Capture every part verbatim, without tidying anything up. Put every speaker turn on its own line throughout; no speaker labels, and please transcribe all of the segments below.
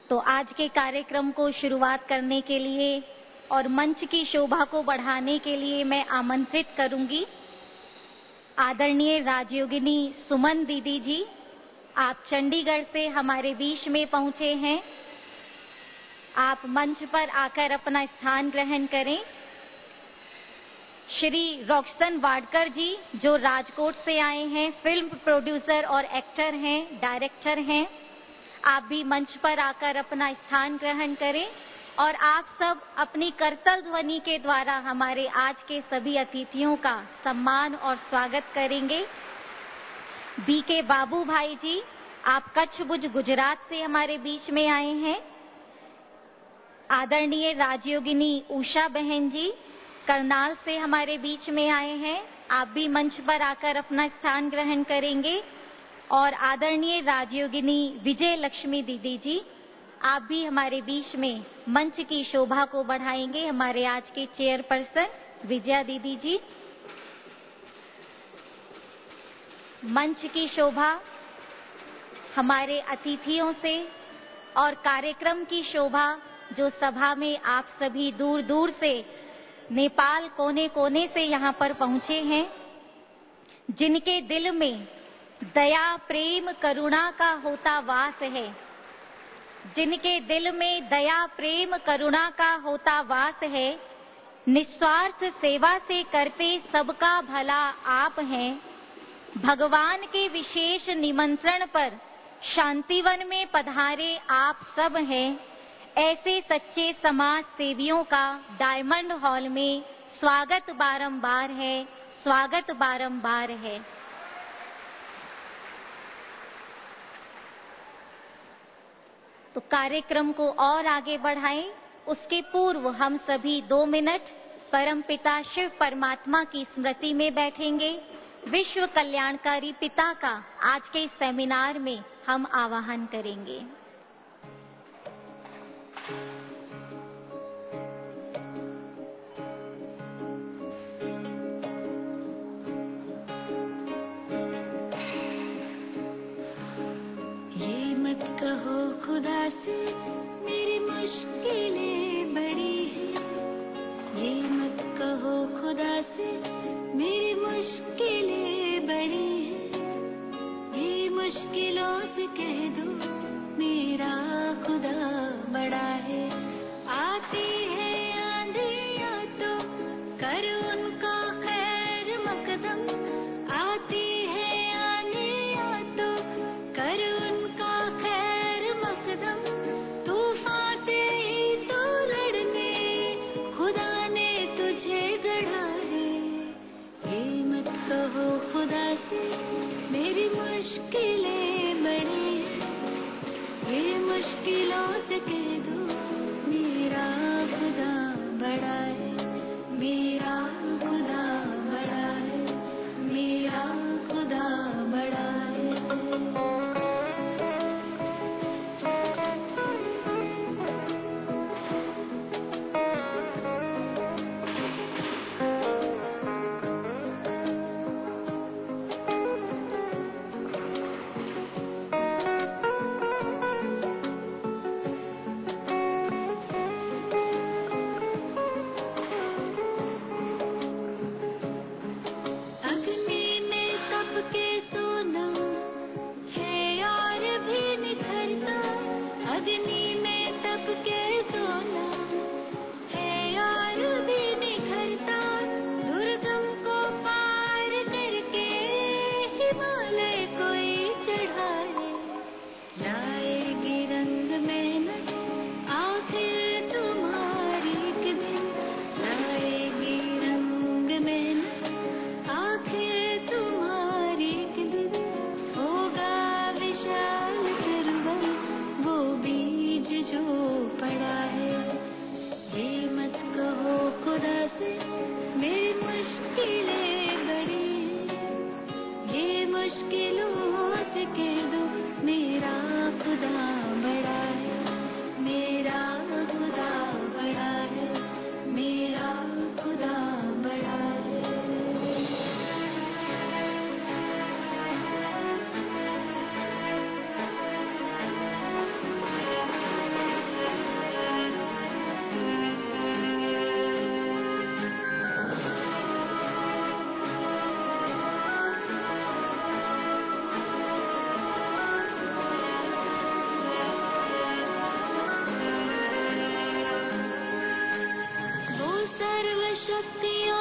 तो आज के कार्यक्रम को शुरुआत करने के लिए और मंच की शोभा को बढ़ाने के लिए मैं आमंत्रित करूंगी आदरणीय राजयोगिनी सुमन दीदी जी। आप चंडीगढ़ से हमारे बीच में पहुंचे हैं। आप मंच पर आकर अपना स्थान ग्रहण करें। श्री रॉक्सन वाडकर जी जो राजकोट से आए हैं, फिल्म प्रोड्यूसर और एक्टर हैं, डायरेक्टर हैं, आप भी मंच पर आकर अपना स्थान ग्रहण करें और आप सब अपनी करतल ध्वनि के द्वारा हमारे आज के सभी अतिथियों का सम्मान और स्वागत करेंगे। बी के बाबू भाई जी, आप कच्छ भुज गुजरात से हमारे बीच में आए हैं। आदरणीय राजयोगिनी उषा बहन जी करनाल से हमारे बीच में आए हैं। आप भी मंच पर आकर अपना स्थान ग्रहण करेंगे। और आदरणीय राजयोगिनी विजय लक्ष्मी दीदी जी, आप भी हमारे बीच में मंच की शोभा को बढ़ाएंगे। हमारे आज के चेयरपर्सन विजया दीदी जी। मंच की शोभा हमारे अतिथियों से और कार्यक्रम की शोभा जो सभा में आप सभी दूर दूर से नेपाल कोने कोने से यहाँ पर पहुँचे हैं, जिनके दिल में दया प्रेम करुणा का होता वास है, जिनके दिल में दया प्रेम करुणा का होता वास है, निस्वार्थ सेवा से करते सबका भला आप हैं। भगवान के विशेष निमंत्रण पर शांतिवन में पधारे आप सब हैं। ऐसे सच्चे समाज सेवियों का डायमंड हॉल में स्वागत बारंबार है, स्वागत बारंबार है। तो कार्यक्रम को और आगे बढ़ाएं, उसके पूर्व हम सभी दो मिनट परमपिता शिव परमात्मा की स्मृति में बैठेंगे। विश्व कल्याणकारी पिता का आज के सेमिनार में हम आवाहन करेंगे।
ये मत कहो खुदा से मेरी मुश्किलें बड़ी हैं, ये मत कहो खुदा से मेरी मुश्किलें बड़ी हैं, ये मुश्किलों से कह दो मेरा खुदा बड़ा है। आती है आंधियाँ तो कर उनका खैर मकदम, आती है आंधियाँ तो कर उनका खैर मकदम, तूफान से ही तो लड़ने खुदा ने तुझे गढ़ा है। ये मत कहो खुदा से मेरी मुश्किलें बड़ी हैं, ये मुश्किलों से कह दो मेरा खुदा बड़ा है, मेरा खुदा बड़ा है, मेरा खुदा बड़ा है।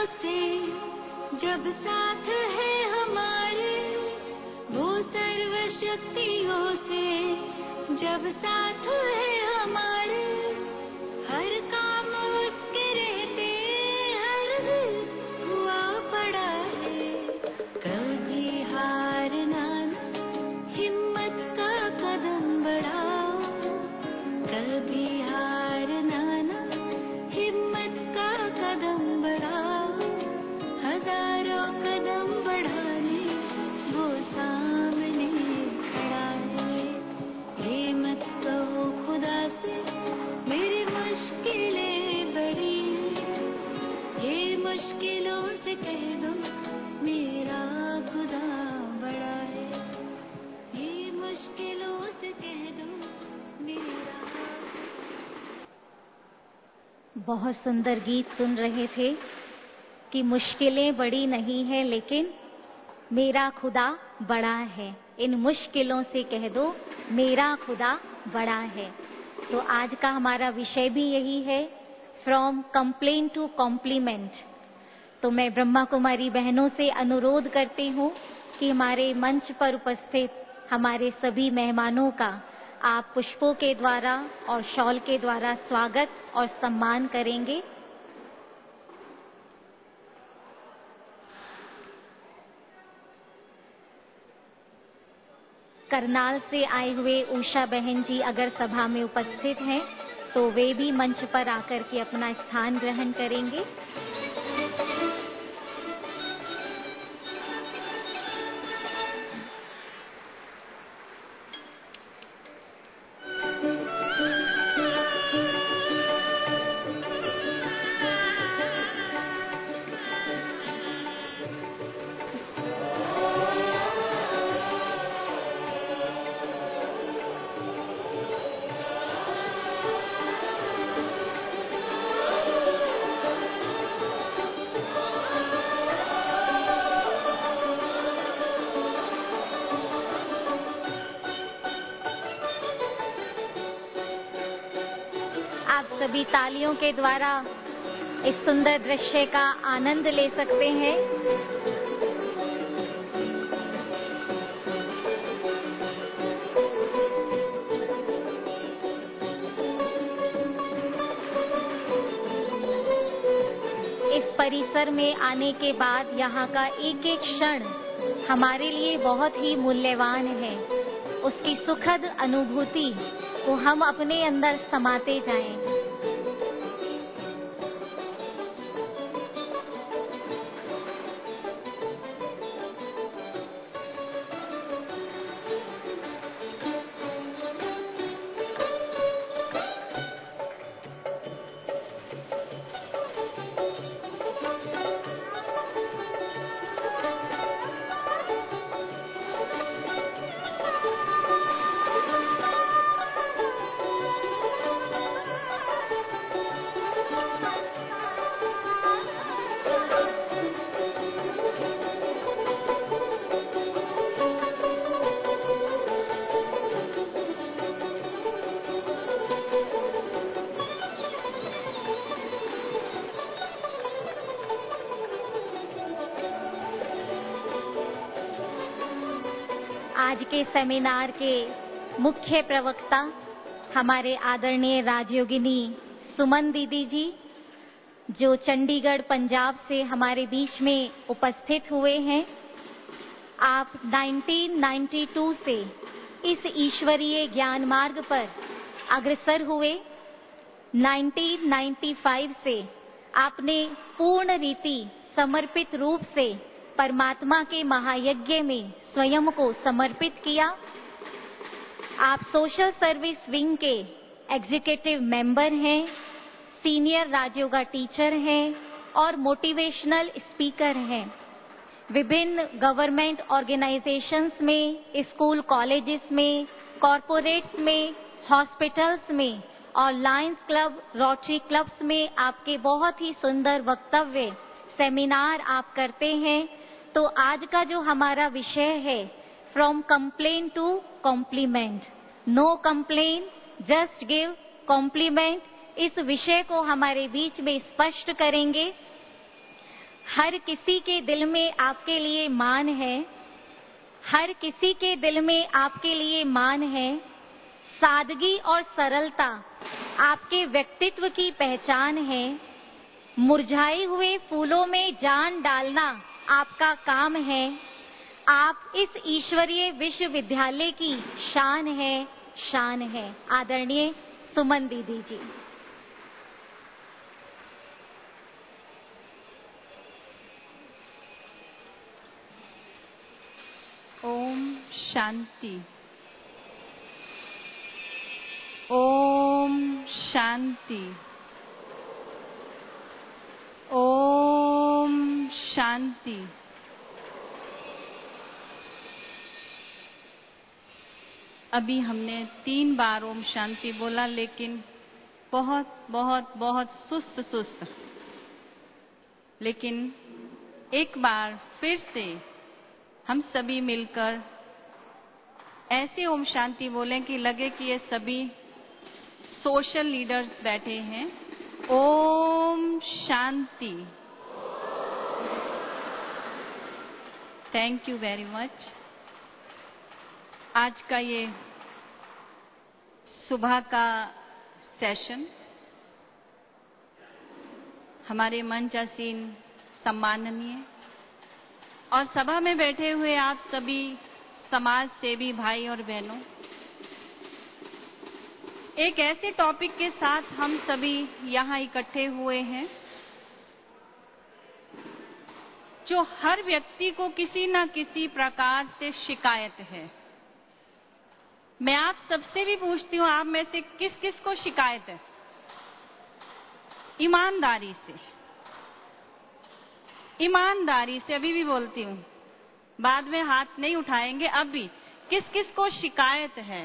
से जब साथ है हमारे, वो सर्वशक्तियों से जब साथ है हमारे, हर काम उसके रहते हर दिल हुआ पड़ा है। कभी हारना ना, हिम्मत का कदम बढ़ाओ, कभी हारना ना, हिम्मत का कदम बढ़ाओ, हजारों कदम बढ़ाने वो सामने खड़ा है। ये मत कहो खुदा से मेरी मुश्किलें बड़ी हैं, ये मुश्किलों से कह दो मेरा खुदा बड़ा है, ये मुश्किलों से कह दो मेरा।
बहुत सुंदर गीत सुन रहे थे कि मुश्किलें बड़ी नहीं है लेकिन मेरा खुदा बड़ा है। इन मुश्किलों से कह दो मेरा खुदा बड़ा है। तो आज का हमारा विषय भी यही है, फ्रॉम कंप्लेन टू कॉम्प्लीमेंट। तो मैं ब्रह्मा कुमारी बहनों से अनुरोध करती हूँ कि हमारे मंच पर उपस्थित हमारे सभी मेहमानों का आप पुष्पों के द्वारा और शॉल के द्वारा स्वागत और सम्मान करेंगे। करनाल से आए हुए उषा बहन जी अगर सभा में उपस्थित हैं तो वे भी मंच पर आकर के अपना स्थान ग्रहण करेंगे। आप सभी तालियों के द्वारा इस सुंदर दृश्य का आनंद ले सकते हैं। इस परिसर में आने के बाद यहाँ का एक एक क्षण हमारे लिए बहुत ही मूल्यवान है। उसकी सुखद अनुभूति को हम अपने अंदर समाते जाएं। आज के सेमिनार के मुख्य प्रवक्ता हमारे आदरणीय राजयोगिनी सुमन दीदी जी, जो चंडीगढ़ पंजाब से हमारे बीच में उपस्थित हुए हैं। आप उन्नीस सौ बानवे से इस ईश्वरीय ज्ञान मार्ग पर अग्रसर हुए। उन्नीस सौ पचानवे से आपने पूर्ण रीति समर्पित रूप से परमात्मा के महायज्ञ में स्वयं को समर्पित किया। आप सोशल सर्विस विंग के एग्जीक्यूटिव मेंबर हैं, सीनियर राजयोगा टीचर हैं और मोटिवेशनल स्पीकर हैं। विभिन्न गवर्नमेंट ऑर्गेनाइजेशंस में, स्कूल कॉलेजेस में, कॉरपोरेट्स में, हॉस्पिटल्स में और लायंस क्लब, रोटरी क्लब्स में आपके बहुत ही सुंदर वक्तव्य, सेमिनार आप करते हैं। तो आज का जो हमारा विषय है, from complain to compliment, no complain just give compliment, इस विषय को हमारे बीच में स्पष्ट करेंगे हर किसी के दिल में आपके लिए मान है, हर किसी के दिल में आपके लिए मान है। सादगी और सरलता आपके व्यक्तित्व की पहचान है। मुरझाए हुए फूलों में जान डालना आपका काम है। आप इस ईश्वरीय विश्वविद्यालय की शान है, शान है। आदरणीय सुमन दीदी जी।
ओम शांति। ओम शांति। ओम शांति। अभी हमने तीन बार ओम शांति बोला, लेकिन बहुत बहुत बहुत सुस्त सुस्त। लेकिन एक बार फिर से हम सभी मिलकर ऐसे ओम शांति बोलें कि लगे कि ये सभी सोशल लीडर्स बैठे हैं। ओम शांति। Thank you very much. आज का ये सुबह का सेशन हमारे मंच आसीन सम्माननीय और सभा में बैठे हुए आप सभी समाज सेवी भाई और बहनों, एक ऐसे टॉपिक के साथ हम सभी यहाँ इकट्ठे हुए हैं जो हर व्यक्ति को किसी न किसी प्रकार से शिकायत है। मैं आप सबसे भी पूछती हूँ, आप में से किस किस को शिकायत है? ईमानदारी से, ईमानदारी से अभी भी बोलती हूँ, बाद में हाथ नहीं उठाएंगे। अभी किस किस को शिकायत है?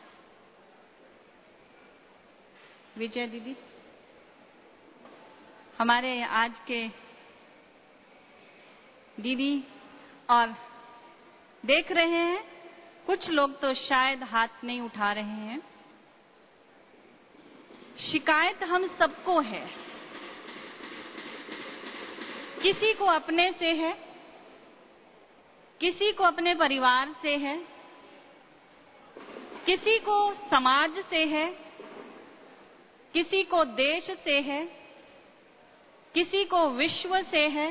विजय दीदी, हमारे आज के दीदी, और देख रहे हैं कुछ लोग तो शायद हाथ नहीं उठा रहे हैं। शिकायत हम सबको है, किसी को अपने से है, किसी को अपने परिवार से है, किसी को समाज से है, किसी को देश से है, किसी को विश्व से है,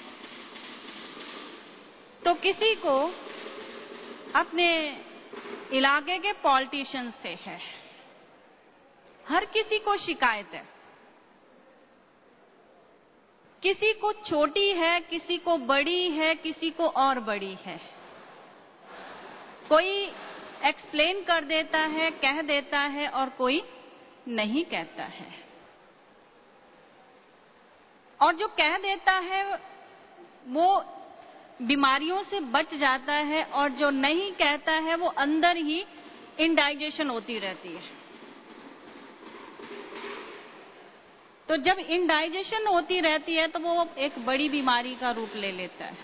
तो किसी को अपने इलाके के पॉलिटिशियन से है। हर किसी को शिकायत है। किसी को छोटी है, किसी को बड़ी है, किसी को और बड़ी है। कोई एक्सप्लेन कर देता है, कह देता है, और कोई नहीं कहता है। और जो कह देता है वो बीमारियों से बच जाता है, और जो नहीं कहता है वो अंदर ही इंडाइजेशन होती रहती है। तो जब इंडाइजेशन होती रहती है तो वो एक बड़ी बीमारी का रूप ले लेता है।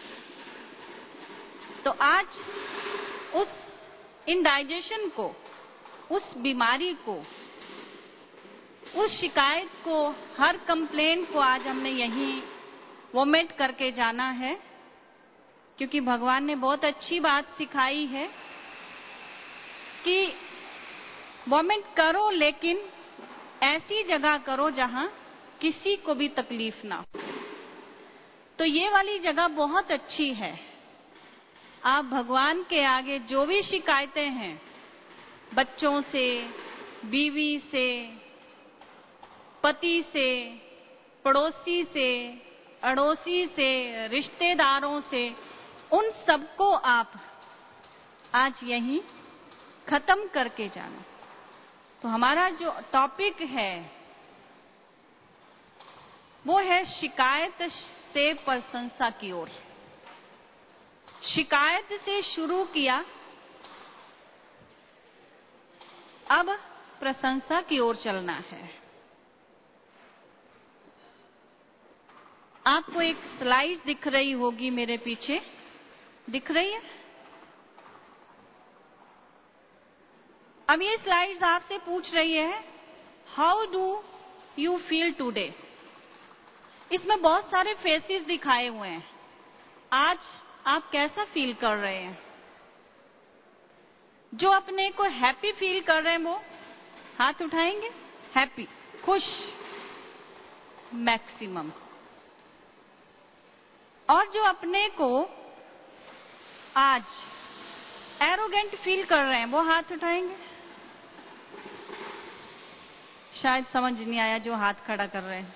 तो आज उस इंडाइजेशन को, उस बीमारी को, उस शिकायत को, हर कंप्लेन को आज हमने यहीं वोमिट करके जाना है, क्योंकि भगवान ने बहुत अच्छी बात सिखाई है कि वोमिट करो, लेकिन ऐसी जगह करो जहां किसी को भी तकलीफ ना हो। तो ये वाली जगह बहुत अच्छी है। आप भगवान के आगे जो भी शिकायतें हैं, बच्चों से, बीवी से, पति से, पड़ोसी से, अड़ोसी से, रिश्तेदारों से, उन सबको आप आज यहीं खत्म करके जाना। तो हमारा जो टॉपिक है वो है शिकायत से प्रशंसा की ओर। शिकायत से शुरू किया, अब प्रशंसा की ओर चलना है। आपको एक स्लाइड दिख रही होगी मेरे पीछे, दिख रही है? अब ये स्लाइड्स आपसे पूछ रही है, how do you feel today? इसमें बहुत सारे फेसेस दिखाए हुए हैं। आज आप कैसा फील कर रहे हैं? जो अपने को हैप्पी फील कर रहे हैं वो हाथ उठाएंगे। हैप्पी, खुश, मैक्सिमम। और जो अपने को आज एरोगेंट फील कर रहे हैं वो हाथ उठाएंगे। शायद समझ नहीं आया जो हाथ खड़ा कर रहे हैं,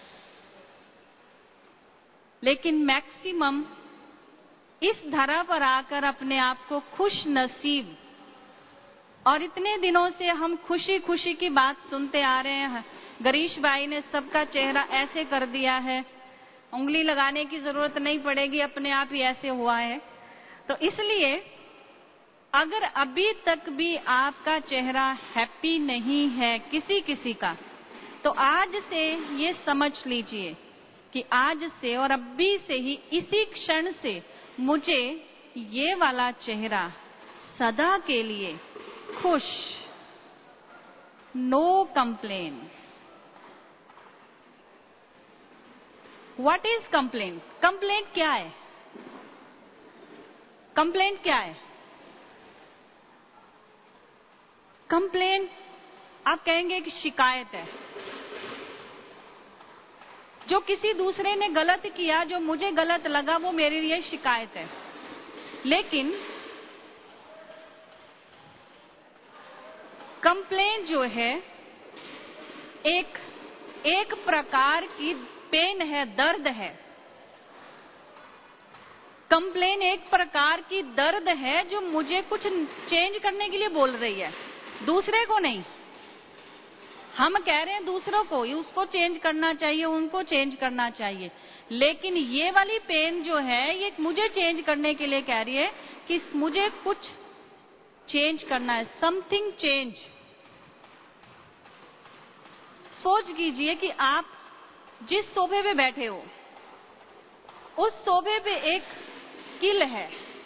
लेकिन मैक्सिमम इस धरा पर आकर अपने आप को खुश नसीब, और इतने दिनों से हम खुशी खुशी की बात सुनते आ रहे हैं। गरीश भाई ने सबका चेहरा ऐसे कर दिया है, उंगली लगाने की जरूरत नहीं पड़ेगी, अपने आप ही ऐसे हुआ है। तो इसलिए अगर अभी तक भी आपका चेहरा हैप्पी नहीं है किसी किसी का, तो आज से ये समझ लीजिए कि आज से और अभी से ही इसी क्षण से मुझे ये वाला चेहरा सदा के लिए खुश, no complain. What is complain? Complaint क्या है? कंप्लेंट क्या है? कंप्लेंट आप कहेंगे कि शिकायत है। जो किसी दूसरे ने गलत किया, जो मुझे गलत लगा, वो मेरे लिए शिकायत है। लेकिन कंप्लेंट जो है एक एक प्रकार की पेन है, दर्द है। कंप्लेन एक प्रकार की दर्द है जो मुझे कुछ चेंज करने के लिए बोल रही है, दूसरे को नहीं। हम कह रहे हैं दूसरों को, उसको चेंज करना चाहिए, उनको चेंज करना चाहिए, लेकिन ये वाली पेन जो है ये मुझे चेंज करने के लिए कह रही है कि मुझे कुछ चेंज करना है, समथिंग चेंज। सोच कीजिए कि आप जिस सोफे पे बैठे हो उस सोफे पे एक किल है,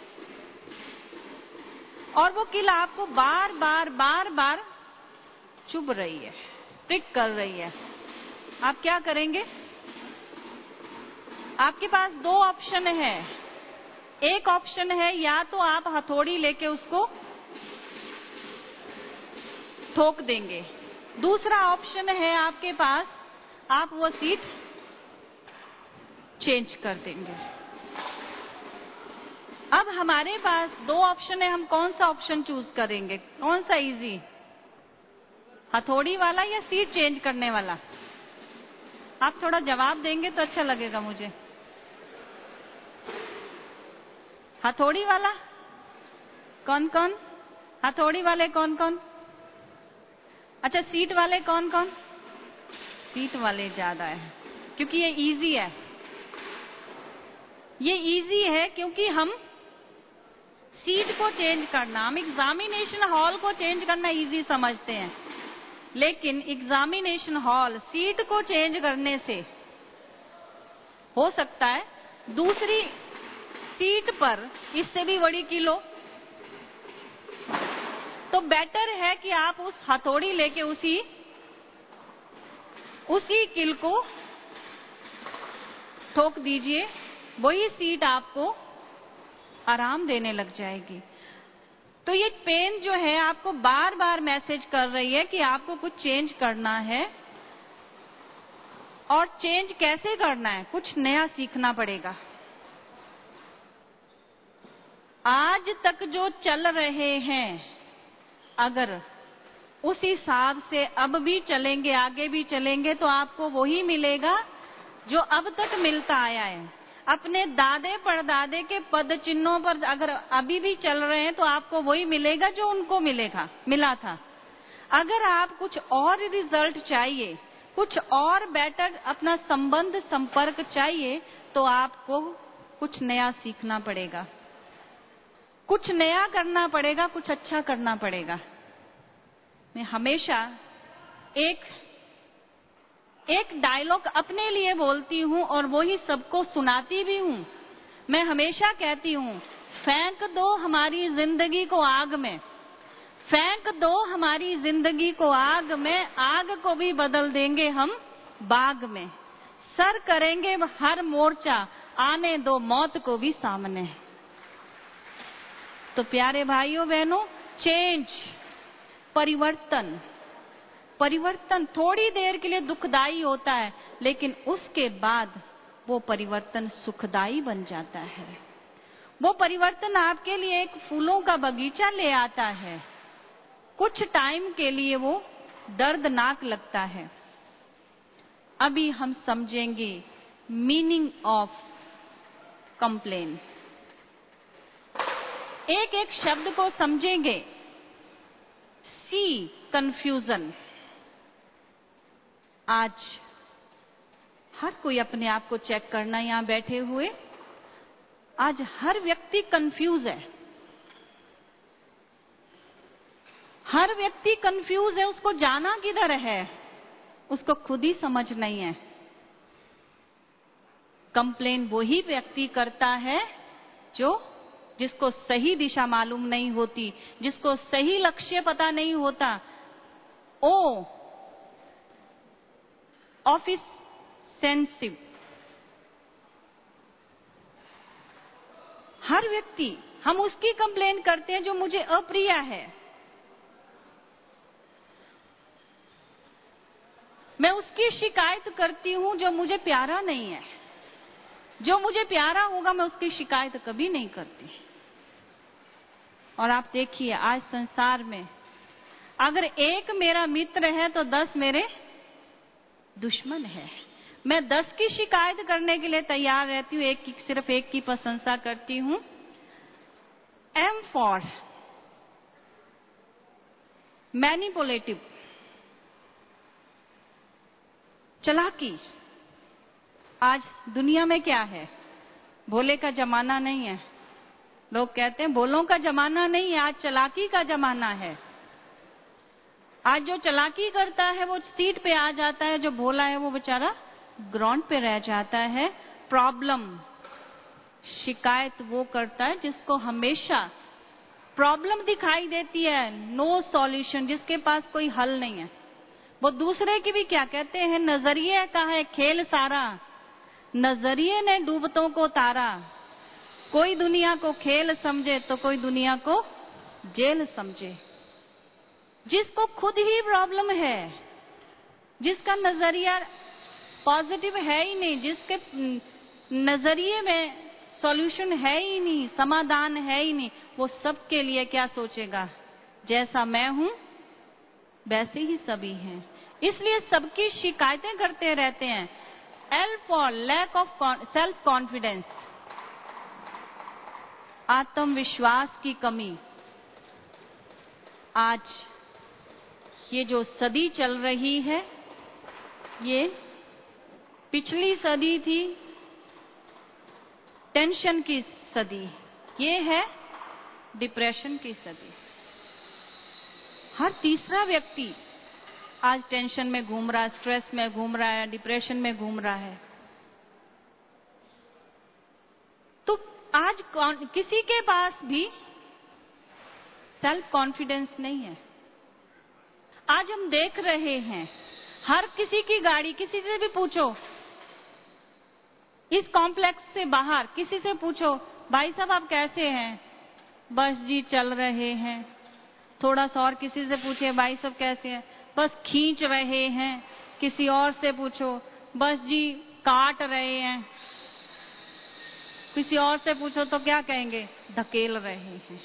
और वो किल आपको बार बार बार बार चुभ रही है, प्रिक कर रही है। आप क्या करेंगे? आपके पास दो ऑप्शन है। एक ऑप्शन है या तो आप हथौड़ी लेके उसको ठोक देंगे, दूसरा ऑप्शन है आपके पास आप वो सीट चेंज कर देंगे। अब हमारे पास दो ऑप्शन है, हम कौन सा ऑप्शन चूज करेंगे? कौन सा इजी? हथौड़ी वाला या सीट चेंज करने वाला? आप थोड़ा जवाब देंगे तो अच्छा लगेगा मुझे। हथौड़ी वाला? कौन कौन? हथौड़ी वाले कौन कौन? अच्छा, सीट वाले कौन कौन? सीट वाले ज्यादा है, क्योंकि ये इजी है। ये इजी है क्योंकि हम सीट को चेंज करना, हम एग्जामिनेशन हॉल को चेंज करना इजी समझते हैं, लेकिन एग्जामिनेशन हॉल सीट को चेंज करने से हो सकता है दूसरी सीट पर इससे भी बड़ी किल हो। तो बेटर है कि आप उस हथौड़ी लेके उसी उसी किल को ठोक दीजिए, वही सीट आपको आराम देने लग जाएगी। तो ये पेन जो है आपको बार बार मैसेज कर रही है कि आपको कुछ चेंज करना है, और चेंज कैसे करना है? कुछ नया सीखना पड़ेगा। आज तक जो चल रहे हैं, अगर उस हिसाब से अब भी चलेंगे, आगे भी चलेंगे, तो आपको वही मिलेगा जो अब तक मिलता आया है। अपने दादे परदादे के पद चिन्हों पर अगर अभी भी चल रहे हैं तो आपको वही मिलेगा जो उनको मिलेगा मिला था। अगर आप कुछ और रिजल्ट चाहिए, कुछ और बेटर अपना संबंध संपर्क चाहिए, तो आपको कुछ नया सीखना पड़ेगा, कुछ नया करना पड़ेगा, कुछ अच्छा करना पड़ेगा। मैं हमेशा एक एक डायलॉग अपने लिए बोलती हूँ और वो ही सबको सुनाती भी हूँ। मैं हमेशा कहती हूँ, फेंक दो हमारी जिंदगी को आग में, फेंक दो हमारी जिंदगी को आग में, आग को भी बदल देंगे हम बाग में। सर करेंगे हर मोर्चा, आने दो मौत को भी सामने। तो प्यारे भाइयों बहनों, चेंज, परिवर्तन, परिवर्तन थोड़ी देर के लिए दुखदाई होता है, लेकिन उसके बाद वो परिवर्तन सुखदाई बन जाता है। वो परिवर्तन आपके लिए एक फूलों का बगीचा ले आता है। कुछ टाइम के लिए वो दर्दनाक लगता है। अभी हम समझेंगे मीनिंग ऑफ कंप्लेन। एक एक शब्द को समझेंगे। C, confusion. आज हर कोई अपने आप को चेक करना, यहां बैठे हुए आज हर व्यक्ति कंफ्यूज है। हर व्यक्ति कंफ्यूज है, उसको जाना किधर है उसको खुद ही समझ नहीं है। कंप्लेन वही व्यक्ति करता है जो जिसको सही दिशा मालूम नहीं होती, जिसको सही लक्ष्य पता नहीं होता। ओ, ऑफिस सेंसिटिव। हर व्यक्ति, हम उसकी कंप्लेन करते हैं जो मुझे अप्रिय है। मैं उसकी शिकायत करती हूं जो मुझे प्यारा नहीं है। जो मुझे प्यारा होगा मैं उसकी शिकायत कभी नहीं करती। और आप देखिए आज संसार में अगर एक मेरा मित्र है तो दस मेरे दुश्मन है। मैं दस की शिकायत करने के लिए तैयार रहती हूँ, एक की, सिर्फ एक की प्रशंसा करती हूँ। एम फॉर मैनिपुलेटिव, चालाकी। आज दुनिया में क्या है? भोले का जमाना नहीं है। लोग कहते हैं भोलों का जमाना नहीं है, आज चालाकी का जमाना है। आज जो चालाकी करता है वो सीट पे आ जाता है, जो भोला है वो बेचारा ग्राउंड पे रह जाता है। प्रॉब्लम, शिकायत वो करता है जिसको हमेशा प्रॉब्लम दिखाई देती है, नो सॉल्यूशन, जिसके पास कोई हल नहीं है। वो दूसरे की भी क्या कहते हैं, नजरिए का है खेल सारा, नजरिए ने डूबतों को तारा। कोई दुनिया को खेल समझे तो कोई दुनिया को जेल समझे। जिसको खुद ही प्रॉब्लम है, जिसका नजरिया पॉजिटिव है ही नहीं, जिसके नजरिए में सॉल्यूशन है ही नहीं, समाधान है ही नहीं, वो सबके लिए क्या सोचेगा, जैसा मैं हूं वैसे ही सभी हैं। इसलिए सबकी शिकायतें करते रहते हैं। L for lack of self confidence, आत्मविश्वास की कमी। आज ये जो सदी चल रही है, ये पिछली सदी थी टेंशन की सदी, ये है डिप्रेशन की सदी। हर तीसरा व्यक्ति आज टेंशन में घूम रहा है, स्ट्रेस में घूम रहा है, डिप्रेशन में घूम रहा है। तो आज किसी के पास भी सेल्फ कॉन्फिडेंस नहीं है। आज हम देख रहे हैं हर किसी की गाड़ी, किसी से भी पूछो, इस कॉम्प्लेक्स से बाहर किसी से पूछो, भाई साहब आप कैसे हैं? बस जी चल रहे हैं। थोड़ा सा और किसी से पूछे, भाई साहब कैसे हैं? बस खींच रहे हैं। किसी और से पूछो, बस जी काट रहे हैं। किसी और से पूछो तो क्या कहेंगे, धकेल रहे हैं।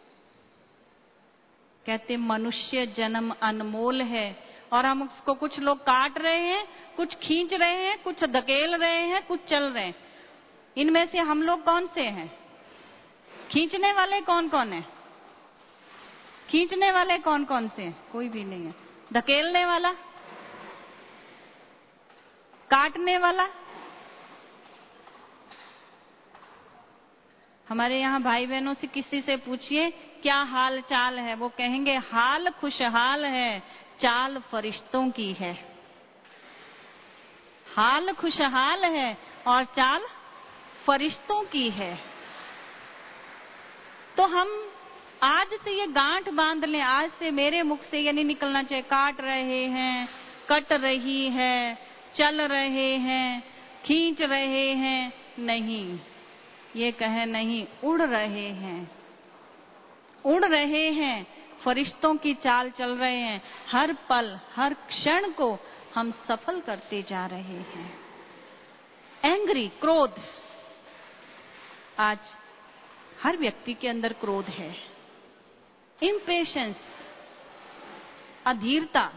कहते मनुष्य जन्म अनमोल है, और हम उसको, कुछ लोग काट रहे हैं, कुछ खींच रहे हैं, कुछ धकेल रहे हैं, कुछ चल रहे हैं। इनमें से हम लोग कौन से हैं? खींचने वाले कौन कौन है? खींचने वाले कौन कौन से हैं? कोई भी नहीं है। धकेलने वाला, काटने वाला। हमारे यहाँ भाई बहनों से किसी से पूछिए क्या हाल चाल है, वो कहेंगे हाल खुशहाल है, चाल फरिश्तों की है। हाल खुशहाल है और चाल फरिश्तों की है। तो हम आज से ये गांठ बांध लें, आज से मेरे मुख से ये नहीं निकलना चाहिए काट रहे हैं, कट रही है, चल रहे हैं। खींच रहे हैं, नहीं, ये कहे नहीं, उड़ रहे हैं, उड़ रहे हैं, फरिश्तों की चाल चल रहे हैं। हर पल, हर क्षण को हम सफल करते जा रहे हैं। एंग्री, क्रोध, आज हर व्यक्ति के अंदर क्रोध है। इम्पेशंस, अधीरता।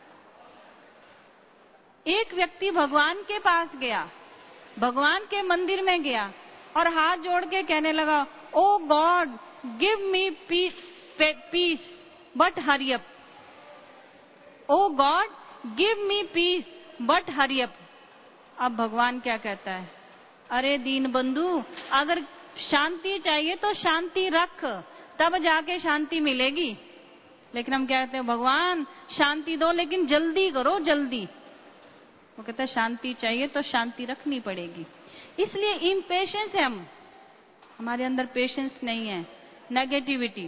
एक व्यक्ति भगवान के पास गया, भगवान के मंदिर में गया और हाथ जोड़ के कहने लगा, O God give me peace peace but hurry up. O God give me peace but hurry up. अब भगवान क्या कहता है, अरे दीन बंधु, अगर शांति चाहिए तो शांति रख, तब जाके शांति मिलेगी। लेकिन हम कहते हैं भगवान शांति दो लेकिन जल्दी करो, जल्दी। वो कहता है शांति चाहिए तो शांति रखनी पड़ेगी। इसलिए इम्पेशेंस है, हम हमारे अंदर पेशेंस नहीं है, नेगेटिविटी।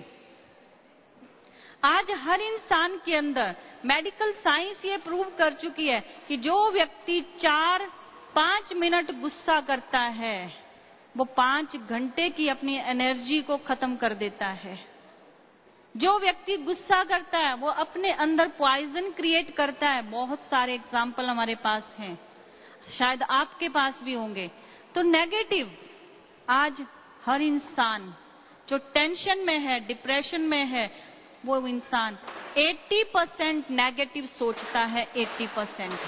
आज हर इंसान के अंदर मेडिकल साइंस ये प्रूव कर चुकी है कि जो व्यक्ति चार पांच मिनट गुस्सा करता है वो पांच घंटे की अपनी एनर्जी को खत्म कर देता है। जो व्यक्ति गुस्सा करता है वो अपने अंदर पॉइजन क्रिएट करता है। बहुत सारे एग्जाम्पल हमारे पास हैं, शायद आपके पास भी होंगे। तो नेगेटिव, आज हर इंसान जो टेंशन में है, डिप्रेशन में है, वो इंसान अस्सी परसेंट नेगेटिव सोचता है। अस्सी परसेंट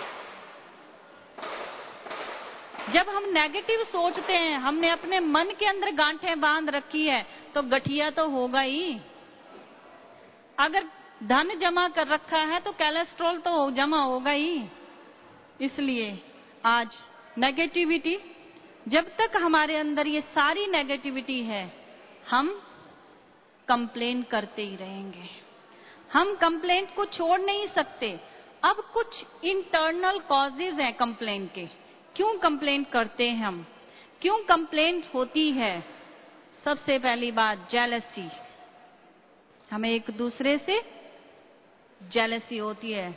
जब हम नेगेटिव सोचते हैं, हमने अपने मन के अंदर गांठें बांध रखी है, तो गठिया तो होगा ही। अगर धन जमा कर रखा है तो कोलेस्ट्रॉल तो जमा होगा ही। इसलिए आज नेगेटिविटी, जब तक हमारे अंदर ये सारी नेगेटिविटी है, हम कंप्लेन करते ही रहेंगे। हम कंप्लेंट को छोड़ नहीं सकते। अब कुछ इंटरनल कॉजेज हैं कंप्लेंट के। क्यों कंप्लेंट करते हैं हम, क्यों कंप्लेंट होती है? सबसे पहली बात, जेलसी। हमें एक दूसरे से जेलसी होती है,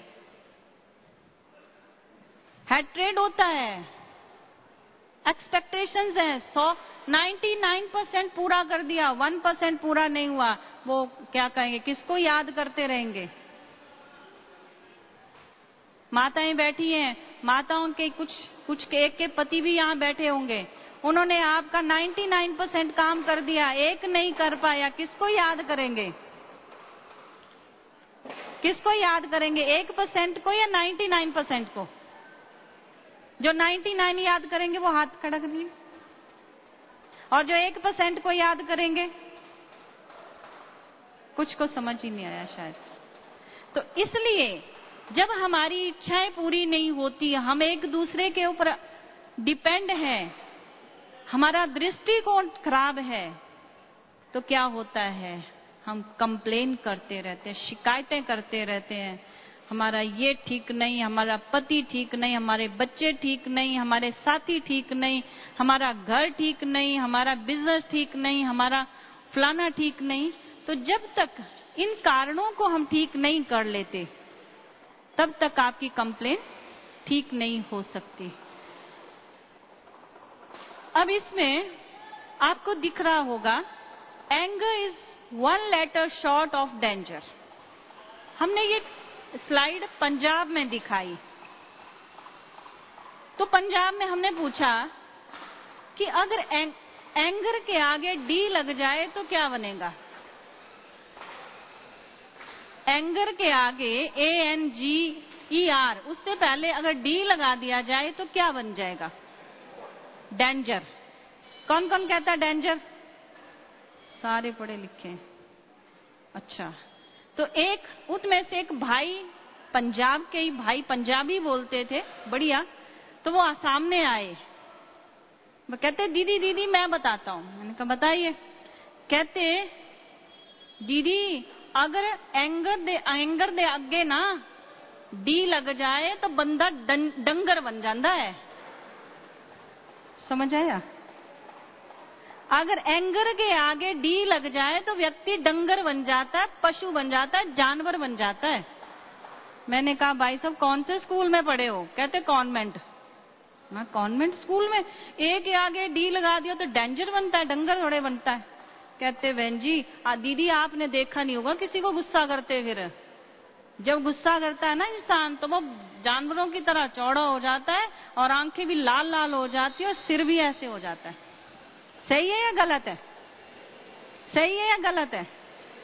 हैट्रेड होता है, एक्सपेक्टेशंस है। सौ नाइन्टी नाइन परसेंट पूरा कर दिया, वन परसेंट पूरा नहीं हुआ, वो क्या कहेंगे, किसको याद करते रहेंगे? माताएं बैठी हैं, माताओं के कुछ कुछ के एक के पति भी यहाँ बैठे होंगे, उन्होंने आपका निन्यानवे परसेंट काम कर दिया, एक नहीं कर पाया, किसको याद करेंगे? किसको याद करेंगे, एक परसेंट को या निन्यानवे परसेंट को? जो निन्यानवे याद करेंगे वो हाथ खड़ा कर लेंगे, और जो एक परसेंट को याद करेंगे, कुछ को समझ ही नहीं आया शायद। तो इसलिए जब हमारी इच्छाएं पूरी नहीं होती, हम एक दूसरे के ऊपर डिपेंड हैं, हमारा दृष्टिकोण खराब है, तो क्या होता है, हम कंप्लेन करते रहते हैं, शिकायतें करते रहते हैं। हमारा ये ठीक नहीं, हमारा पति ठीक नहीं, हमारे बच्चे ठीक नहीं, हमारे साथी ठीक नहीं, हमारा घर ठीक नहीं, हमारा बिजनेस ठीक नहीं, हमारा फलाना ठीक नहीं। तो जब तक इन कारणों को हम ठीक नहीं कर लेते, तब तक आपकी कंप्लेन ठीक नहीं हो सकती। अब इसमें आपको दिख रहा होगा, anger is one letter short of danger. हमने ये स्लाइड पंजाब में दिखाई, तो पंजाब में हमने पूछा कि अगर एंग, एंगर के आगे डी लग जाए तो क्या बनेगा? एंगर के आगे A N G E R, उससे पहले अगर डी लगा दिया जाए तो क्या बन जाएगा? डेंजर। कौन कौन कहता है डेंजर? सारे पढ़े लिखे हैं। अच्छा, तो एक उसमें से एक भाई, पंजाब के ही भाई, पंजाबी बोलते थे, बढ़िया। तो वो सामने आए, वो कहते दीदी दीदी मैं बताता हूँ। मैंने कहा बताइए। कहते दीदी अगर एंगर दे एंगर दे आगे ना डी लग जाए तो बंदा डंगर बन जाता है। समझ आया? अगर एंगर के आगे डी लग जाए तो व्यक्ति डंगर बन जाता है, पशु बन जाता है, जानवर बन जाता है। मैंने कहा भाई साहब कौन से स्कूल में पढ़े हो? कहते कॉन्वेंट। मैं कॉन्वेंट स्कूल में एक के आगे डी लगा दिया तो डेंजर बनता है, डंगर थोड़े बनता है। कहते बहन जी आ, दीदी आपने देखा नहीं होगा किसी को गुस्सा करते, फिर जब गुस्सा करता है ना इंसान तो वो जानवरों की तरह चौड़ा हो जाता है और आंखें भी लाल लाल हो जाती है और सिर भी ऐसे हो जाता है। सही है या गलत है? सही है या गलत है?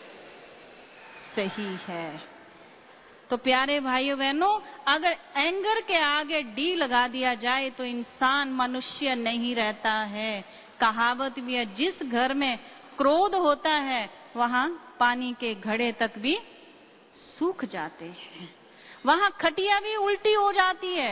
सही है। तो प्यारे भाइयों बहनों, अगर एंगर के आगे डी लगा दिया जाए तो इंसान मनुष्य नहीं रहता है। कहावत भी है, जिस घर में क्रोध होता है वहां पानी के घड़े तक भी सूख जाते हैं, वहां खटिया भी उल्टी हो जाती है।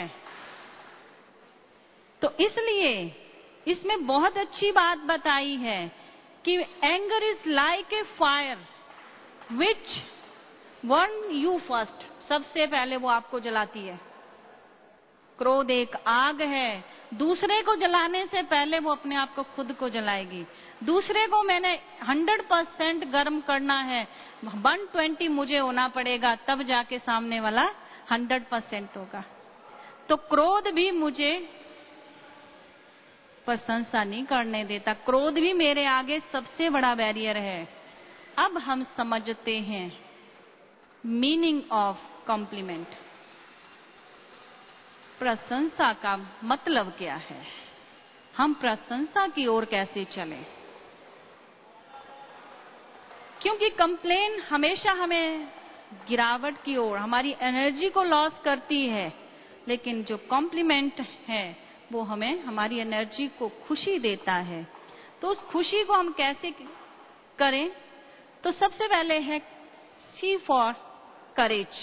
तो इसलिए इसमें बहुत अच्छी बात बताई है कि anger is like a fire which burn you first, सबसे पहले वो आपको जलाती है। क्रोध एक आग है, दूसरे को जलाने से पहले वो अपने आप को खुद को जलाएगी। दूसरे को मैंने हंड्रेड परसेंट गर्म करना है, वन ट्वेंटी मुझे होना पड़ेगा, तब जाके सामने वाला हंड्रेड परसेंट होगा। तो क्रोध भी मुझे प्रशंसा नहीं करने देता, क्रोध भी मेरे आगे सबसे बड़ा बैरियर है। अब हम समझते हैं मीनिंग ऑफ कॉम्प्लीमेंट, प्रशंसा का मतलब क्या है, हम प्रशंसा की ओर कैसे चलें। क्योंकि कंप्लेन हमेशा हमें गिरावट की ओर, हमारी एनर्जी को लॉस करती है, लेकिन जो कॉम्प्लीमेंट है वो हमें हमारी एनर्जी को खुशी देता है। तो उस खुशी को हम कैसे करें? तो सबसे पहले है सी फॉर करेज।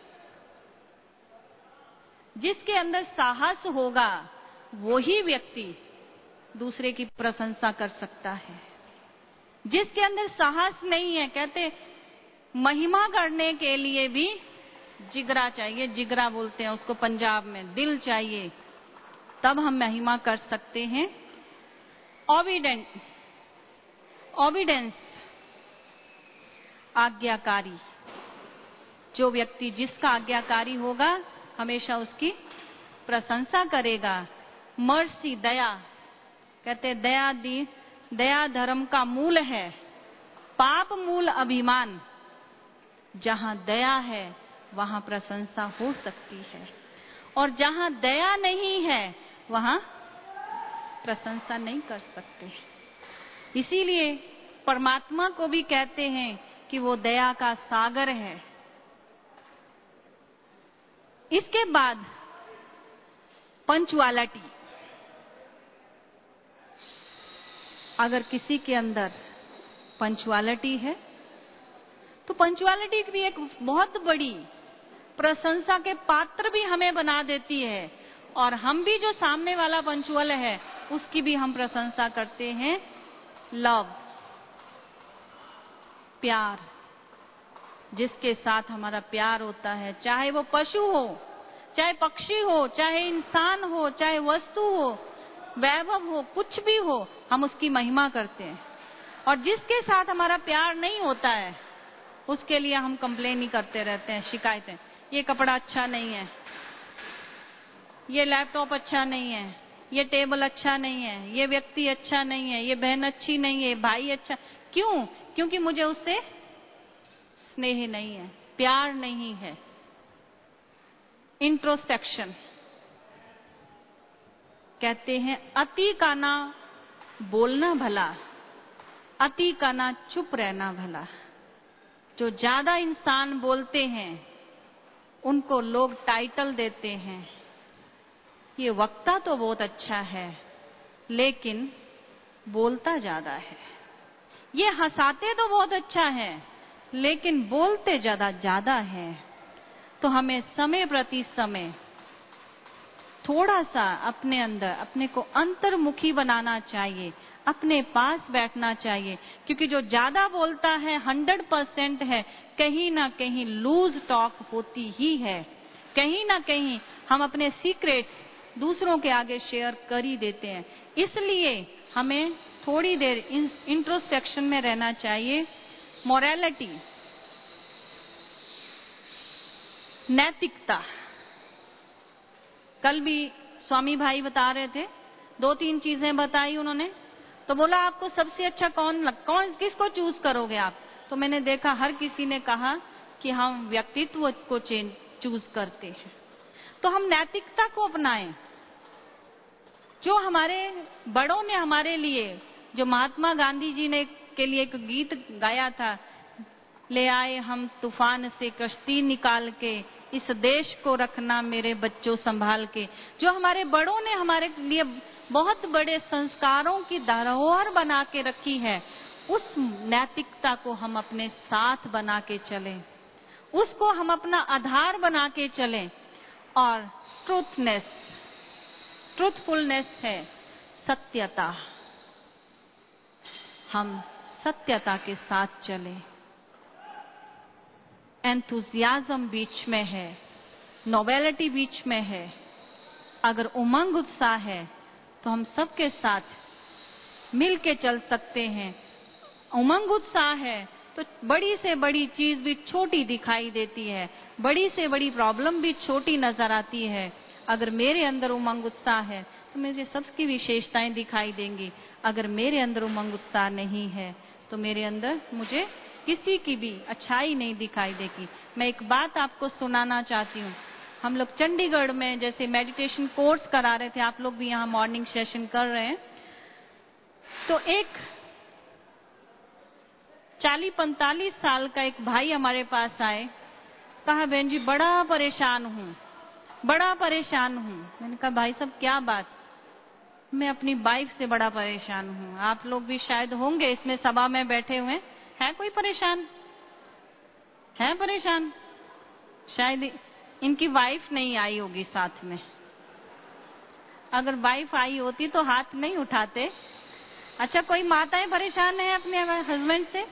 जिसके अंदर साहस होगा वही व्यक्ति दूसरे की प्रशंसा कर सकता है। जिसके अंदर साहस नहीं है, कहते महिमा करने के लिए भी जिगरा चाहिए, जिगरा बोलते हैं उसको पंजाब में, दिल चाहिए, तब हम महिमा कर सकते हैं। ओबीडेंट, ओबीडेंस, आज्ञाकारी, जो व्यक्ति जिसका आज्ञाकारी होगा हमेशा उसकी प्रशंसा करेगा। मर्सी, दया, कहते दया दी दया धर्म का मूल है, पाप मूल अभिमान। जहां दया है वहां प्रशंसा हो सकती है, और जहां दया नहीं है वहां प्रशंसा नहीं कर सकते। इसीलिए परमात्मा को भी कहते हैं कि वो दया का सागर है। इसके बाद पंचुअलिटी, अगर किसी के अंदर पंचुअलिटी है तो पंचुअलिटी भी एक बहुत बड़ी प्रशंसा के पात्र भी हमें बना देती है, और हम भी जो सामने वाला पंचुअल है उसकी भी हम प्रशंसा करते हैं। लव, प्यार, जिसके साथ हमारा प्यार होता है, चाहे वो पशु हो, चाहे पक्षी हो, चाहे इंसान हो, चाहे वस्तु हो, वैभव हो, कुछ भी हो, हम उसकी महिमा करते हैं। और जिसके साथ हमारा प्यार नहीं होता है उसके लिए हम कंप्लेन ही करते रहते हैं, शिकायतें, ये कपड़ा अच्छा नहीं है, ये लैपटॉप अच्छा नहीं है, ये टेबल अच्छा नहीं है, ये व्यक्ति अच्छा नहीं है, ये बहन अच्छी नहीं है, भाई अच्छा। क्यों? क्योंकि मुझे उससे स्नेह नहीं है, प्यार नहीं है। इंट्रोस्पेक्शन, कहते हैं अति का ना बोलना भला, अति का ना चुप रहना भला। जो ज्यादा इंसान बोलते हैं उनको लोग टाइटल देते हैं, ये वक्ता तो बहुत अच्छा है लेकिन बोलता ज्यादा है, ये हंसाते तो बहुत अच्छा है लेकिन बोलते ज्यादा ज्यादा है। तो हमें समय प्रति समय थोड़ा सा अपने अंदर अपने को अंतर्मुखी बनाना चाहिए, अपने पास बैठना चाहिए, क्योंकि जो ज्यादा बोलता है हंड्रेड परसेंट है, कहीं ना कहीं लूज टॉक होती ही है, कहीं ना कहीं हम अपने सीक्रेट्स दूसरों के आगे शेयर कर ही देते हैं। इसलिए हमें थोड़ी देर इंट्रोस्पेक्शन में रहना चाहिए। मोरालिटी, नैतिकता, कल भी स्वामी भाई बता रहे थे, दो तीन चीजें बताई उन्होंने। तो बोला आपको सबसे अच्छा कौन लग कौन किसको चूज करोगे आप? तो मैंने देखा हर किसी ने कहा कि हम व्यक्तित्व को चूज करते हैं। तो हम नैतिकता को अपनाएं। जो हमारे बड़ों ने हमारे लिए, जो महात्मा गांधी जी ने के लिए एक गीत गाया था, ले आए हम तूफान से कश्ती निकाल के, इस देश को रखना मेरे बच्चों संभाल के। जो हमारे बड़ों ने हमारे लिए बहुत बड़े संस्कारों की धरोहर बना के रखी है, उस नैतिकता को हम अपने साथ बना के चलें, उसको हम अपना आधार बना के चलें। और ट्रूथनेस, ट्रूथफुलनेस है सत्यता। हम सत्यता के साथ चलें। एंथुजियाज्म बीच में है, नोवेलिटी बीच में है। अगर उमंग उत्साह है तो हम सबके साथ मिल के चल सकते हैं। उमंग उत्साह है तो बड़ी से बड़ी चीज भी छोटी दिखाई देती है, बड़ी से बड़ी प्रॉब्लम भी छोटी नजर आती है। अगर मेरे अंदर उमंग उत्साह है तो मुझे सबकी विशेषताएं दिखाई देंगी। अगर मेरे अंदर उमंग उत्साह नहीं है तो मेरे अंदर मुझे किसी की भी अच्छाई नहीं दिखाई देगी। मैं एक बात आपको सुनाना चाहती हूँ। हम लोग चंडीगढ़ में जैसे मेडिटेशन कोर्स करा रहे थे, आप लोग भी यहाँ मॉर्निंग सेशन कर रहे हैं, तो एक चालीस पैंतालीस साल का एक भाई हमारे पास आए, कहा बहन जी बड़ा परेशान हूँ, बड़ा परेशान हूँ। मैंने कहा भाई साहब क्या बात? मैं अपनी वाइफ से बड़ा परेशान हूँ। आप लोग भी शायद होंगे इसमें सभा में बैठे हुए, है कोई परेशान? है परेशान? शायद इनकी वाइफ नहीं आई होगी साथ में। अगर वाइफ आई होती तो हाथ नहीं उठाते। अच्छा, कोई माताएं परेशान है अपने हस्बैंड से?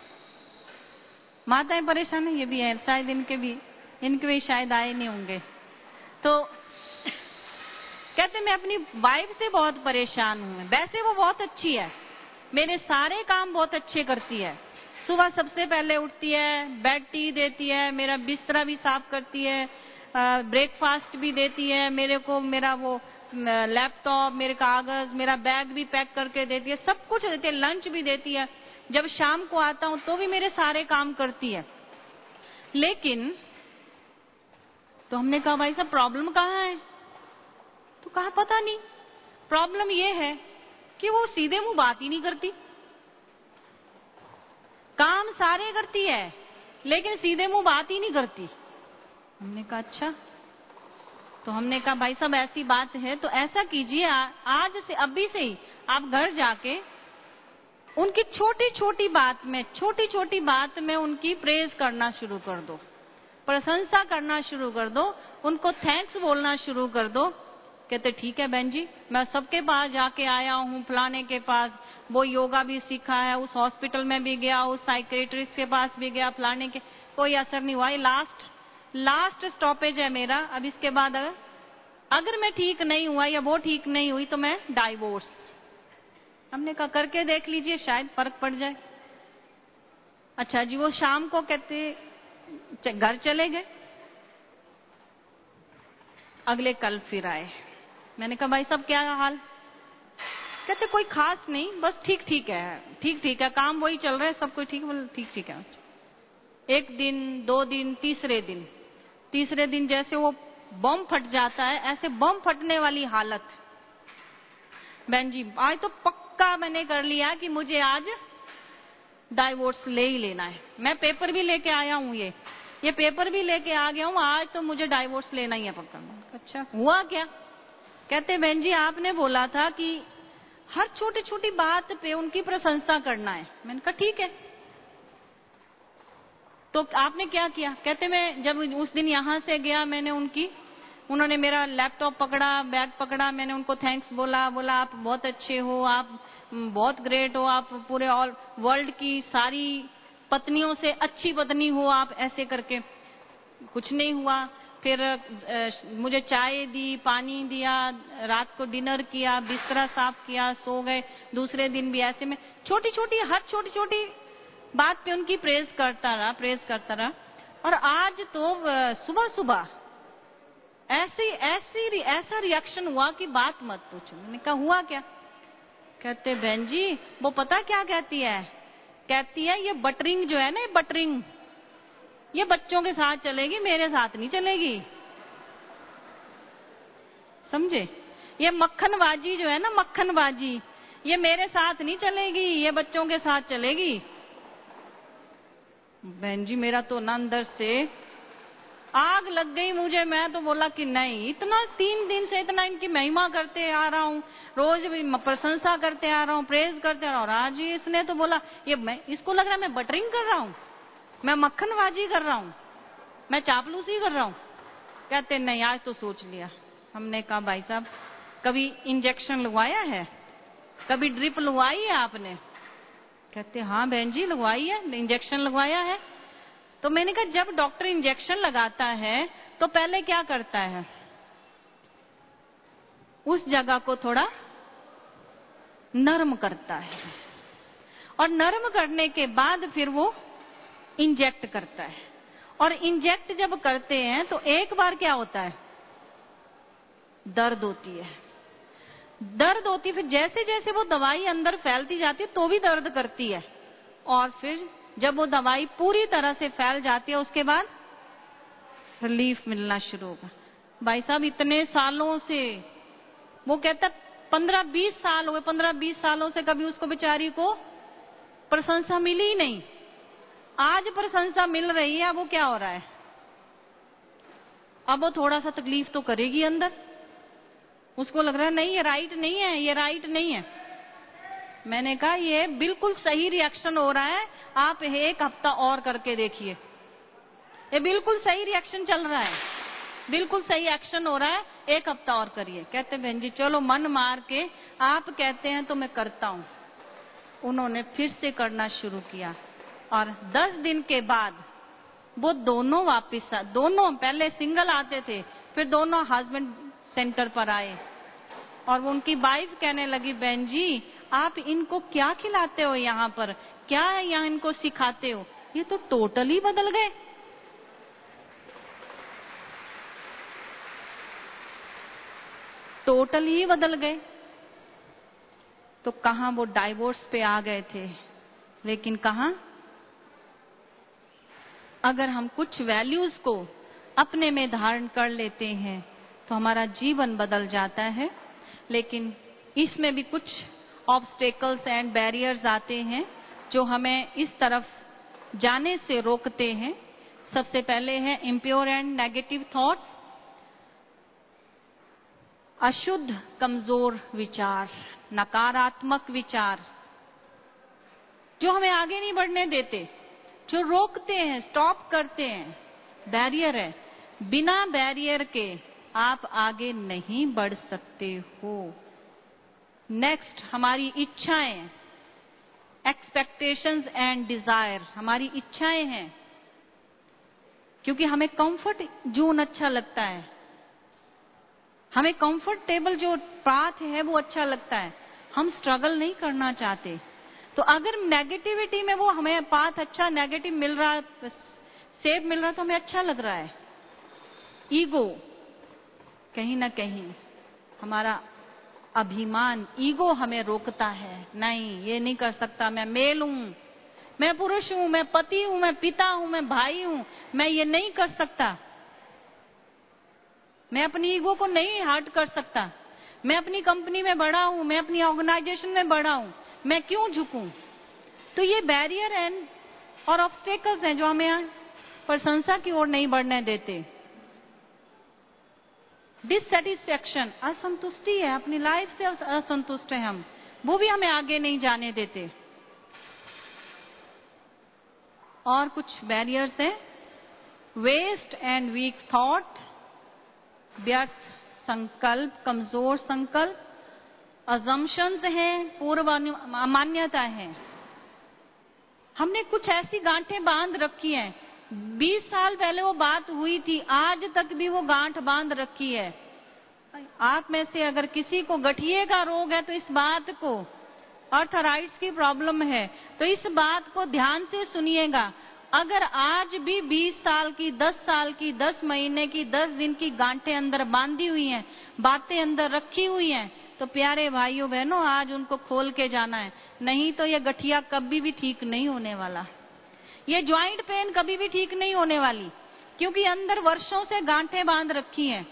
माताएं परेशान है, ये भी है शायद, इनके भी इनके भी शायद आए नहीं होंगे। तो कहते मैं अपनी वाइफ से बहुत परेशान हूँ। वैसे वो बहुत अच्छी है, मेरे सारे काम बहुत अच्छे करती है। सुबह सबसे पहले उठती है, बेड टी देती है, मेरा बिस्तरा भी साफ करती है, ब्रेकफास्ट भी देती है मेरे को, मेरा वो लैपटॉप, मेरे कागज, मेरा बैग भी पैक करके देती है, सब कुछ देती है, लंच भी देती है। जब शाम को आता हूँ तो भी मेरे सारे काम करती है। लेकिन तो हमने कहा भाई साहब प्रॉब्लम कहाँ है? तो कहा पता नहीं, प्रॉब्लम ये है कि वो सीधे मुंह बात ही नहीं करती। काम सारे करती है लेकिन सीधे मुंह बात ही नहीं करती। हमने कहा अच्छा। तो हमने कहा भाई साहब ऐसी बात है तो ऐसा कीजिए, आज से अभी से ही आप घर जाके उनकी छोटी छोटी बात में छोटी छोटी बात में उनकी प्रेज करना शुरू कर दो, प्रशंसा करना शुरू कर दो, उनको थैंक्स बोलना शुरू कर दो। कहते ठीक है बहन जी, मैं सबके पास जाके आया हूँ, फलाने के पास, वो योगा भी सीखा है, उस हॉस्पिटल में भी गया, उस साइकेट्रिस्ट के पास भी गया, फलाने के, कोई असर नहीं हुआ। लास्ट लास्ट स्टॉपेज है मेरा। अब इसके बाद अगर, अगर मैं ठीक नहीं हुआ या वो ठीक नहीं हुई तो मैं डाइवोर्स। हमने कहा करके देख लीजिए, शायद फर्क पड़ जाए। अच्छा जी, वो शाम को कहते घर चले गए, अगले कल फिर आए। मैंने कहा भाई साहब क्या हाल? कहते कोई खास नहीं, बस ठीक ठीक है, ठीक ठीक है, काम वही चल रहा है, सब कुछ ठीक, बोले ठीक ठीक है। एक दिन, दो दिन, तीसरे दिन तीसरे दिन जैसे वो बम फट जाता है, ऐसे बम फटने वाली हालत। बहन जी आज तो पक्का मैंने कर लिया कि मुझे आज डाइवोर्स ले ही लेना है। मैं पेपर भी लेके आया हूँ, ये ये पेपर भी लेके आ गया हूँ, आज तो मुझे डाइवोर्स लेना ही है पक्का। अच्छा हुआ क्या? कहते बहन जी आपने बोला था कि हर छोटी छोटी बात पे उनकी प्रशंसा करना है। मैंने कहा ठीक है, तो आपने क्या किया? कहते मैं जब उस दिन यहाँ से गया, मैंने उनकी उन्होंने मेरा लैपटॉप पकड़ा, बैग पकड़ा, मैंने उनको थैंक्स बोला, बोला आप बहुत अच्छे हो, आप बहुत ग्रेट हो, आप पूरे ऑल वर्ल्ड की सारी पत्नियों से अच्छी पत्नी हो आप, ऐसे करके। कुछ नहीं हुआ। फिर मुझे चाय दी, पानी दिया, रात को डिनर किया, बिस्तरा साफ किया, सो गए। दूसरे दिन भी ऐसे में छोटी छोटी हर छोटी छोटी बात पे उनकी प्रेज करता रहा, प्रेज करता रहा। और आज तो सुबह सुबह ऐसी ऐसी ऐसा रिएक्शन हुआ कि बात मत पूछो। मैंने कहा हुआ क्या? कहते बहन जी वो पता क्या कहती है? कहती है ये बटरिंग जो है ना, ये बटरिंग ये बच्चों के साथ चलेगी, मेरे साथ नहीं चलेगी। समझे? ये मक्खनबाजी जो है ना, मक्खनबाजी ये मेरे साथ नहीं चलेगी, ये बच्चों के साथ चलेगी। बहन जी मेरा तो ना अंदर से आग लग गई मुझे। मैं तो बोला कि नहीं, इतना तीन दिन से इतना इनकी महिमा करते आ रहा हूँ, रोज भी प्रशंसा करते आ रहा हूँ, प्रेज करते आ रहा हूँ, और आज इसने तो बोला ये मैं, इसको लग रहा है मैं बटरिंग कर रहा हूँ, मैं मक्खनबाजी कर रहा हूँ, मैं चापलूसी कर रहा हूँ। कहते नहीं आज तो सोच लिया। हमने कहा भाई साहब कभी इंजेक्शन लगवाया है, कभी ड्रिप लगवाई है आपने? कहते हाँ बहन जी लगवाई है, इंजेक्शन लगवाया है। तो मैंने कहा जब डॉक्टर इंजेक्शन लगाता है तो पहले क्या करता है? उस जगह को थोड़ा नरम करता है, और नरम करने के बाद फिर वो इंजेक्ट करता है। और इंजेक्ट जब करते हैं तो एक बार क्या होता है? दर्द होती है, दर्द होती है। फिर जैसे जैसे वो दवाई अंदर फैलती जाती है तो भी दर्द करती है, और फिर जब वो दवाई पूरी तरह से फैल जाती है उसके बाद रिलीफ मिलना शुरू होगा। भाई साहब इतने सालों से, वो कहता पंद्रह बीस साल हुए, पंद्रह बीस सालों से कभी उसको बेचारी को प्रशंसा मिली ही नहीं। आज प्रशंसा मिल रही है। अब वो क्या हो रहा है? अब वो थोड़ा सा तकलीफ तो करेगी अंदर, उसको लग रहा है नहीं ये राइट नहीं है, ये राइट नहीं है। मैंने कहा ये बिल्कुल सही रिएक्शन हो रहा है, आप एक हफ्ता और करके देखिए, ये बिल्कुल सही रिएक्शन चल रहा है, बिल्कुल सही एक्शन हो रहा है, एक हफ्ता और करिए। कहते बहन जी चलो मन मार के आप कहते हैं तो मैं करता हूं। उन्होंने फिर से करना शुरू किया, और दस दिन के बाद वो दोनों वापिस, दोनों पहले सिंगल आते थे, फिर दोनों हस्बैंड सेंटर पर आए, और वो उनकी वाइफ कहने लगी बहन जी आप इनको क्या खिलाते हो यहाँ पर, क्या है यहाँ इनको सिखाते हो? ये तो टोटली बदल गए। टोटली ही बदल गए। तो कहां वो डाइवोर्स पे आ गए थे, लेकिन कहां अगर हम कुछ वैल्यूज को अपने में धारण कर लेते हैं तो हमारा जीवन बदल जाता है। लेकिन इसमें भी कुछ ऑब्स्टेकल्स एंड बैरियर्स आते हैं जो हमें इस तरफ जाने से रोकते हैं। सबसे पहले है इम्प्योर एंड नेगेटिव थॉट्स, अशुद्ध कमजोर विचार, नकारात्मक विचार जो हमें आगे नहीं बढ़ने देते, जो रोकते हैं, स्टॉप करते हैं। बैरियर है, बिना बैरियर के आप आगे नहीं बढ़ सकते हो। नेक्स्ट हमारी इच्छाएं, एक्सपेक्टेशंस एंड डिजायर, हमारी इच्छाएं हैं क्योंकि हमें कंफर्ट जोन अच्छा लगता है, हमें कंफर्टेबल जो पाथ है वो अच्छा लगता है, हम स्ट्रगल नहीं करना चाहते। तो अगर नेगेटिविटी में वो हमें पाथ अच्छा नेगेटिव मिल रहा है, सेफ मिल रहा है, तो हमें अच्छा लग रहा है। ईगो, कहीं ना कहीं हमारा अभिमान, ईगो हमें रोकता है, नहीं ये नहीं कर सकता, मैं मेल हूं, मैं पुरुष हूं, मैं पति हूं, मैं पिता हूं, मैं भाई हूं, मैं ये नहीं कर सकता, मैं अपनी ईगो को नहीं हर्ट कर सकता, मैं अपनी कंपनी में बड़ा हूं, मैं अपनी ऑर्गेनाइजेशन में बड़ा हूं, मैं क्यों झुकूं? तो ये बैरियर एंड और ऑब्स्टेकल्स हैं जो हमें प्रशंसा की ओर नहीं बढ़ने देते। डिससेटिस्फैक्शन, असंतुष्टि है, अपनी लाइफ से असंतुष्ट है हम, वो भी हमें आगे नहीं जाने देते। और कुछ बैरियर्स हैं, वेस्ट एंड वीक थॉट, व्यर्थ संकल्प, कमजोर संकल्प, अजम्पशंस हैं, पूर्व मान्यता है। हमने कुछ ऐसी गांठें बांध रखी हैं, बीस साल पहले वो बात हुई थी, आज तक भी वो गांठ बांध रखी है। आप में से अगर किसी को गठिए का रोग है तो इस बात को, अर्थराइट्स की प्रॉब्लम है तो इस बात को ध्यान से सुनिएगा। अगर आज भी बीस साल की, दस साल की, दस महीने की, दस दिन की गांठें अंदर बांधी हुई हैं, बातें अंदर रखी हुई हैं, तो प्यारे भाइयों बहनों आज उनको खोल के जाना है, नहीं तो ये गठिया कभी भी ठीक नहीं होने वाला। ये ज्वाइंट पेन कभी भी ठीक नहीं होने वाली, क्योंकि अंदर वर्षों से गांठें बांध रखी हैं।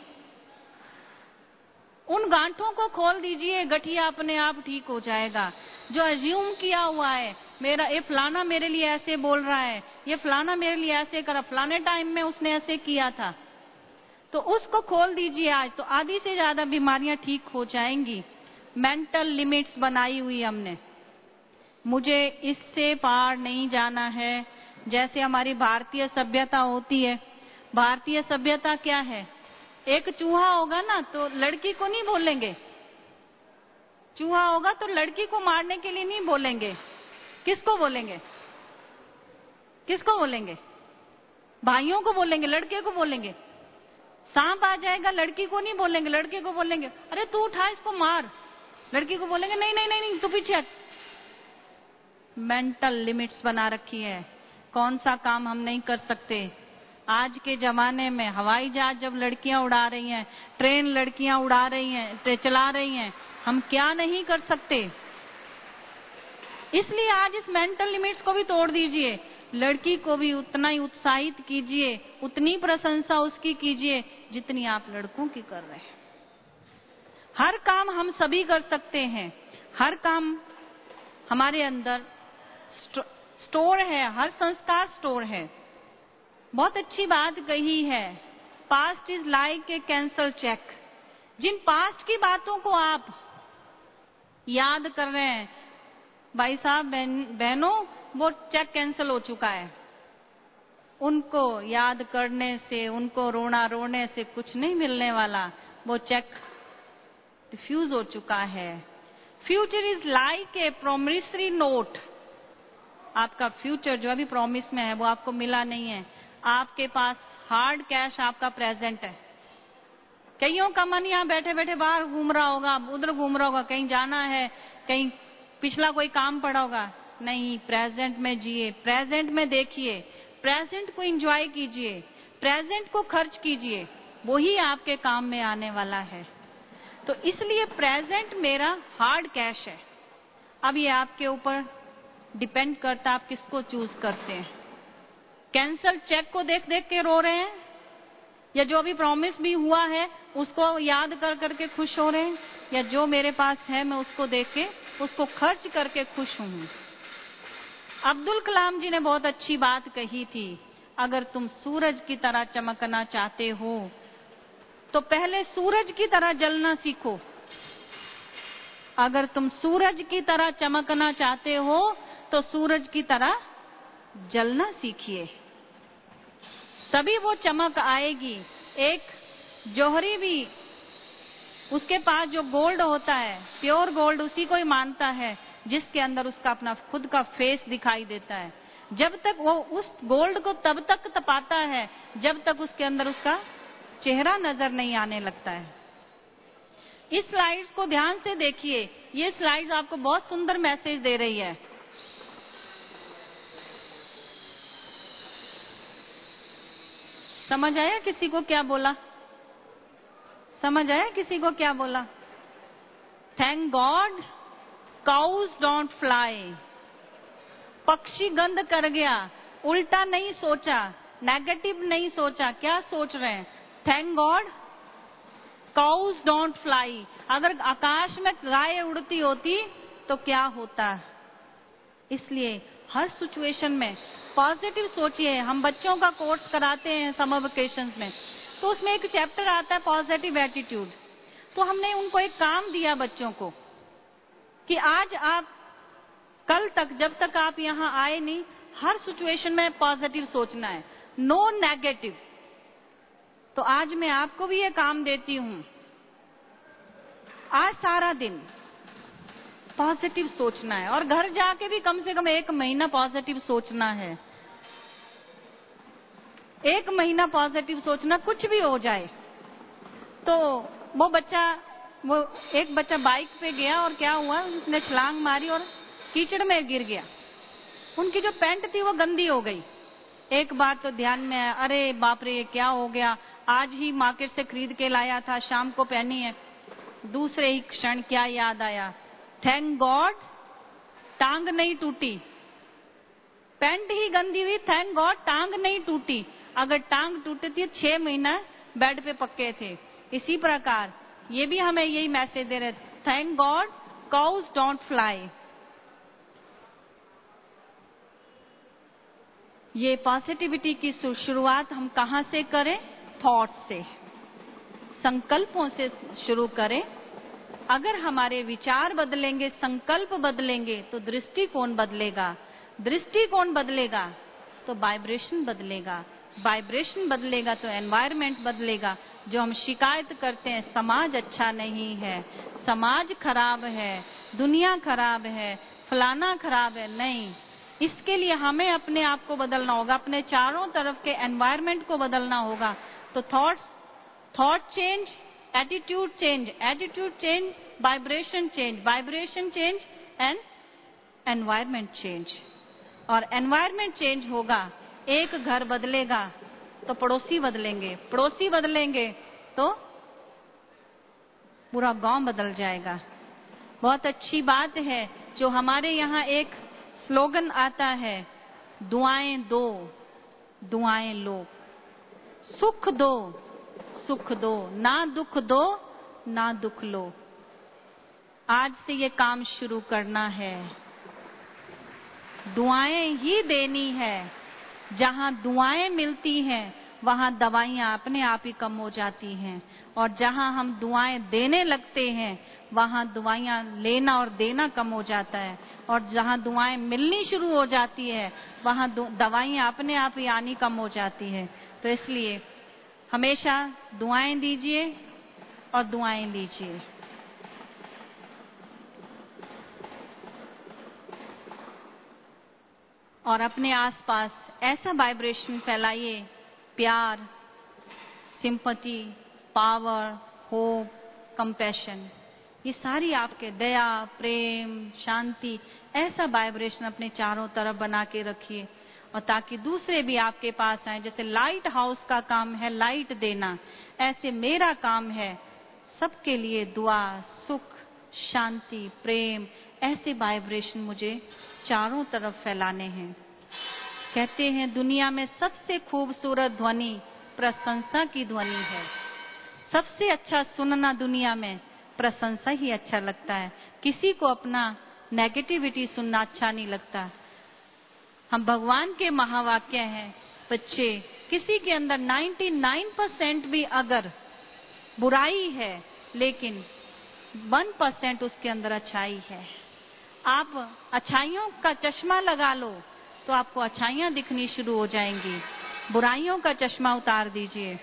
उन गांठों को खोल दीजिए, गठिया अपने आप ठीक हो जाएगा। जो अज्यूम किया हुआ है, मेरा ये फलाना मेरे लिए ऐसे बोल रहा है, ये फलाना मेरे लिए ऐसे करा, फलाने टाइम में उसने ऐसे किया था, तो उसको खोल दीजिए आज, तो आधी से ज्यादा बीमारियां ठीक हो जाएंगी। मेंटल लिमिट्स बनाई हुई हमने, मुझे इससे पार नहीं जाना है। जैसे हमारी भारतीय सभ्यता होती है, भारतीय सभ्यता क्या है, एक चूहा होगा ना तो लड़की को नहीं बोलेंगे, चूहा होगा तो लड़की को मारने के लिए नहीं बोलेंगे, किसको बोलेंगे, किसको बोलेंगे, भाइयों को बोलेंगे, लड़के को बोलेंगे। सांप आ जाएगा, लड़की को नहीं बोलेंगे, लड़के को बोलेंगे अरे तू उठा इसको मार, लड़की को बोलेंगे नहीं नहीं नहीं, नहीं तू पीछे हट। मेंटल लिमिट्स बना रखी है, कौन सा काम हम नहीं कर सकते। आज के जमाने में हवाई जहाज जब लड़कियां उड़ा रही हैं, ट्रेन लड़कियां उड़ा रही हैं, चला रही हैं, हम क्या नहीं कर सकते। इसलिए आज इस मेंटल लिमिट्स को भी तोड़ दीजिए, लड़की को भी उतना ही उत्साहित कीजिए, उतनी प्रशंसा उसकी कीजिए जितनी आप लड़कों की कर रहे हैं। हर काम हम सभी कर सकते हैं, हर काम हमारे अंदर स्टोर है, हर संस्कार स्टोर है। बहुत अच्छी बात कही है, past is like a cancel cheque. जिन पास्ट की बातों को आप याद कर रहे हैं, भाई साहब बहनों, वो चेक कैंसिल हो चुका है, उनको याद करने से, उनको रोना रोने से कुछ नहीं मिलने वाला, वो चेक रिफ्यूज हो चुका है। Future is like a promissory note. आपका फ्यूचर जो अभी प्रॉमिस में है वो आपको मिला नहीं है, आपके पास हार्ड कैश आपका प्रेजेंट है। कईयों का मन यहाँ बैठे बैठे बाहर घूम रहा होगा, उधर घूम रहा होगा, कहीं जाना है, कहीं पिछला कोई काम पड़ा होगा। नहीं, प्रेजेंट में जिए, प्रेजेंट में देखिए, प्रेजेंट को एंजॉय कीजिए, प्रेजेंट को खर्च कीजिए, वही आपके काम में आने वाला है। तो इसलिए प्रेजेंट मेरा हार्ड कैश है। अब ये आपके ऊपर डिपेंड करता है आप किसको चूज करते हैं। कैंसल चेक को देख देख के रो रहे हैं, या जो अभी प्रॉमिस भी हुआ है उसको याद कर करके खुश हो रहे हैं, या जो मेरे पास है मैं उसको देख के उसको खर्च करके खुश हूं। अब्दुल कलाम जी ने बहुत अच्छी बात कही थी, अगर तुम सूरज की तरह चमकना चाहते हो तो पहले सूरज की तरह जलना सीखो। अगर तुम सूरज की तरह चमकना चाहते हो तो सूरज की तरह जलना सीखिए, तभी वो चमक आएगी। एक जौहरी भी, उसके पास जो गोल्ड होता है, प्योर गोल्ड, उसी को ही मानता है जिसके अंदर उसका अपना खुद का फेस दिखाई देता है। जब तक वो उस गोल्ड को तब तक तपाता है जब तक उसके अंदर उसका चेहरा नजर नहीं आने लगता है। इस स्लाइड्स को ध्यान से देखिए, ये स्लाइड्स आपको बहुत सुंदर मैसेज दे रही है। समझ आया किसी को क्या बोला? समझ आया किसी को क्या बोला? Thank God cows don't fly. पक्षी गंध कर गया, उल्टा नहीं सोचा, नेगेटिव नहीं सोचा, क्या सोच रहे हैं? Thank God cows don't fly. अगर आकाश में गाय उड़ती होती तो क्या होता? इसलिए हर सिचुएशन में पॉजिटिव सोचिए। हम बच्चों का कोर्स कराते हैं समर वेकेशन में, तो उसमें एक चैप्टर आता है पॉजिटिव एटीट्यूड। तो हमने उनको एक काम दिया बच्चों को कि आज आप कल तक, जब तक आप यहाँ आए नहीं, हर सिचुएशन में पॉजिटिव सोचना है, नो नेगेटिव। तो आज मैं आपको भी ये काम देती हूँ, आज सारा दिन पॉजिटिव सोचना है, और घर जाके भी कम से कम एक महीना पॉजिटिव सोचना है। एक महीना पॉजिटिव सोचना, कुछ भी हो जाए। तो वो बच्चा, वो एक बच्चा बाइक पे गया और क्या हुआ, उसने छलांग मारी और कीचड़ में गिर गया। उनकी जो पैंट थी वो गंदी हो गई, एक बार तो ध्यान में आया, अरे बाप रे ये क्या हो गया, आज ही मार्केट से खरीद के लाया था, शाम को पहनी है। दूसरे ही क्षण क्या याद आया, थैंक गॉड टांग नहीं टूटी। पैंट ही गंदी हुई, थैंक गॉड टांग नहीं टूटी। अगर टांग टूटती छह महीना बेड पे पक्के थे। इसी प्रकार ये भी हमें यही मैसेज दे रहे, thank God cows don't fly. ये पॉजिटिविटी की शुरुआत हम कहाँ से करें? थॉट से, संकल्पों से शुरू करें। अगर हमारे विचार बदलेंगे, संकल्प बदलेंगे तो दृष्टिकोण बदलेगा, दृष्टिकोण बदलेगा तो वाइब्रेशन बदलेगा, वाइब्रेशन बदलेगा तो एनवायरनमेंट बदलेगा। जो हम शिकायत करते हैं समाज अच्छा नहीं है, समाज खराब है, दुनिया खराब है, फलाना खराब है, नहीं, इसके लिए हमें अपने आप को बदलना होगा, अपने चारों तरफ के एनवायरनमेंट को बदलना होगा। तो thoughts, thought change, attitude change, attitude change, vibration change, vibration change and environment change. और एनवायरनमेंट चेंज होगा, एक घर बदलेगा तो पड़ोसी बदलेंगे, पड़ोसी बदलेंगे तो पूरा गांव बदल जाएगा। बहुत अच्छी बात है जो हमारे यहाँ एक स्लोगन आता है, दुआएं दो दुआएं लो, सुख दो सुख दो, ना दुख दो ना दुख लो। आज से ये काम शुरू करना है, दुआएं ही देनी है। जहाँ दुआएं मिलती हैं वहाँ दवाइयाँ अपने आप ही कम हो जाती हैं, और जहाँ हम दुआएं देने लगते हैं वहाँ दवाइयाँ लेना और देना कम हो जाता है, और जहाँ दुआएं मिलनी शुरू हो जाती है वहाँ दवाइयाँ अपने आप ही आनी कम हो जाती है। तो इसलिए हमेशा दुआएं दीजिए और दुआएं लीजिए। और अपने आसपास ऐसा वाइब्रेशन फैलाइए, प्यार, सिंपैथी, पावर, होप, कंपैशन, ये सारी आपके दया, प्रेम, शांति, ऐसा वाइब्रेशन अपने चारों तरफ बना के रखिए, और ताकि दूसरे भी आपके पास आए। जैसे लाइट हाउस का काम है लाइट देना, ऐसे मेरा काम है सबके लिए दुआ, सुख, शांति, प्रेम, ऐसे वाइब्रेशन मुझे चारों तरफ फैलाने हैं। कहते हैं दुनिया में सबसे खूबसूरत ध्वनि प्रशंसा की ध्वनि है। सबसे अच्छा सुनना दुनिया में प्रशंसा ही अच्छा लगता है, किसी को अपना नेगेटिविटी सुनना अच्छा नहीं लगता। हम भगवान के महावाक्य हैं, बच्चे, किसी के अंदर निन्यानवे परसेंट भी अगर बुराई है लेकिन एक परसेंट उसके अंदर अच्छाई है। आप अच्छाइयों का चश्मा लगा लो तो आपको अच्छाइयां दिखनी शुरू हो जाएंगी, बुराइयों का चश्मा उतार दीजिए।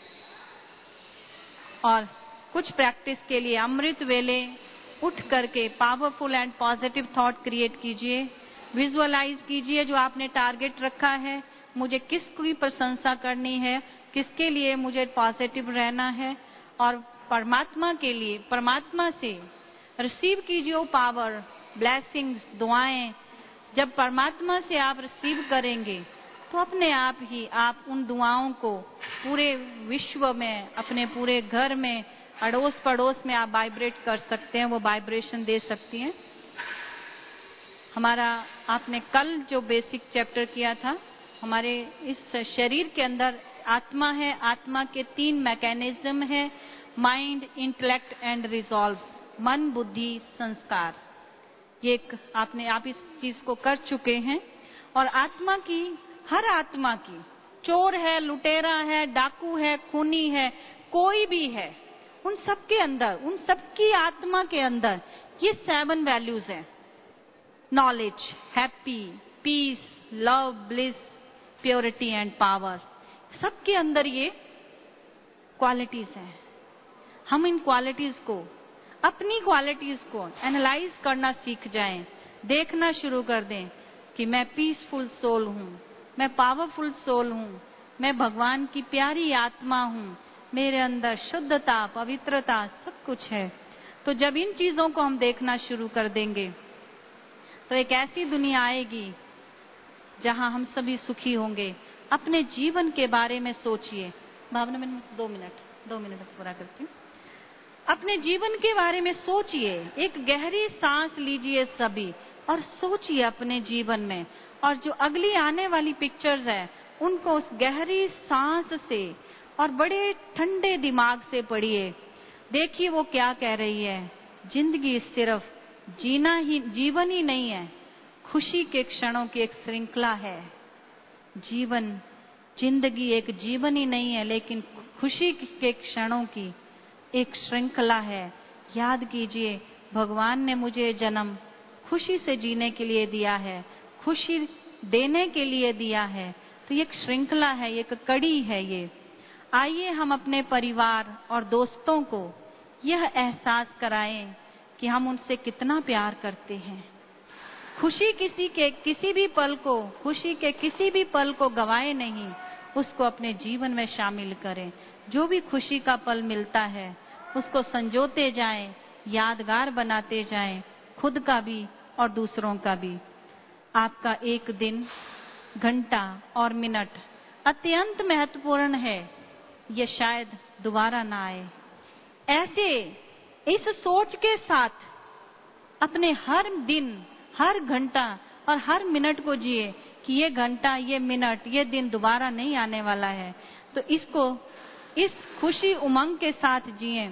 और कुछ प्रैक्टिस के लिए अमृत वेले उठ करके powerful and positive thought create कीजिए, विजुअलाइज कीजिए जो आपने टारगेट रखा है, मुझे किसकी प्रशंसा करनी है, किसके लिए मुझे पॉजिटिव रहना है, और परमात्मा के लिए परमात्मा से रिसीव कीजिए वो पावर, ब्लेसिंग्स, दुआएं। जब परमात्मा से आप रिसीव करेंगे तो अपने आप ही आप उन दुआओं को पूरे विश्व में, अपने पूरे घर में, अड़ोस पड़ोस में आप वाइब्रेट कर सकते हैं, वो वाइब्रेशन दे सकती हैं। हमारा आपने कल जो बेसिक चैप्टर किया था, हमारे इस शरीर के अंदर आत्मा है, आत्मा के तीन मैकेनिज्म है, माइंड, इंटेलेक्ट एंड रिजॉल्व, मन, बुद्धि, संस्कार। ये एक आपने आप इस चीज को कर चुके हैं। और आत्मा की, हर आत्मा की, चोर है, लुटेरा है, डाकू है, खूनी है, कोई भी है, उन सबके अंदर, उन सबकी आत्मा के अंदर ये सेवन वैल्यूज हैं, knowledge, happy, peace, love, bliss, purity and power. सबके अंदर ये क्वालिटीज हैं। हम इन क्वालिटीज को, अपनी क्वालिटीज को एनालाइज करना सीख जाएं, देखना शुरू कर दें कि मैं पीसफुल सोल हूँ, मैं पावरफुल सोल हूँ, मैं भगवान की प्यारी आत्मा हूँ, मेरे अंदर शुद्धता, पवित्रता सब कुछ है। तो जब इन चीजों को हम देखना शुरू कर देंगे तो एक ऐसी दुनिया आएगी जहां हम सभी सुखी होंगे, अपने जीवन के बारे में सोचिए। भावना मैंने दो मिनट दो मिनट पूरा करती हूँ। अपने जीवन के बारे में सोचिए, एक गहरी सांस लीजिए सभी और सोचिए अपने जीवन में, और जो अगली आने वाली पिक्चर्स है उनको उस गहरी सांस से और बड़े ठंडे दिमाग से पढ़िए। देखिए वो क्या कह रही है। जिंदगी सिर्फ जीना ही जीवन ही नहीं है, खुशी के क्षणों की एक श्रृंखला है। जीवन जिंदगी एक जीवन ही नहीं है, लेकिन खुशी के क्षणों की एक श्रृंखला है। याद कीजिए, भगवान ने मुझे जन्म खुशी से जीने के लिए दिया है, खुशी देने के लिए दिया है। तो ये एक श्रृंखला है, एक कड़ी है ये। आइए हम अपने परिवार और दोस्तों को यह एहसास कराएं कि हम उनसे कितना प्यार करते हैं। खुशी किसी के किसी भी पल को खुशी के किसी भी पल को गवाए नहीं, उसको अपने जीवन में शामिल करें। जो भी खुशी का पल मिलता है उसको संजोते जाएं, यादगार बनाते जाएं, खुद का भी और दूसरों का भी। आपका एक दिन, घंटा और मिनट अत्यंत महत्वपूर्ण है, ये शायद दोबारा ना आए। ऐसे इस सोच के साथ अपने हर दिन, हर घंटा और हर मिनट को जिए कि ये घंटा, ये मिनट, ये दिन दोबारा नहीं आने वाला है। तो इसको इस खुशी उमंग के साथ जिए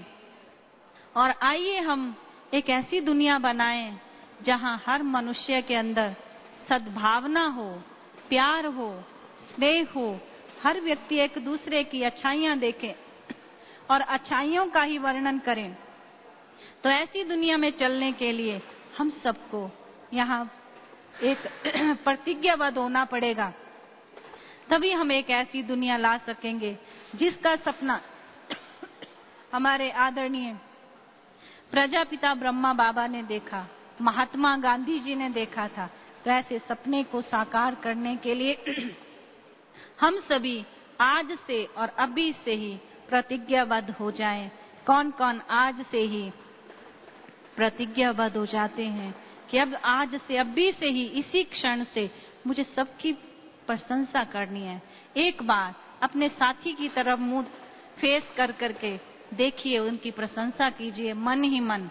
और आइए हम एक ऐसी दुनिया बनाएं जहां हर मनुष्य के अंदर सद्भावना हो, प्यार हो, स्नेह हो, हर व्यक्ति एक दूसरे की अच्छाइयां देखे और अच्छाइयों का ही वर्णन करें। तो ऐसी दुनिया में चलने के लिए हम सबको यहाँ एक प्रतिज्ञाबद्ध होना पड़ेगा, तभी हम एक ऐसी दुनिया ला सकेंगे जिसका सपना हमारे आदरणीय प्रजापिता ब्रह्मा बाबा ने देखा, महात्मा गांधी जी ने देखा था। तो ऐसे सपने को साकार करने के लिए हम सभी आज से और अभी से ही प्रतिज्ञाबद्ध हो जाएं। कौन कौन आज से ही प्रतिज्ञाबद्ध हो जाते हैं कि अब आज से, अभी से ही, इसी क्षण से मुझे सबकी प्रशंसा करनी है। एक बार अपने साथी की तरफ मुंह फेस कर करके देखिए, उनकी प्रशंसा कीजिए मन ही मन।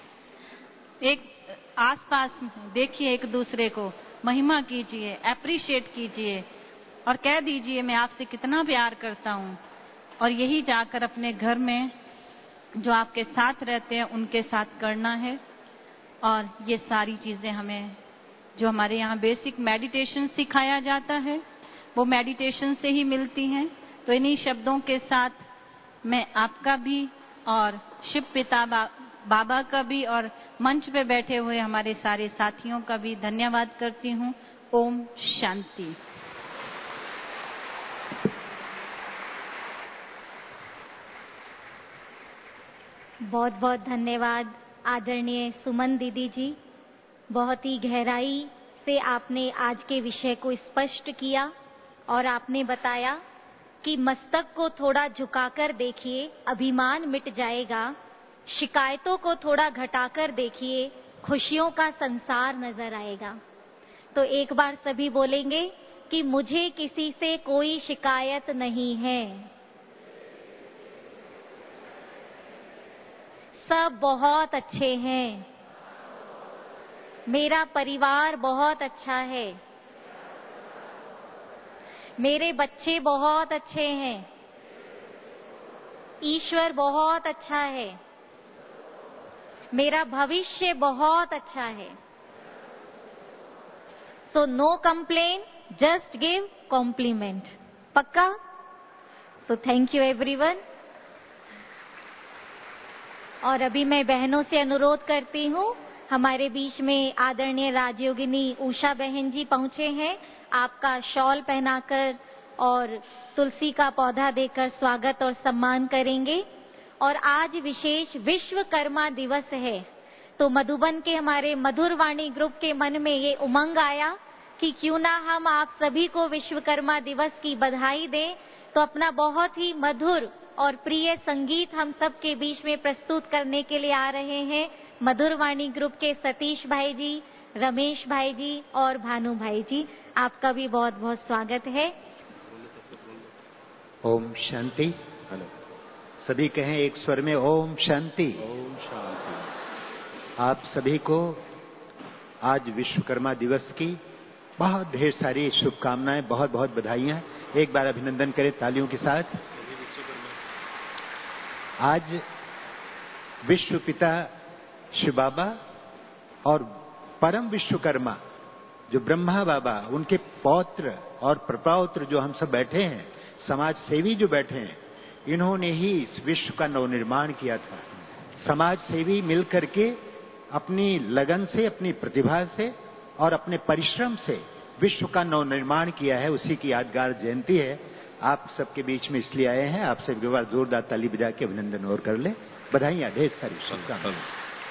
एक आसपास देखिए, एक दूसरे को महिमा कीजिए, एप्रिशिएट कीजिए और कह दीजिए मैं आपसे कितना प्यार करता हूँ। और यही जाकर अपने घर में जो आपके साथ रहते हैं उनके साथ करना है। और ये सारी चीजें हमें जो हमारे यहाँ बेसिक मेडिटेशन सिखाया जाता है वो मेडिटेशन से ही मिलती हैं। तो इन्हीं शब्दों के साथ मैं आपका भी और शिव पिता बा, बाबा का भी और मंच पे बैठे हुए हमारे सारे साथियों का भी धन्यवाद करती हूँ। ओम शांति।
बहुत बहुत धन्यवाद आदरणीय सुमन दीदी जी। बहुत ही गहराई से आपने आज के विषय को स्पष्ट किया और आपने बताया कि मस्तक को थोड़ा झुकाकर देखिए, अभिमान मिट जाएगा। शिकायतों को थोड़ा घटाकर देखिए, खुशियों का संसार नजर आएगा। तो एक बार सभी बोलेंगे कि मुझे किसी से कोई शिकायत नहीं है, सब बहुत अच्छे हैं, मेरा परिवार बहुत अच्छा है, मेरे बच्चे बहुत अच्छे हैं, ईश्वर बहुत अच्छा है, मेरा भविष्य बहुत अच्छा है। So no complain, just give compliment. पक्का? So thank you everyone. और अभी मैं बहनों से अनुरोध करती हूँ, हमारे बीच में आदरणीय राजयोगिनी उषा बहन जी पहुंचे हैं। आपका शॉल पहनाकर और तुलसी का पौधा देकर स्वागत और सम्मान करेंगे। और आज विशेष विश्वकर्मा दिवस है, तो मधुबन के हमारे मधुर वाणी ग्रुप के मन में ये उमंग आया कि क्यों ना हम आप सभी को विश्वकर्मा दिवस की बधाई दें। तो अपना बहुत ही मधुर और प्रिय संगीत हम सब के बीच में प्रस्तुत करने के लिए आ रहे हैं मधुर वाणी ग्रुप के सतीश भाई जी, रमेश भाई जी और भानु भाई जी। आपका भी बहुत बहुत स्वागत है।
ओम शांति। हेलो, सभी कहें एक स्वर में ओम शांति।
ओम शांति।
आप सभी को आज विश्वकर्मा दिवस की बहुत ढेर सारी शुभकामनाएं, बहुत बहुत बधाइयां। एक बार अभिनंदन करें तालियों के साथ। आज विश्व पिता शिव बाबा और परम विश्वकर्मा जो ब्रह्मा बाबा, उनके पौत्र और प्रपौत्र जो हम सब बैठे हैं, समाज सेवी जो बैठे हैं, इन्होंने ही इस विश्व का नवनिर्माण किया था। समाज सेवी मिलकर के अपनी लगन से, अपनी प्रतिभा से और अपने परिश्रम से विश्व का नवनिर्माण किया है। उसी की यादगार जयंती है। आप सबके बीच में इसलिए आए हैं। आप सब एक बार जोरदार ताली बजा के अभिनंदन और कर ले। बधाइयां, ढेर सारी शुभकामनाएं।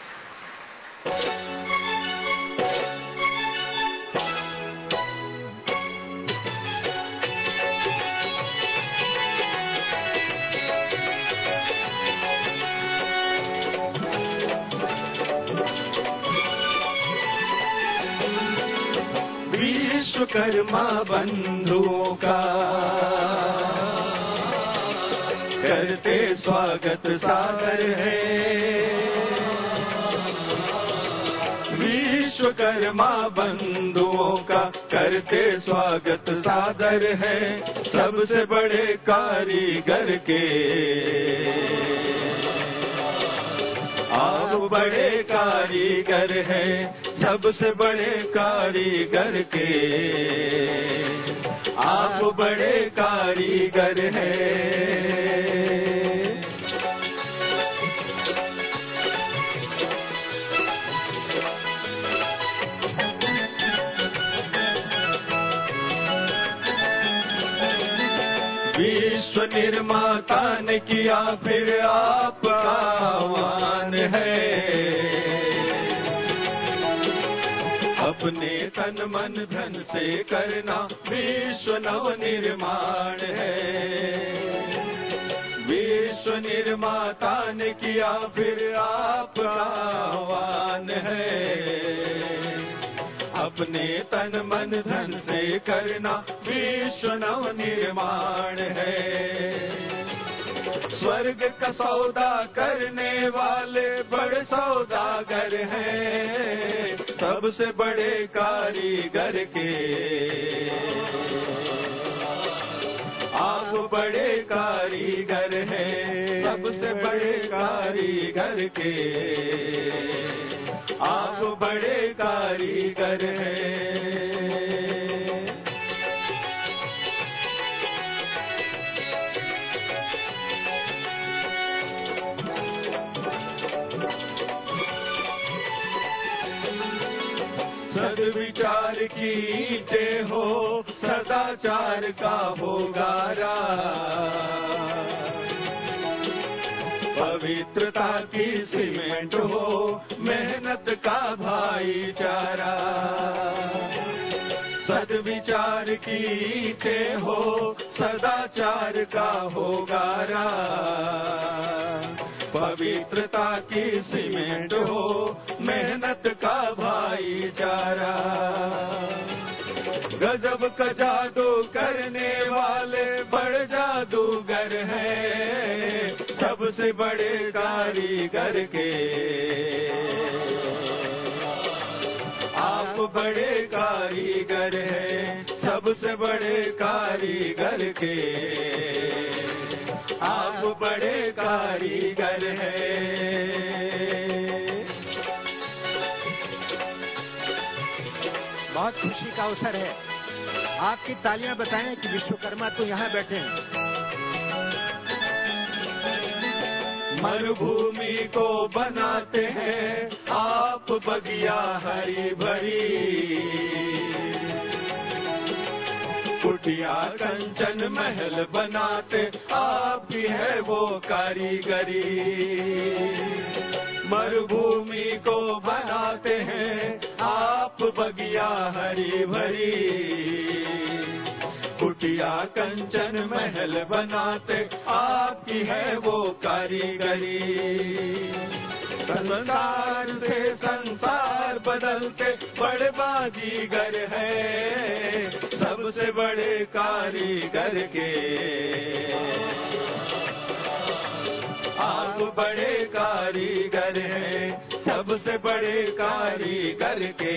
विश्वकर्मा बंधुओं का करते स्वागत सादर है। विश्वकर्मा बंधुओं का करते स्वागत सादर है। सबसे बड़े कारीगर के आप बड़े कारीगर हैं। सबसे बड़े कारीगर के आप बड़े कारीगर हैं। विश्व निर्माता ने किया फिर आपका आह्वान है। अपने तन मन धन से करना विश्व नव निर्माण है। विश्व निर्माता ने किया फिर आपका आह्वान है। अपने तन मन धन से करना विश्व नव निर्माण है। स्वर्ग का सौदा करने वाले बड़े सौदागर हैं। सबसे बड़े कारीगर के आप बड़े कारीगर हैं। सबसे बड़े कारीगर के आप बड़े कारीगर हैं। सद्विचार की ईंटें हो, सदाचार का हो गारा। पवित्रता की सीमेंट हो, मेहनत का भाईचारा। सद्विचार की ईंटें हो, सदाचार का हो गारा। पवित्रता की सीमेंट हो, मेहनत का भाईचारा। गजब का जादू करने वाले बड़े जादूगर हैं। सबसे बड़े कारीगर के आप बड़े कारीगर हैं। सबसे बड़े कारीगर के आप बड़े कारीगर हैं।
बहुत खुशी का अवसर है। आपकी तालियां बताएं कि विश्वकर्मा तो यहाँ बैठे हैं।
मरुभूमि को बनाते हैं आप बगिया हरी भरी। कुटिया कंचन महल बनाते आपकी है वो कारीगरी। मरुभूमि को बनाते हैं आप बगिया हरी भरी। कुटिया कंचन महल बनाते आपकी है वो कारीगरी। संसार से संसार बदलते बड़े बाजीगर है। सबसे बड़े कारीगर के। आप बड़े कारीगर हैं, सबसे बड़े कारीगर के।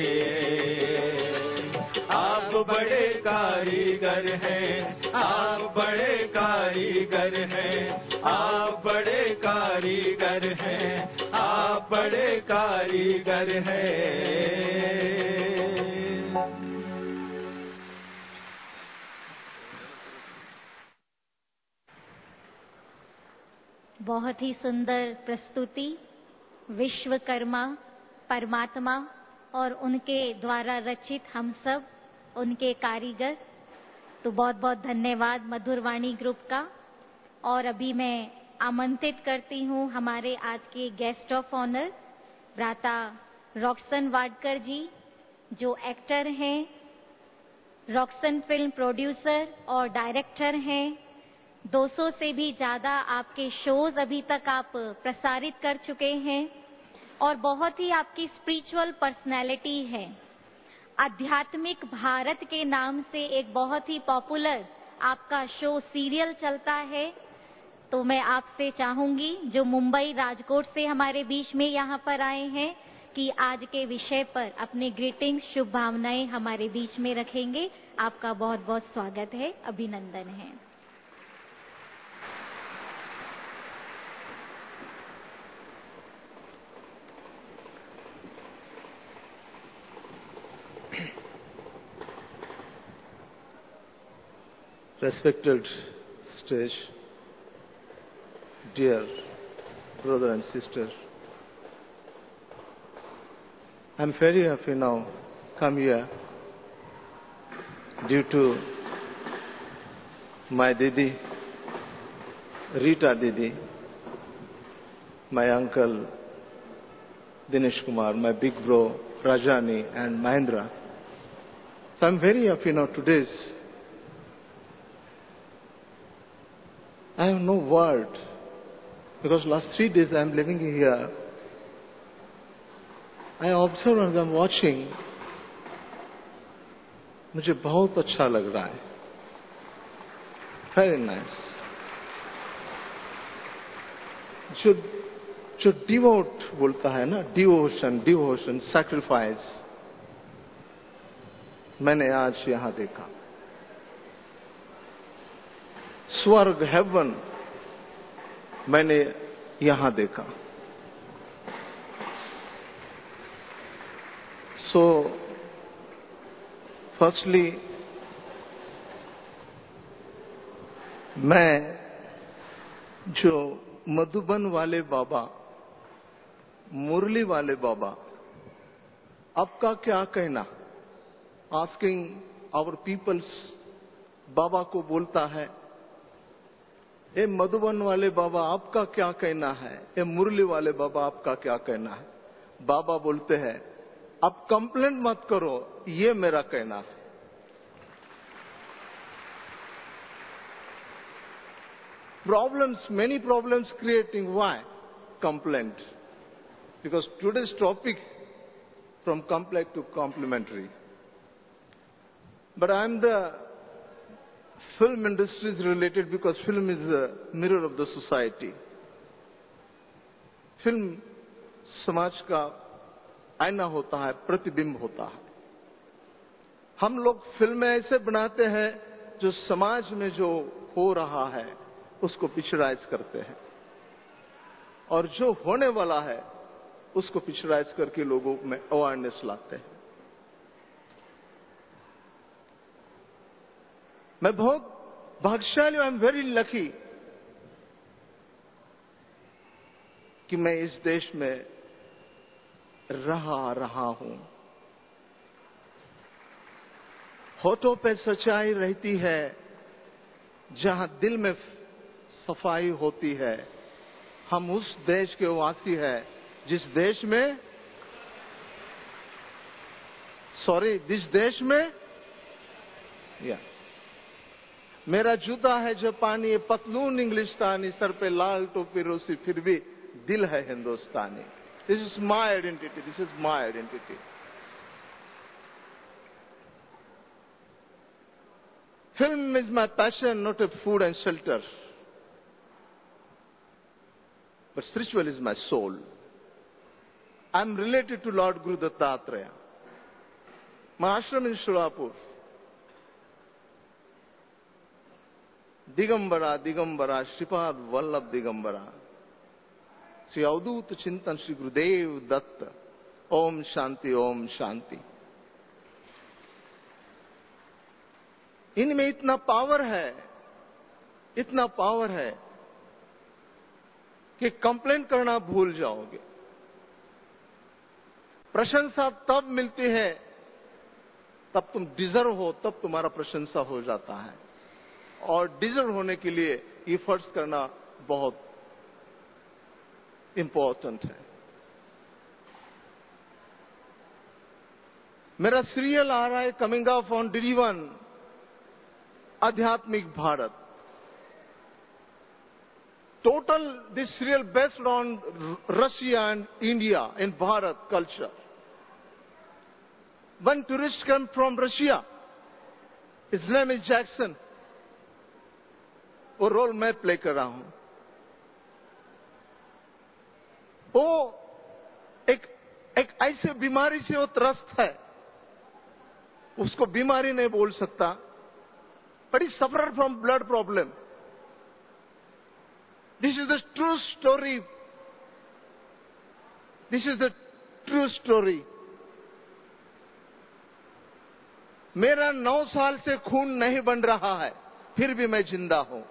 आप बड़े कारीगर हैं, आप बड़े कारीगर हैं, आप बड़े कारीगर हैं, आप बड़े कारीगर हैं।
बहुत ही सुंदर प्रस्तुति। विश्वकर्मा परमात्मा और उनके द्वारा रचित हम सब उनके कारीगर। तो बहुत बहुत धन्यवाद मधुरवाणी ग्रुप का। और अभी मैं आमंत्रित करती हूँ हमारे आज के गेस्ट ऑफ ऑनर भ्राता रॉक्सन वाडकर जी, जो एक्टर हैं, रॉक्सन फिल्म प्रोड्यूसर और डायरेक्टर हैं। दो सौ से भी ज्यादा आपके शोज अभी तक आप प्रसारित कर चुके हैं और बहुत ही आपकी स्पिरिचुअल पर्सनैलिटी है। आध्यात्मिक भारत के नाम से एक बहुत ही पॉपुलर आपका शो सीरियल चलता है। तो मैं आपसे चाहूंगी, जो मुंबई राजकोट से हमारे बीच में यहाँ पर आए हैं, कि आज के विषय पर अपने ग्रीटिंग्स शुभ भावनाएं हमारे बीच में रखेंगे। आपका बहुत बहुत स्वागत है, अभिनंदन है।
Respected stage, dear brother and sister, I'm very happy now come here due to my Didi, Rita Didi, my uncle Dinesh Kumar, my big bro Rajani and Mahendra. So I'm very happy now today's. I have no word because last three days I am living here. I observe and I am watching. मुझे बहुत अच्छा लग रहा है. Very nice. जो जो devote बोलता है ना, डिवोशन, डिवोशन, सैक्रिफाइस, मैंने आज यहाँ देखा. स्वर्ग, हेवन, मैंने यहां देखा. सो फर्स्टली मैं जो मधुबन वाले बाबा, मुरली वाले बाबा, आपका क्या कहना, आस्किंग आवर पीपल्स, बाबा को बोलता है, ए मधुबन वाले बाबा आपका क्या कहना है, ए मुरली वाले बाबा आपका क्या कहना है. बाबा बोलते हैं, आप कंप्लेंट मत करो, ये मेरा कहना है. Problems, many problems creating, why complaint? Because today's topic from complaint to complimentary. But I am the film industry is related because film is a mirror of the society. Film समाज का आईना होता है, प्रतिबिंब होता है. हम लोग फिल्में ऐसे बनाते हैं जो समाज में जो हो रहा है उसको पिक्चराइज करते हैं, और जो होने वाला है उसको पिक्चराइज करके लोगों में अवेयरनेस लाते हैं. मैं बहुत भाग्यशाली हूं, आई एम वेरी लकी कि मैं इस देश में रहा रहा हूं. होठों पे सच्चाई रहती है, जहां दिल में सफाई होती है. हम उस देश के वासी हैं जिस देश में, सॉरी जिस देश में या मेरा जूता है जापानी, पतलून इंग्लिस्तानी, सर पे लाल टोपी रूसी, फिर भी दिल है हिंदुस्तानी. This is my identity, this is my identity. Film is my passion, not a food and shelter. But spiritual is my soul. I'm related to Lord Guru Dattatreya. My ashram in Shulapur. Digambara, Digambara, Shripad Vallabh Digambara. Sri Avadut Chintan Sri Gurudev Datta. Om Shanti, Om Shanti. इनमें इतना power है, इतना power है कि complaint करना भूल जाओगे। प्रशंसा तब मिलती है तब तुम डिजर्व हो, तब तुम्हारा प्रशंसा हो जाता है। और डिजर्व होने के लिए एफर्ट्स करना बहुत इंपॉर्टेंट है। मेरा सीरियल आ रहा है coming of on D D one, आध्यात्मिक भारत। Total this serial based on Russia and India in Bharat culture. One tourist come from Russia, his name is Jackson. वो रोल मैं प्ले कर रहा हूं। वो एक एक ऐसे बीमारी से वो त्रस्त है, उसको बीमारी नहीं बोल सकता, but he suffered from blood problem. This is the true story. This is the true story. मेरा नौ साल से खून नहीं बन रहा है, फिर भी मैं जिंदा हूं।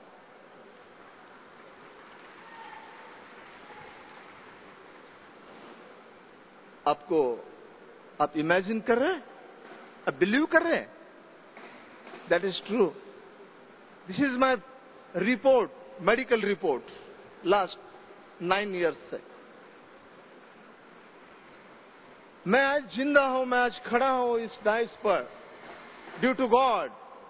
आपको आप इमेजिन कर रहे हैं, आप बिलीव कर रहे हैं? That is true. This is my report, medical report, last nine years से। मैं आज जिंदा हूं, मैं आज खड़ा हूं इस डाइस पर, ड्यू टू गॉड।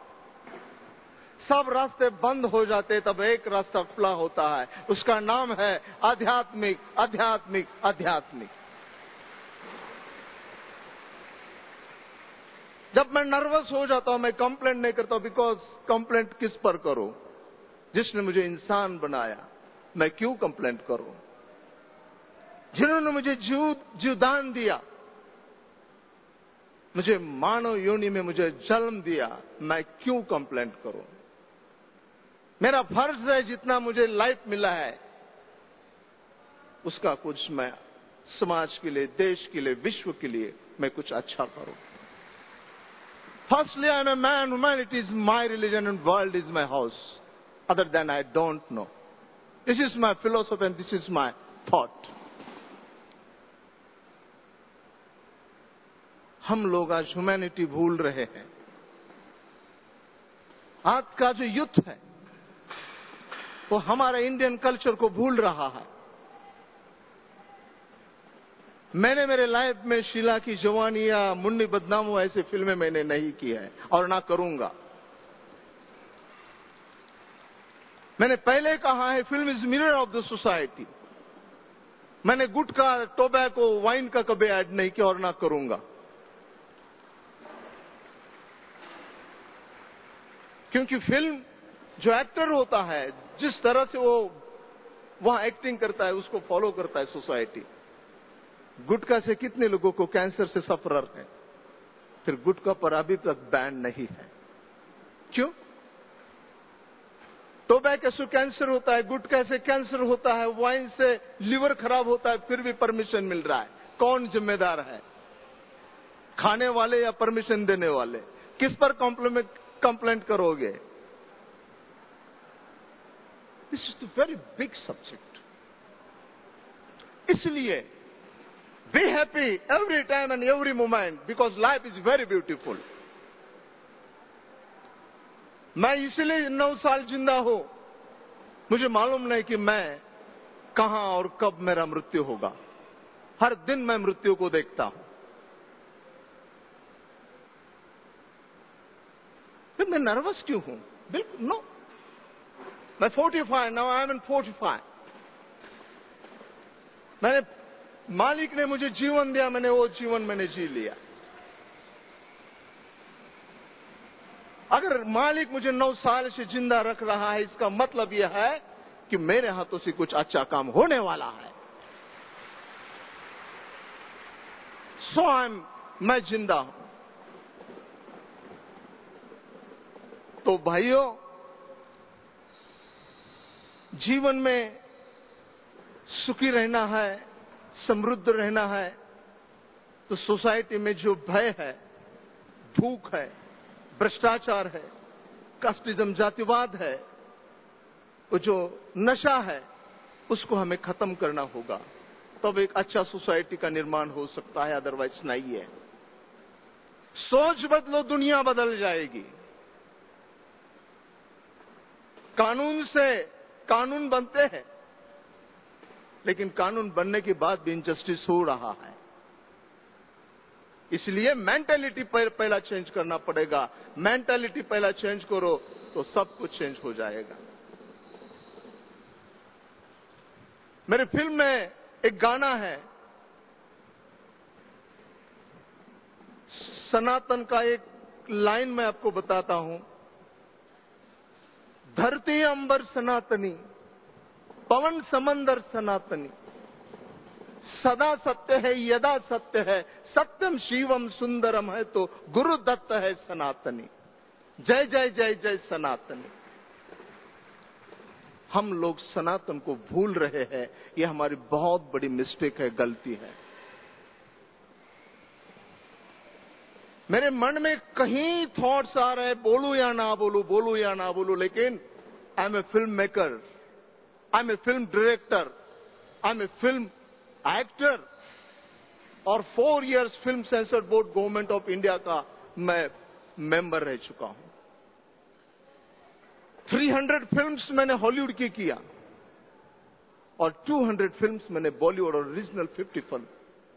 सब रास्ते बंद हो जाते तब एक रास्ता खुला होता है, उसका नाम है आध्यात्मिक, आध्यात्मिक, आध्यात्मिक। जब मैं नर्वस हो जाता हूं, मैं कंप्लेंट नहीं करता, बिकॉज कंप्लेंट किस पर करूं? जिसने मुझे इंसान बनाया, मैं क्यों कंप्लेंट करूं? जिन्होंने मुझे जीव जीवदान दिया, मुझे मानव योनि में मुझे जन्म दिया, मैं क्यों कंप्लेंट करूं? मेरा फर्ज है, जितना मुझे लाइफ मिला है उसका कुछ मैं समाज के लिए, देश के लिए, विश्व के लिए मैं कुछ अच्छा करूं। Firstly, I am a man. Humanity is my religion and world is my house. Other than I don't know. This is my philosophy and this is my thought. हम लोग आज ह्यूमैनिटी भूल रहे हैं। आज का जो युद्ध है वो हमारे इंडियन कल्चर को भूल रहा है। मैंने मेरे लाइफ में शीला की जवानी या मुन्नी बदनाम ऐसी फिल्में मैंने नहीं की है और ना करूंगा। मैंने पहले कहा है, film is mirror of the society. मैंने गुटखा, टोबैको, वाइन का कभी ऐड नहीं किया और ना करूंगा, क्योंकि फिल्म जो एक्टर होता है, जिस तरह से वो वहां एक्टिंग करता है, उसको फॉलो करता है सोसाइटी। गुटखा से कितने लोगों को कैंसर से सफरर है, फिर गुटखा पर अभी तक बैन नहीं है। क्यों? टोबैको से कैंसर होता है, गुटखा से कैंसर होता है, वाइन से लिवर खराब होता है, फिर भी परमिशन मिल रहा है। कौन जिम्मेदार है? खाने वाले या परमिशन देने वाले? किस पर कंप्लेंट करोगे? This is the very big subject. इसलिए be happy every time and every moment because life is very beautiful. मैं इसलिए नौ साल जिंदा हूं, मुझे मालूम नहीं कि मैं कहां और कब मेरा मृत्यु होगा। हर दिन मैं मृत्यु को देखता हूं। फिर मैं नर्वस क्यों हूं? बिल्कुल नो। मैं पैंतालीस, नाउ आई एम इन पैंतालीस। मैंने, मालिक ने मुझे जीवन दिया, मैंने वो जीवन मैंने जी लिया। अगर मालिक मुझे नौ साल से जिंदा रख रहा है, इसका मतलब यह है कि मेरे हाथों से कुछ अच्छा काम होने वाला है। सो आई एम मैं जिंदा हूं। तो भाइयों, जीवन में सुखी रहना है, समृद्ध रहना है, तो सोसाइटी में जो भय है, भूख है, भ्रष्टाचार है, कास्टिज्म जातिवाद है, वो जो नशा है, उसको हमें खत्म करना होगा। तब एक अच्छा सोसाइटी का निर्माण हो सकता है, अदरवाइज नहीं है। सोच बदलो, दुनिया बदल जाएगी। कानून से कानून बनते हैं, लेकिन कानून बनने के बाद भी इनजस्टिस हो रहा है। इसलिए मेंटालिटी पहला चेंज करना पड़ेगा। मेंटालिटी पहला चेंज करो तो सब कुछ चेंज हो जाएगा। मेरी फिल्म में एक गाना है, सनातन का एक लाइन मैं आपको बताता हूं। धरती अंबर सनातनी, पवन समंदर सनातनी, सदा सत्य है यदा सत्य है, सत्यम शिवम सुंदरम है तो गुरु दत्त है सनातनी। जय जय जय जय सनातनी। हम लोग सनातन को भूल रहे हैं, यह हमारी बहुत बड़ी मिस्टेक है, गलती है। मेरे मन में कहीं थॉट्स आ रहे हैं, बोलूं या ना बोलूं, बोलूं या ना बोलूं, लेकिन I am a film maker, I am a film director, I am a film actor, और four years film censor board government of India का मैं मेंबर रह चुका हूं। तीन सौ फिल्म्स मैंने हॉलीवुड की किया और दो सौ फिल्म्स मैंने बॉलीवुड और रीजनल पचास फिल्म।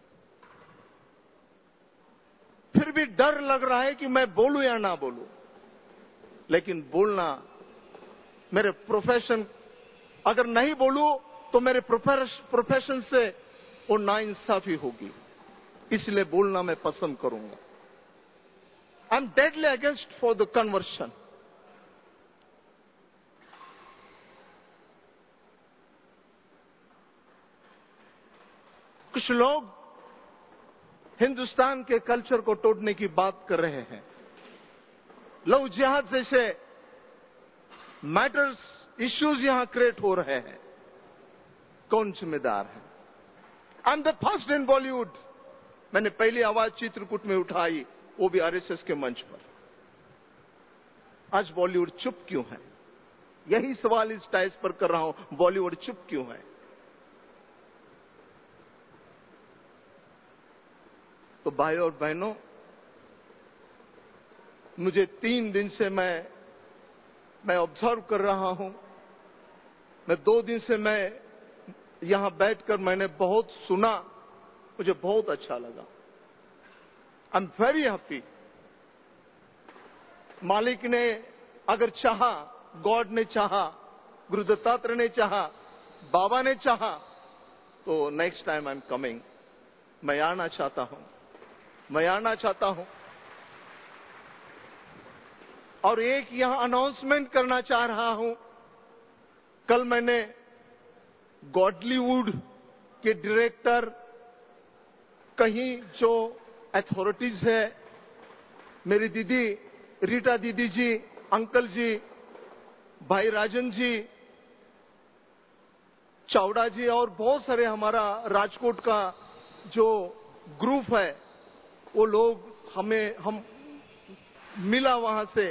फिर भी डर लग रहा है कि मैं बोलूं या ना बोलूं, लेकिन बोलना मेरे प्रोफेशन, अगर नहीं बोलूं तो मेरे प्रोफेशन से वो नाइंसाफी होगी, इसलिए बोलना मैं पसंद करूंगा। I am deadly against for the conversion. कुछ लोग हिंदुस्तान के कल्चर को तोड़ने की बात कर रहे हैं। लव जिहाद जैसे मैटर्स, इश्यूज यहां क्रिएट हो रहे हैं। कौन जिम्मेदार है? I am the first in Bollywood. मैंने पहली आवाज चित्रकूट में उठाई, वो भी आरएसएस के मंच पर। आज बॉलीवुड चुप क्यों है? यही सवाल इस टाइस पर कर रहा हूं, बॉलीवुड चुप क्यों है? तो भाइयों और बहनों, मुझे तीन दिन से मैं मैं ऑब्जर्व कर रहा हूं। मैं दो दिन से मैं यहां बैठकर मैंने बहुत सुना, मुझे बहुत अच्छा लगा। I am very happy. मालिक ने अगर चाहा, गॉड ने चाहा, गुरु दत्तात्रेय ने चाहा, बाबा ने चाहा, तो next time I am coming. मैं आना चाहता हूं, मैं आना चाहता हूं। और एक यहां अनाउंसमेंट करना चाह रहा हूं। कल मैंने गॉडलीवुड के डायरेक्टर, कहीं जो अथॉरिटीज है, मेरी दीदी रीटा दीदी जी, अंकल जी, भाई राजन जी, चावड़ा जी और बहुत सारे हमारा राजकोट का जो ग्रुप है, वो लोग हमें हम मिला वहां से,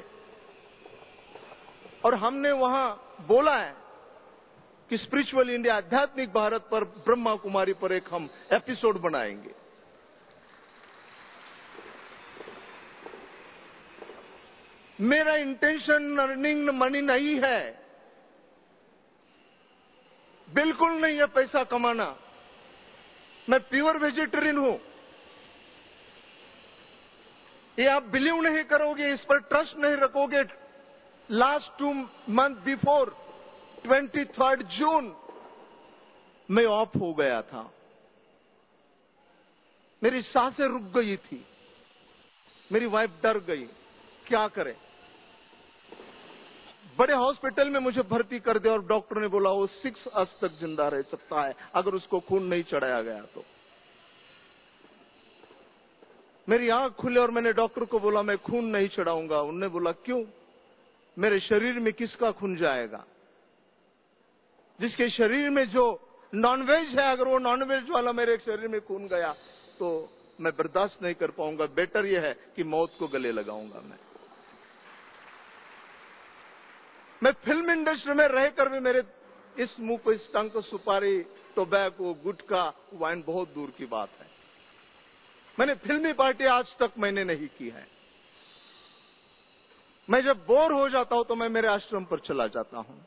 और हमने वहां बोला है कि स्पिरिचुअल इंडिया, आध्यात्मिक भारत पर, ब्रह्मा कुमारी पर एक हम एपिसोड बनाएंगे। मेरा इंटेंशन अर्निंग मनी नहीं है, बिल्कुल नहीं है पैसा कमाना। मैं प्योर वेजिटेरियन हूं। ये आप बिलीव नहीं करोगे, इस पर ट्रस्ट नहीं रखोगे। Last two month before twenty third June मैं ऑफ हो गया था। मेरी सांसें रुक गई थी। मेरी वाइफ डर गई, क्या करे। बड़े हॉस्पिटल में मुझे भर्ती कर दिया और डॉक्टर ने बोला वो सिक्स आवर्स तक जिंदा रह सकता है अगर उसको खून नहीं चढ़ाया गया तो। मेरी आंख खुले और मैंने डॉक्टर को बोला मैं खून नहीं चढ़ाऊंगा। उन्होंने बोला क्यों? मेरे शरीर में किसका खून जाएगा? जिसके शरीर में जो नॉनवेज है, अगर वो नॉनवेज वाला मेरे शरीर में खून गया तो मैं बर्दाश्त नहीं कर पाऊंगा। बेटर यह है कि मौत को गले लगाऊंगा। मैं मैं फिल्म इंडस्ट्री में रहकर भी मेरे इस मुंह को, इस टंग को सुपारी, टोबैको, गुटखा, वाइन बहुत दूर की बात है। मैंने फिल्मी पार्टी आज तक मैंने नहीं की है। मैं जब बोर हो जाता हूं तो मैं मेरे आश्रम पर चला जाता हूं।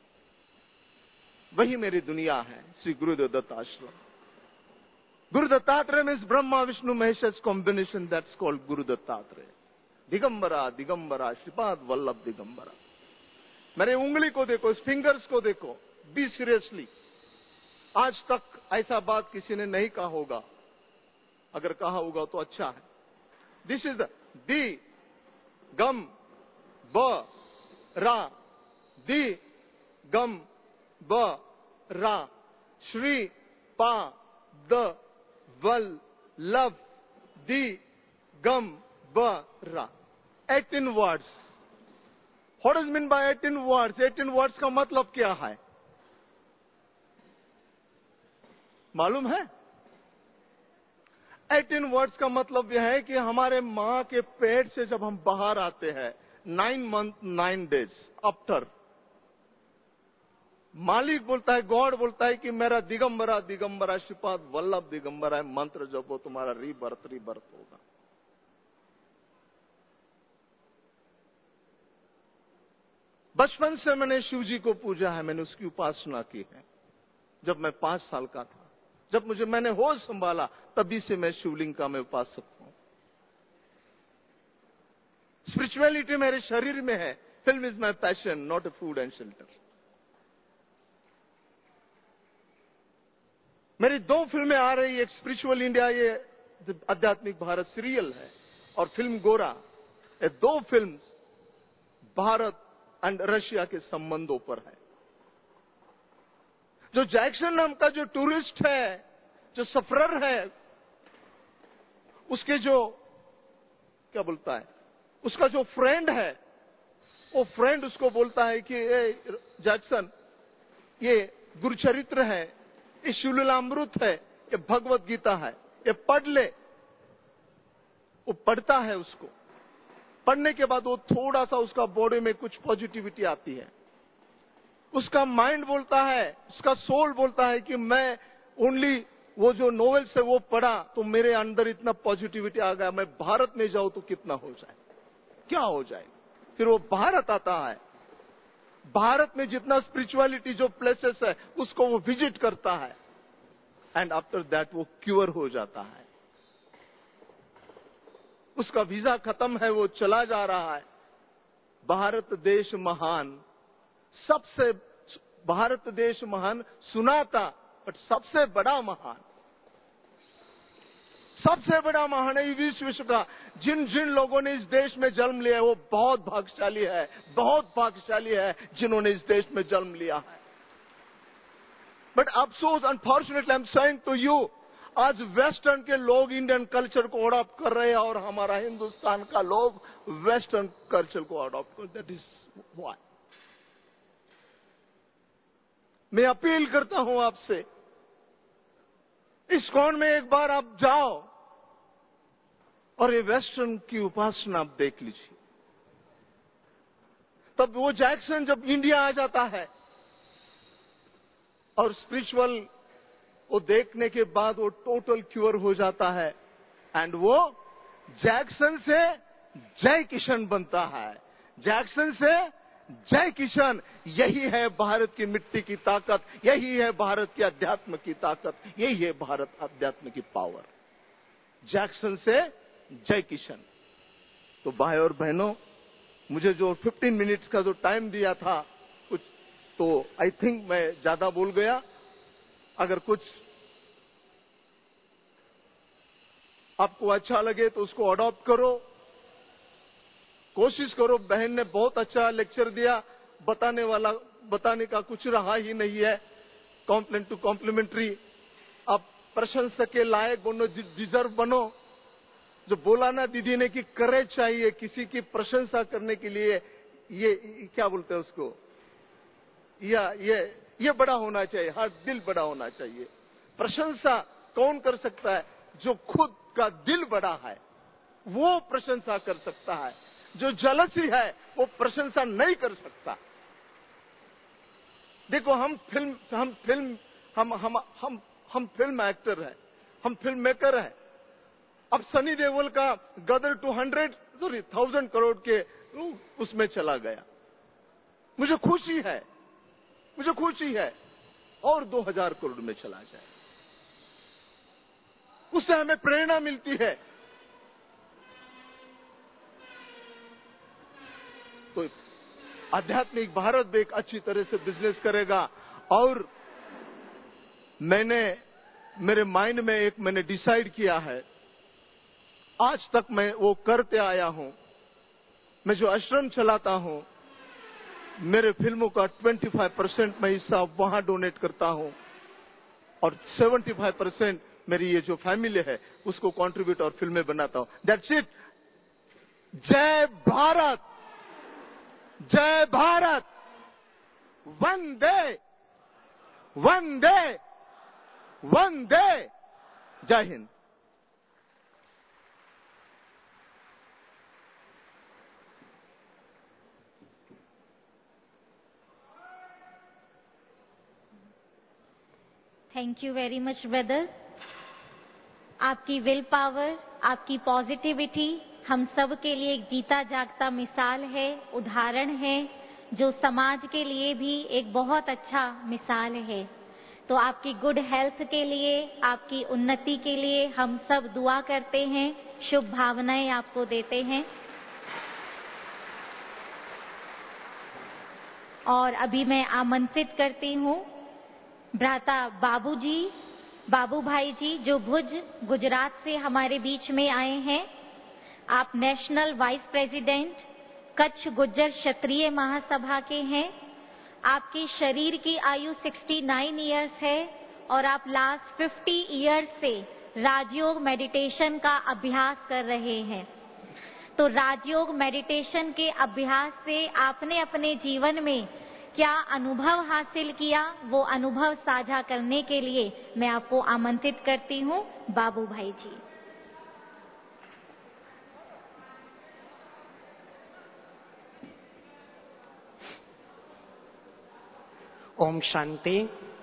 वही मेरी दुनिया है, Shri Gurudev Datt Ashram. Guru Dattatreya means Brahma Vishnu Mahesh combination, that's called Guru Dattatreya. Digambara Digambara Shripad Vallabh Digambara. मेरे उंगली को देखो, इस फिंगर्स को देखो, बी सीरियसली। आज तक ऐसा बात किसी ने नहीं कहा होगा, अगर कहा होगा तो अच्छा है। दिस इज दी गम ब रा, दी गम ब रा, श्री पा द वल लव, दी गम ब रा। Eighteen words. What is mean by eighteen words? Eighteen words का मतलब क्या है मालूम है? एटीन वर्ड्स का मतलब यह है कि हमारे मां के पेट से जब हम बाहर आते हैं, nine month nine days after, मालिक बोलता है, गॉड बोलता है कि मेरा दिगंबरा दिगंबरा श्रीपाद वल्लभ दिगंबरा है मंत्र जब वो तुम्हारा रीबर्थ रीबर्थ होगा। बचपन से मैंने शिव जी को पूजा है, मैंने उसकी उपासना की है। जब मैं पांच साल का था, जब मुझे मैंने होश संभाला, तभी से मैं शिवलिंग का मैं उपासक हूं। स्पिरिचुअलिटी मेरे शरीर में है। Film is my passion, not a food and shelter. मेरी दो फिल्में आ रही है, एक स्पिरिचुअल इंडिया, ये आध्यात्मिक भारत सीरियल है, और फिल्म गोरा। ये दो फिल्म भारत एंड रशिया के संबंधों पर है। जो जैक्सन नाम का जो टूरिस्ट है, जो सफरर है, उसके जो क्या बोलता है, उसका जो फ्रेंड है, वो फ्रेंड उसको बोलता है कि ए जैक्सन, ये गुरुचरित्र है, ये शिवलीलामृत है, ये भगवत गीता है, ये पढ़ ले। वो पढ़ता है, उसको पढ़ने के बाद वो थोड़ा सा उसका बॉडी में कुछ पॉजिटिविटी आती है। उसका माइंड बोलता है, उसका सोल बोलता है कि मैं ओनली वो जो नॉवेल्स है वो पढ़ा तो मेरे अंदर इतना पॉजिटिविटी आ गया, मैं भारत में जाऊं तो कितना हो जाए, क्या हो जाए। फिर वो भारत आता है। भारत में जितना स्पिरिचुअलिटी जो प्लेसेस है उसको वो विजिट करता है, एंड आफ्टर दैट वो क्योर हो जाता है। उसका वीजा खत्म है, वो चला जा रहा है। भारत देश महान, सबसे भारत देश महान सुना था, बट सबसे बड़ा महान, सबसे बड़ा महान है विश्व विश्व का। जिन जिन लोगों ने इस देश में जन्म लिया है वो बहुत भाग्यशाली है, बहुत भाग्यशाली है जिन्होंने इस देश में जन्म लिया है। बट अफसोस, unfortunately I am saying to you, आज वेस्टर्न के लोग इंडियन कल्चर को अडॉप्ट कर रहे हैं और हमारा हिंदुस्तान का लोग वेस्टर्न कल्चर को अडॉप्ट कर, दैट इज व्हाई। मैं अपील करता हूं आपसे, इस्कॉन में एक बार आप जाओ और ये वेस्टर्न की उपासना आप देख लीजिए। तब वो जैक्सन जब इंडिया आ जाता है और स्पिरिचुअल वो देखने के बाद वो टोटल क्योर हो जाता है, एंड वो जैक्सन से जय किशन बनता है। जैक्सन से जय किशन, यही है भारत की मिट्टी की ताकत, यही है भारत की अध्यात्म की ताकत, यही है भारत अध्यात्म की पावर। जैक्सन से जय किशन। तो भाई और बहनों, मुझे जो पंद्रह मिनट्स का जो टाइम दिया था कुछ, तो आई थिंक मैं ज्यादा बोल गया। अगर कुछ आपको अच्छा लगे तो उसको अडॉप्ट करो, कोशिश करो। बहन ने बहुत अच्छा लेक्चर दिया, बताने वाला बताने का कुछ रहा ही नहीं है। Complaint to complimentary. अब प्रशंसा के लायक बनो, डिजर्व बनो। जो बोला ना दीदी ने कि करेज चाहिए किसी की प्रशंसा करने के लिए, ये क्या बोलते हैं उसको, या ये ये बड़ा होना चाहिए, हर दिल बड़ा होना चाहिए। प्रशंसा कौन कर सकता है? जो खुद का दिल बड़ा है वो प्रशंसा कर सकता है। जो जलसी है वो प्रशंसा नहीं कर सकता। देखो हम फिल्म हम फिल्म हम हम हम हम फिल्म एक्टर हैं, हम फिल्म मेकर हैं। अब सनी देओल का Gadar two hundred sorry thousand crore के उसमें चला गया। मुझे खुशी है, मुझे खुशी है और दो हजार करोड़ में चला जाए, उससे हमें प्रेरणा मिलती है। तो आध्यात्मिक भारत भी एक अच्छी तरह से बिजनेस करेगा। और मैंने मेरे माइंड में एक मैंने डिसाइड किया है, आज तक मैं वो करते आया हूं। मैं जो आश्रम चलाता हूं, मेरे फिल्मों का पच्चीस परसेंट मैं हिस्सा वहां डोनेट करता हूं और पचहत्तर परसेंट मेरी ये जो फैमिली है उसको कंट्रीब्यूट और फिल्में बनाता हूं। That's it. जय भारत, जय भारत, वंदे वंदे वंदे। जय Hind.
Thank you very much brother. आपकी विल पावर, आपकी पॉजिटिविटी हम सब के लिए एक जीता जागता मिसाल है, उदाहरण है, जो समाज के लिए भी एक बहुत अच्छा मिसाल है। तो आपकी गुड हेल्थ के लिए, आपकी उन्नति के लिए हम सब दुआ करते हैं, शुभ भावनाएं आपको देते हैं। और अभी मैं आमंत्रित करती हूँ भ्राता बाबू जी, बाबू भाई जी, जो भुज गुजरात से हमारे बीच में आए हैं। आप national vice president Kutch Gujjar Kshatriya Mahasabha के हैं। आपके शरीर की आयु उनहत्तर इयर्स है और आप लास्ट पचास इयर्स से राजयोग मेडिटेशन का अभ्यास कर रहे हैं। तो राजयोग मेडिटेशन के अभ्यास से आपने अपने जीवन में क्या अनुभव हासिल किया, वो अनुभव साझा करने के लिए मैं आपको आमंत्रित करती हूँ बाबू भाई जी।
ओम शांति।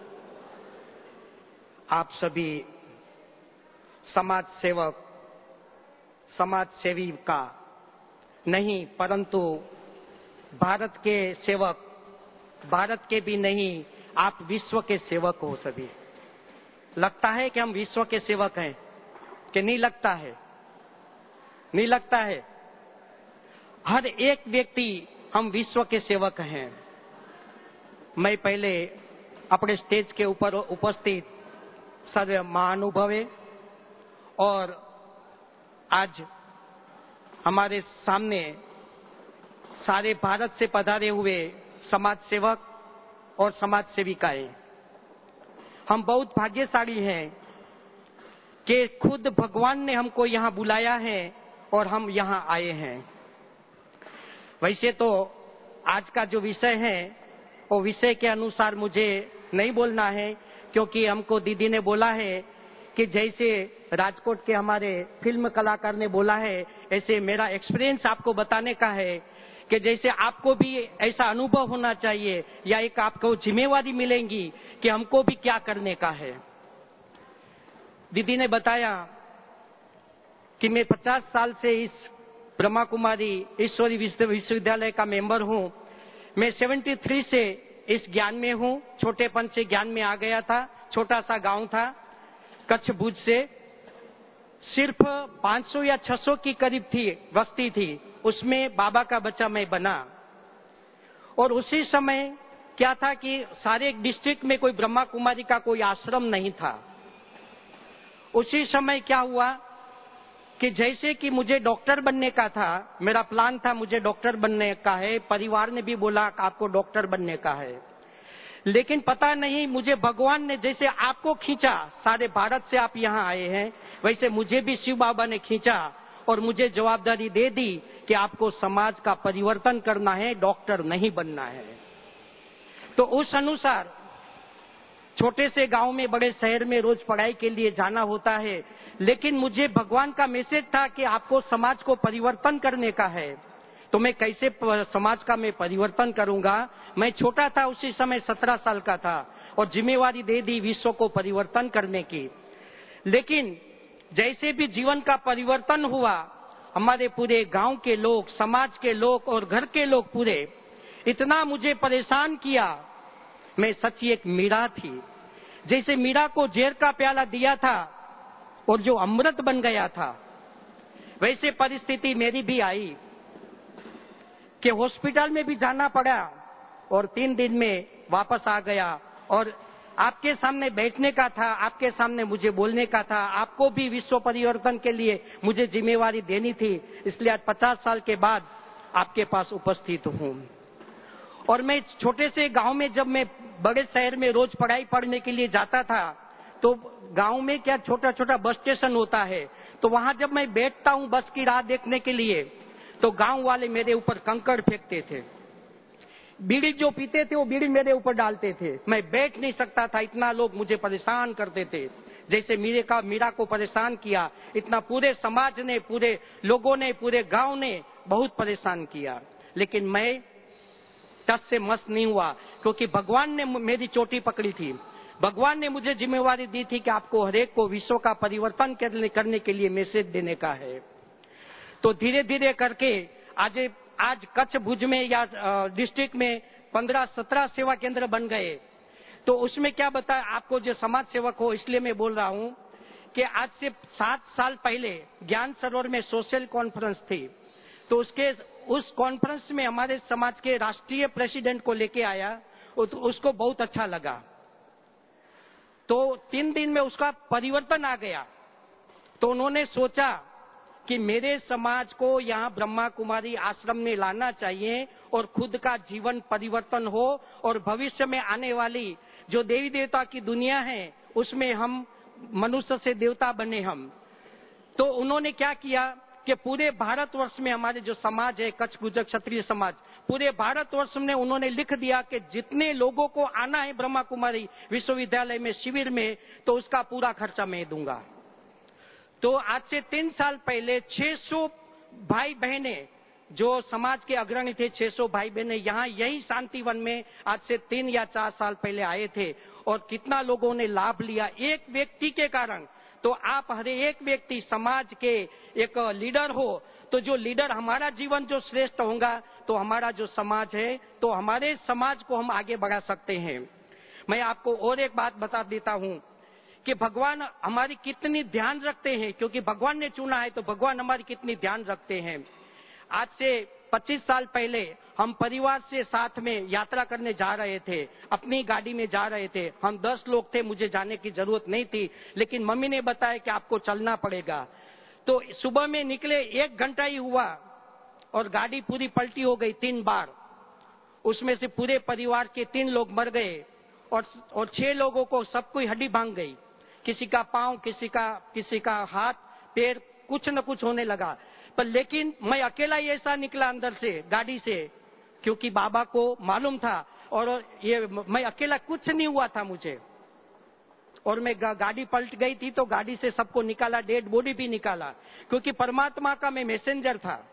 आप सभी समाज सेवक, समाज सेविका नहीं परंतु भारत के सेवक, भारत के भी नहीं, आप विश्व के सेवक हो सभी। लगता है कि हम विश्व के सेवक हैं कि नहीं लगता है? नहीं लगता है? हर एक व्यक्ति हम विश्व के सेवक हैं। मैं पहले अपने स्टेज के ऊपर उपस्थित सर्व महानुभवे और आज हमारे सामने सारे भारत से पधारे हुए समाज सेवक और समाज सेविकाएं, हम बहुत भाग्यशाली हैं कि खुद भगवान ने हमको यहाँ बुलाया है और हम यहाँ आए हैं। वैसे तो आज का जो विषय है वो विषय के अनुसार मुझे नहीं बोलना है, क्योंकि हमको दीदी ने बोला है कि जैसे राजकोट के हमारे फिल्म कलाकार ने बोला है, ऐसे मेरा एक्सपीरियंस आपको बताने का है कि जैसे आपको भी ऐसा अनुभव होना चाहिए या एक आपको जिम्मेवारी मिलेगी कि हमको भी क्या करने का है। दीदी ने बताया कि मैं पचास साल से इस ब्रह्मा कुमारी ईश्वरी विश्वविद्यालय का मेंबर हूं। मैं तिहत्तर से इस ज्ञान में हूं, छोटेपन से ज्ञान में आ गया था। छोटा सा गांव था कच्छ भुज से, सिर्फ पाँच सौ या छह सौ की करीब थी बस्ती थी, उसमें बाबा का बच्चा मैं बना। और उसी समय क्या था कि सारे डिस्ट्रिक्ट में कोई ब्रह्मा कुमारी का कोई आश्रम नहीं था। उसी समय क्या हुआ कि जैसे कि मुझे डॉक्टर बनने का था, मेरा प्लान था मुझे डॉक्टर बनने का है, परिवार ने भी बोला आपको डॉक्टर बनने का है, लेकिन पता नहीं मुझे भगवान ने जैसे आपको खींचा, सारे भारत से आप यहाँ आए हैं, वैसे मुझे भी शिव बाबा ने खींचा और मुझे जवाबदारी दे दी कि आपको समाज का परिवर्तन करना है, डॉक्टर नहीं बनना है। तो उस अनुसार छोटे से गांव में बड़े शहर में रोज पढ़ाई के लिए जाना होता है, लेकिन मुझे भगवान का मैसेज था कि आपको समाज को परिवर्तन करने का है। तो मैं कैसे समाज का मैं परिवर्तन करूंगा? मैं छोटा था, उसी समय सत्रह साल का था और जिम्मेवारी दे दी विश्व को परिवर्तन करने की। लेकिन जैसे भी जीवन का परिवर्तन हुआ, हमारे पूरे गांव के लोग, समाज के लोग और घर के लोग पूरे इतना मुझे परेशान किया। मैं सच्ची एक मीरा थी, जैसे मीरा को जहर का प्याला दिया था और जो अमृत बन गया था, वैसे परिस्थिति मेरी भी आई कि हॉस्पिटल में भी जाना पड़ा और तीन दिन में वापस आ गया। और आपके सामने बैठने का था, आपके सामने मुझे बोलने का था, आपको भी विश्व परिवर्तन के लिए मुझे जिम्मेवारी देनी थी, इसलिए आज पचास साल के बाद आपके पास उपस्थित हूँ। और मैं छोटे से गांव में, जब मैं बड़े शहर में रोज पढ़ाई पढ़ने के लिए जाता था, तो गांव में क्या छोटा छोटा बस स्टेशन होता है, तो वहां जब मैं बैठता हूँ बस की राह देखने के लिए, तो गांव वाले मेरे ऊपर कंकड़ फेंकते थे, बीड़ी जो पीते थे वो बीड़ी मेरे ऊपर डालते थे, मैं बैठ नहीं सकता था, इतना लोग मुझे परेशान करते थे। जैसे मीरे का मीरा को परेशान किया, इतना पूरे समाज ने, पूरे लोगों ने, पूरे गांव ने बहुत परेशान किया। लेकिन मैं टस से मस नहीं हुआ, क्योंकि भगवान ने मेरी चोटी पकड़ी थी। भगवान ने मुझे जिम्मेवारी दी थी कि आपको हरेक को विश्व का परिवर्तन करने के लिए मैसेज देने का है। तो धीरे धीरे करके आज आज कच्छ भुज में या डिस्ट्रिक्ट में पंद्रह सत्रह सेवा केंद्र बन गए। तो उसमें क्या बताया आपको, जो समाज सेवक हो, इसलिए मैं बोल रहा हूँ कि आज से सात साल पहले ज्ञान सरोवर में सोशल कॉन्फ्रेंस थी। तो उसके उस कॉन्फ्रेंस में हमारे समाज के राष्ट्रीय प्रेसिडेंट को लेके आया, तो उसको बहुत अच्छा लगा। तो तीन दिन में उसका परिवर्तन आ गया। तो उन्होंने सोचा कि मेरे समाज को यहाँ ब्रह्मा कुमारी आश्रम में लाना चाहिए और खुद का जीवन परिवर्तन हो, और भविष्य में आने वाली जो देवी देवता की दुनिया है उसमें हम मनुष्य से देवता बने हम। तो उन्होंने क्या किया कि पूरे भारतवर्ष में हमारे जो समाज है, कच्छ गुर्जर क्षत्रिय समाज, पूरे भारतवर्ष में उन्होंने लिख दिया कि जितने लोगों को आना है ब्रह्मा कुमारी विश्वविद्यालय में शिविर में, तो उसका पूरा खर्चा मैं दूंगा। तो आज से तीन साल पहले छह सौ भाई बहने जो समाज के अग्रणी थे, छह सौ भाई बहने यहाँ यही शांतिवन में आज से तीन या चार साल पहले आए थे, और कितना लोगों ने लाभ लिया एक व्यक्ति के कारण। तो आप हर एक व्यक्ति समाज के एक लीडर हो, तो जो लीडर हमारा जीवन जो श्रेष्ठ होगा, तो हमारा जो समाज है, तो हमारे समाज को हम आगे बढ़ा सकते हैं। मैं आपको और एक बात बता देता हूँ कि भगवान हमारी कितनी ध्यान रखते हैं, क्योंकि भगवान ने चुना है, तो भगवान हमारी कितनी ध्यान रखते हैं। आज से पच्चीस साल पहले हम परिवार से साथ में यात्रा करने जा रहे थे, अपनी गाड़ी में जा रहे थे। हम दस लोग थे, मुझे जाने की जरूरत नहीं थी, लेकिन मम्मी ने बताया कि आपको चलना पड़ेगा। तो सुबह में निकले, एक घंटा ही हुआ और गाड़ी पूरी पलटी हो गई तीन बार। उसमें से पूरे परिवार के तीन लोग मर गए और और छह लोगों को सब कोई हड्डी भांग गई, किसी का पांव, किसी का किसी का हाथ पैर, कुछ न कुछ होने लगा। पर लेकिन मैं अकेला ही ऐसा निकला अंदर से गाड़ी से, क्योंकि बाबा को मालूम था, और ये मैं अकेला, कुछ नहीं हुआ था मुझे। और मैं गा, गाड़ी पलट गई थी तो गाड़ी से सबको निकाला, डेड बॉडी भी निकाला, क्योंकि परमात्मा का मैं मैसेंजर था,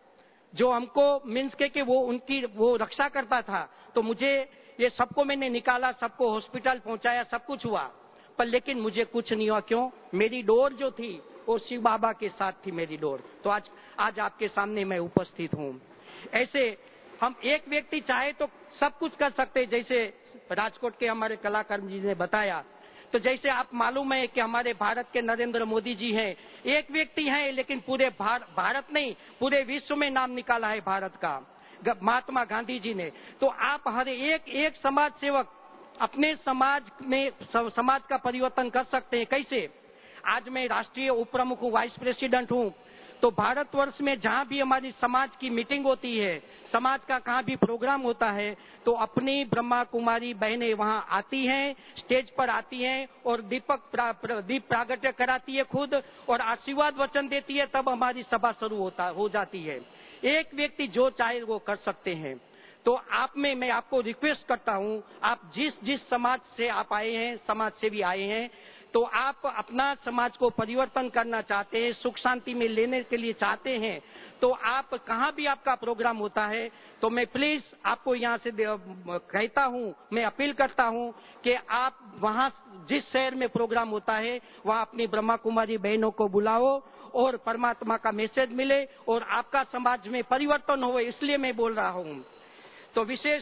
जो हमको मीन्स के कि वो उनकी वो रक्षा करता था। तो मुझे ये सबको मैंने निकाला, सबको हॉस्पिटल पहुंचाया, सब कुछ हुआ, पर लेकिन मुझे कुछ नहीं हुआ। क्यों? मेरी डोर जो थी वो शिव बाबा के साथ थी, मेरी डोर। तो आज आज आपके सामने मैं उपस्थित हूँ। ऐसे हम एक व्यक्ति चाहे तो सब कुछ कर सकते, जैसे राजकोट के हमारे कलाकार जी ने बताया। तो जैसे आप मालूम है कि हमारे भारत के नरेंद्र मोदी जी हैं, एक व्यक्ति हैं, लेकिन पूरे भार, भारत नहीं पूरे विश्व में नाम निकाला है भारत का, महात्मा गांधी जी ने। तो आप हर एक एक समाज सेवक अपने समाज में समाज का परिवर्तन कर सकते हैं। कैसे? आज मैं राष्ट्रीय उप प्रमुख हूँ, वाइस प्रेसिडेंट हूँ। तो भारतवर्ष में जहाँ भी हमारी समाज की मीटिंग होती है, समाज का कहाँ भी प्रोग्राम होता है, तो अपनी ब्रह्मा कुमारी बहनें वहाँ आती हैं, स्टेज पर आती हैं और दीपक प्रा, प्र, दीप प्रागट्य कराती है खुद और आशीर्वाद वचन देती है, तब हमारी सभा शुरू होता हो जाती है। एक व्यक्ति जो चाहे वो कर सकते हैं। तो आप में मैं आपको रिक्वेस्ट करता हूँ, आप जिस जिस समाज से आप आए हैं, समाज से भी आए हैं, तो आप अपना समाज को परिवर्तन करना चाहते हैं, सुख शांति में लेने के लिए चाहते हैं, तो आप कहाँ भी आपका प्रोग्राम होता है, तो मैं प्लीज आपको यहाँ से कहता हूँ, मैं अपील करता हूँ कि आप वहाँ जिस शहर में प्रोग्राम होता है वहाँ अपनी ब्रह्मा कुमारी बहनों को बुलाओ और परमात्मा का मैसेज मिले और आपका समाज में परिवर्तन हो, इसलिए मैं बोल रहा हूँ। तो विशेष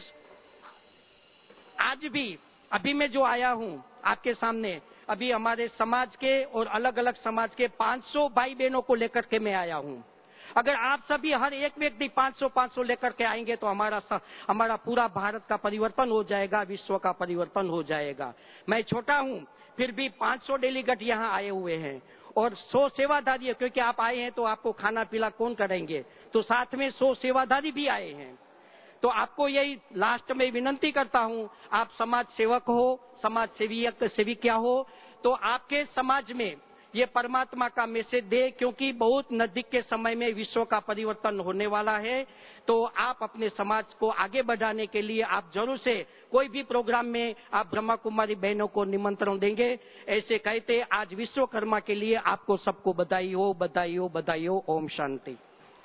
आज भी अभी मैं जो आया हूँ आपके सामने, अभी हमारे समाज के और अलग अलग समाज के पाँच सौ भाई बहनों को लेकर के मैं आया हूँ। अगर आप सभी हर एक व्यक्ति पाँच सौ पाँच सौ लेकर के आएंगे तो हमारा हमारा पूरा भारत का परिवर्तन हो जाएगा, विश्व का परिवर्तन हो जाएगा। मैं छोटा हूँ, फिर भी पाँच सौ डेलीगेट यहाँ आए हुए हैं और सौ सेवाधारी है, क्योंकि आप आए हैं तो आपको खाना पीला कौन करेंगे, तो साथ में सौ सेवाधारी भी आए हैं। तो आपको यही लास्ट में विनंती करता हूँ, आप समाज सेवक हो, समाज सेविक सेविका हो, तो आपके समाज में ये परमात्मा का मैसेज दे, क्योंकि बहुत नजदीक के समय में विश्व का परिवर्तन होने वाला है। तो आप अपने समाज को आगे बढ़ाने के लिए आप जरूर से कोई भी प्रोग्राम में आप ब्रह्मा कुमारी बहनों को निमंत्रण देंगे। ऐसे कहते आज विश्वकर्मा के लिए आपको सबको बधाई हो, बधाई हो, बधाई हो। ओम शांति।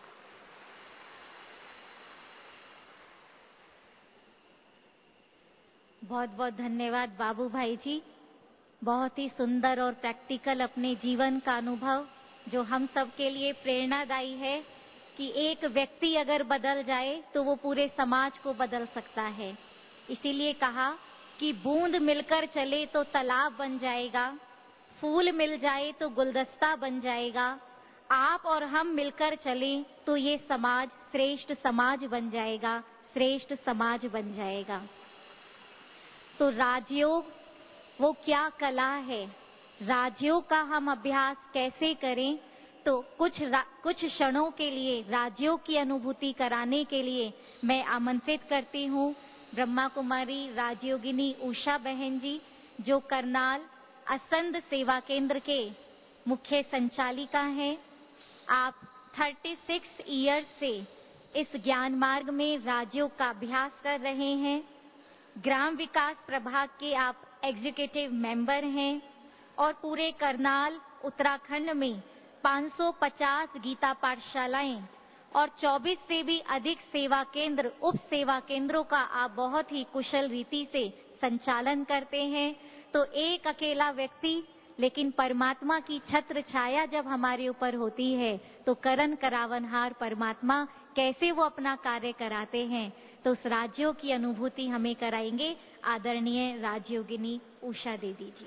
बहुत बहुत धन्यवाद बाबू भाई जी। बहुत ही सुंदर और प्रैक्टिकल अपने जीवन का अनुभव जो हम सब के लिए प्रेरणादायी है कि एक व्यक्ति अगर बदल जाए तो वो पूरे समाज को बदल सकता है। इसीलिए कहा कि बूंद मिलकर चले तो तालाब बन जाएगा, फूल मिल जाए तो गुलदस्ता बन जाएगा, आप और हम मिलकर चलें तो ये समाज श्रेष्ठ समाज बन जाएगा, श्रेष्ठ समाज बन जाएगा। तो राजयोग वो क्या कला है, राजयोग का हम अभ्यास कैसे करें, तो कुछ कुछ क्षणों के लिए राजयोग की अनुभूति कराने के लिए मैं आमंत्रित करती हूँ ब्रह्मा कुमारी राजयोगिनी उषा बहन जी, जो करनाल असंध सेवा केंद्र के मुख्य संचालिका हैं। आप छत्तीस इयर्स से इस ज्ञान मार्ग में राजयोग का अभ्यास कर रहे हैं। ग्राम विकास प्रभाग के आप एग्जीक्यूटिव मेंबर हैं और पूरे करनाल उत्तराखंड में पाँच सौ पचास गीता पाठशालाएं और चौबीस से भी अधिक सेवा केंद्र, उप सेवा केंद्रों का आप बहुत ही कुशल रीति से संचालन करते हैं। तो एक अकेला व्यक्ति, लेकिन परमात्मा की छत्र छाया जब हमारे ऊपर होती है तो करन करावनहार परमात्मा कैसे वो अपना कार्य कराते हैं, तो उस राजयोग की अनुभूति हमें कराएंगे आदरणीय राजयोगिनी उषा दीदी जी।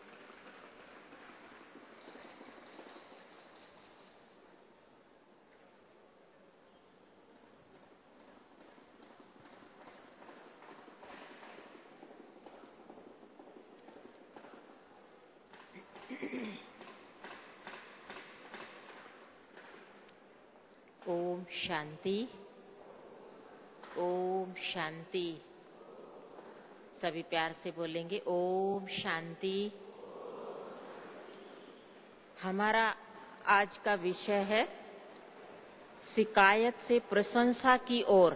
ओम शांति, ओम शांति। सभी प्यार से बोलेंगे ओम शांति। हमारा आज का विषय है शिकायत से प्रशंसा की ओर।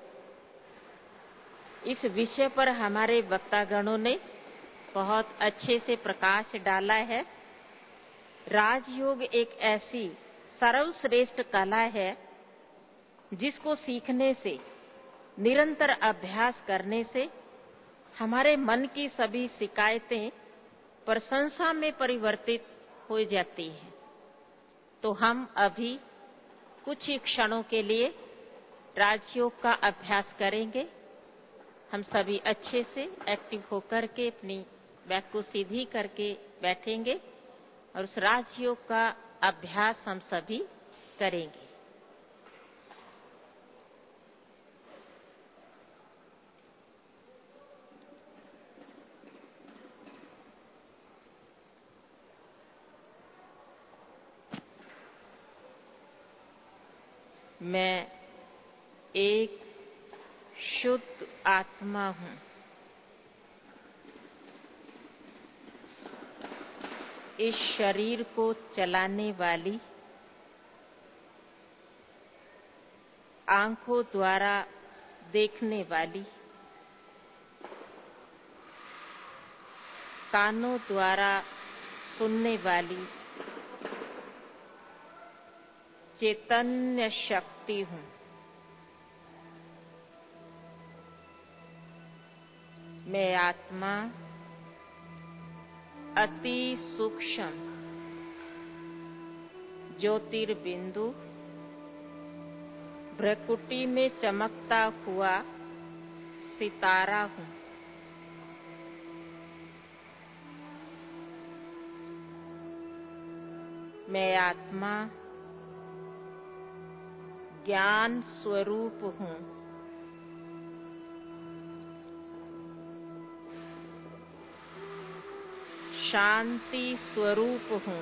इस विषय पर हमारे वक्तागणों ने बहुत अच्छे से प्रकाश डाला है। राजयोग एक ऐसी सर्वश्रेष्ठ कला है जिसको सीखने से, निरंतर अभ्यास करने से हमारे मन की सभी शिकायतें प्रशंसा में परिवर्तित हो जाती हैं। तो हम अभी कुछ ही क्षणों के लिए राजयोग का अभ्यास करेंगे। हम सभी अच्छे से एक्टिव होकर के अपनी बैक को सीधी करके बैठेंगे और उस राजयोग का अभ्यास हम सभी करेंगे। मैं एक शुद्ध आत्मा हूँ। इस शरीर को चलाने वाली, आंखों द्वारा देखने वाली, कानों द्वारा सुनने वाली चैतन्य शक्ति हूँ। मैं आत्मा अति सूक्ष्म ज्योतिर्बिंदु भ्रकुटी में चमकता हुआ सितारा हूँ। मैं आत्मा ज्ञान स्वरूप हूँ। शांति स्वरूप हूँ।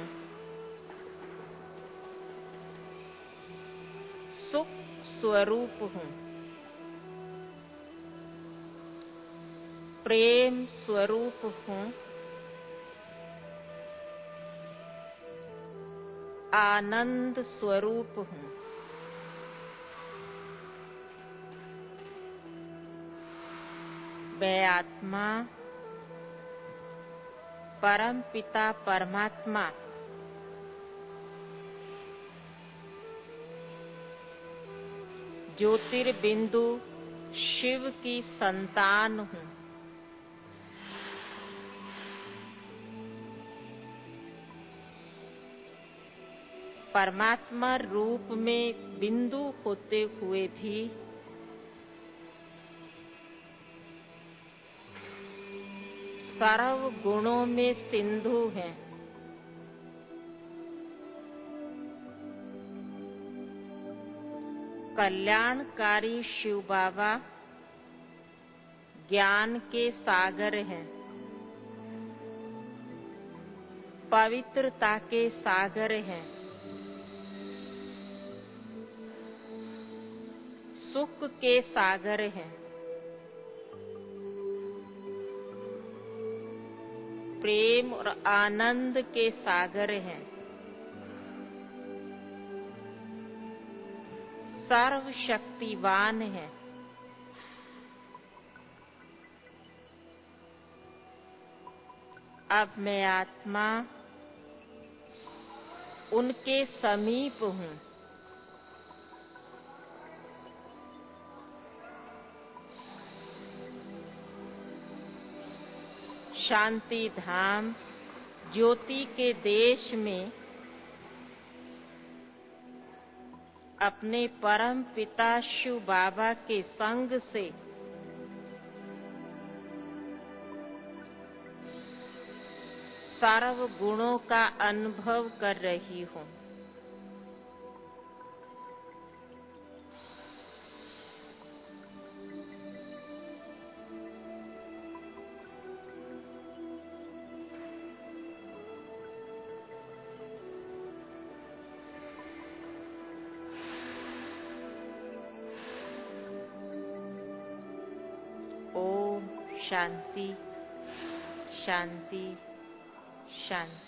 सुख स्वरूप हूँ। प्रेम स्वरूप हूँ। आनंद स्वरूप हूँ। मैं आत्मा परम पिता परमात्मा ज्योतिर्बिंदु शिव की संतान हूँ। परमात्मा रूप में बिंदु होते हुए भी सर्व गुणों में सिंधु है। कल्याणकारी शिव बाबा ज्ञान के सागर हैं। पवित्रता के सागर हैं। सुख के सागर हैं। प्रेम और आनंद के सागर हैं। सर्वशक्तिवान हैं। अब मैं आत्मा उनके समीप हूँ। शांति धाम ज्योति के देश में अपने परम पिता शिव बाबा के संग से सर्व गुणों का अनुभव कर रही हूँ। ओम शांति शांति शांति।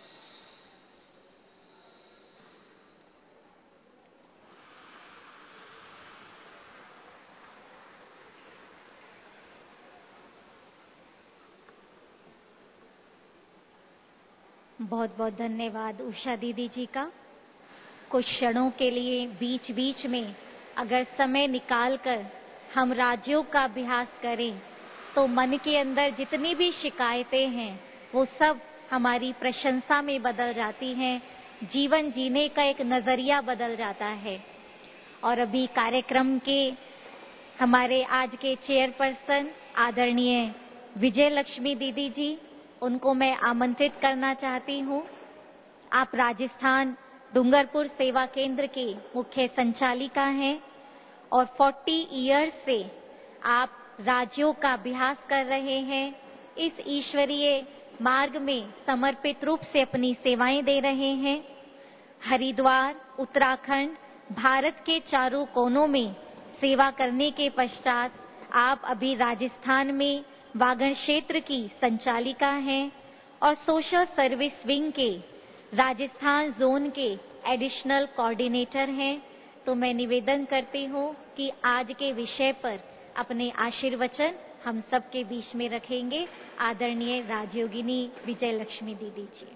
बहुत बहुत धन्यवाद उषा दीदी जी का। कुछ क्षणों के लिए बीच बीच में अगर समय निकालकर हम राजयोग का अभ्यास करें तो मन के अंदर जितनी भी शिकायतें हैं वो सब हमारी प्रशंसा में बदल जाती हैं। जीवन जीने का एक नजरिया बदल जाता है। और अभी कार्यक्रम के हमारे आज के चेयरपर्सन आदरणीय विजय लक्ष्मी दीदी जी, उनको मैं आमंत्रित करना चाहती हूँ। आप राजस्थान डूंगरपुर सेवा केंद्र के मुख्य संचालिका हैं और चालीस इयर्स से आप राजयोग का अभ्यास कर रहे हैं। इस ईश्वरीय मार्ग में समर्पित रूप से अपनी सेवाएं दे रहे हैं। हरिद्वार, उत्तराखंड, भारत के चारों कोनों में सेवा करने के पश्चात आप अभी राजस्थान में वागड़ क्षेत्र की संचालिका हैं और सोशल सर्विस विंग के राजस्थान जोन के एडिशनल कोऑर्डिनेटर हैं। तो मैं निवेदन करती हूँ कि आज के विषय पर अपने आशीर्वचन हम सबके बीच में रखेंगे आदरणीय राजयोगिनी विजय लक्ष्मी दीदी जी।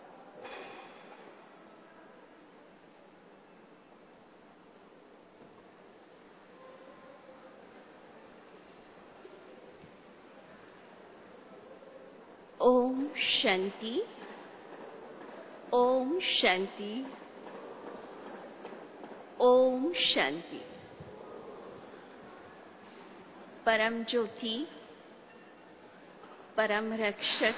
ओम शांति, ओम शांति, ओम शांति। परम ज्योति, परम रक्षक,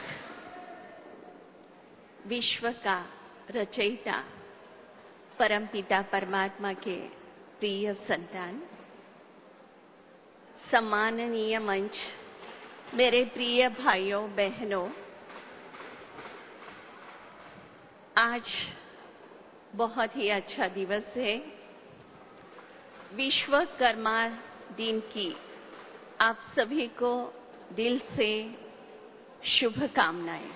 विश्व का रचयिता, परम पिता परमात्मा के प्रिय संतान, सम्माननीय मंच, मेरे प्रिय भाइयों बहनों, आज बहुत ही अच्छा दिवस है। विश्वकर्मा दिन की आप सभी को दिल से शुभकामनाएं।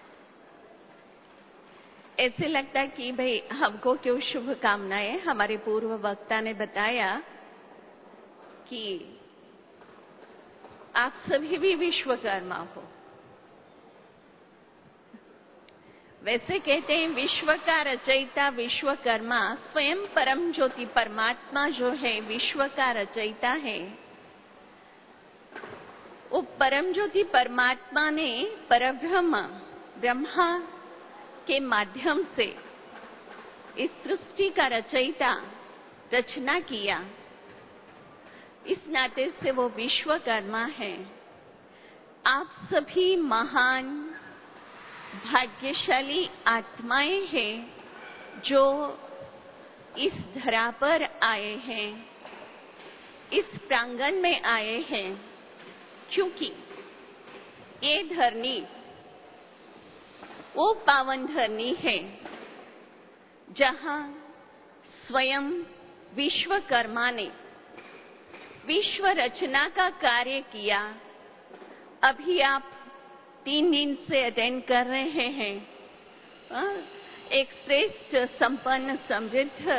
ऐसे लगता है कि भाई हमको क्यों शुभकामनाएं। हमारे पूर्व वक्ता ने बताया कि आप सभी भी विश्वकर्मा हो। वैसे कहते हैं विश्व का रचयिता विश्वकर्मा, स्वयं परम ज्योति परमात्मा जो है विश्व का रचयिता है। वो परम ज्योति परमात्मा ने परब्रह्म ब्रह्मा के माध्यम से इस सृष्टि का रचयिता रचना किया। इस नाते से वो विश्वकर्मा है। आप सभी महान भाग्यशाली आत्माएं हैं जो इस धरा पर आए हैं, इस प्रांगण में आए हैं, क्योंकि ये धरनी वो पावन धरनी है जहां स्वयं विश्वकर्मा ने विश्व रचना का कार्य किया। अभी आप तीन दिन से अटेंड कर रहे हैं एक श्रेष्ठ संपन्न समृद्ध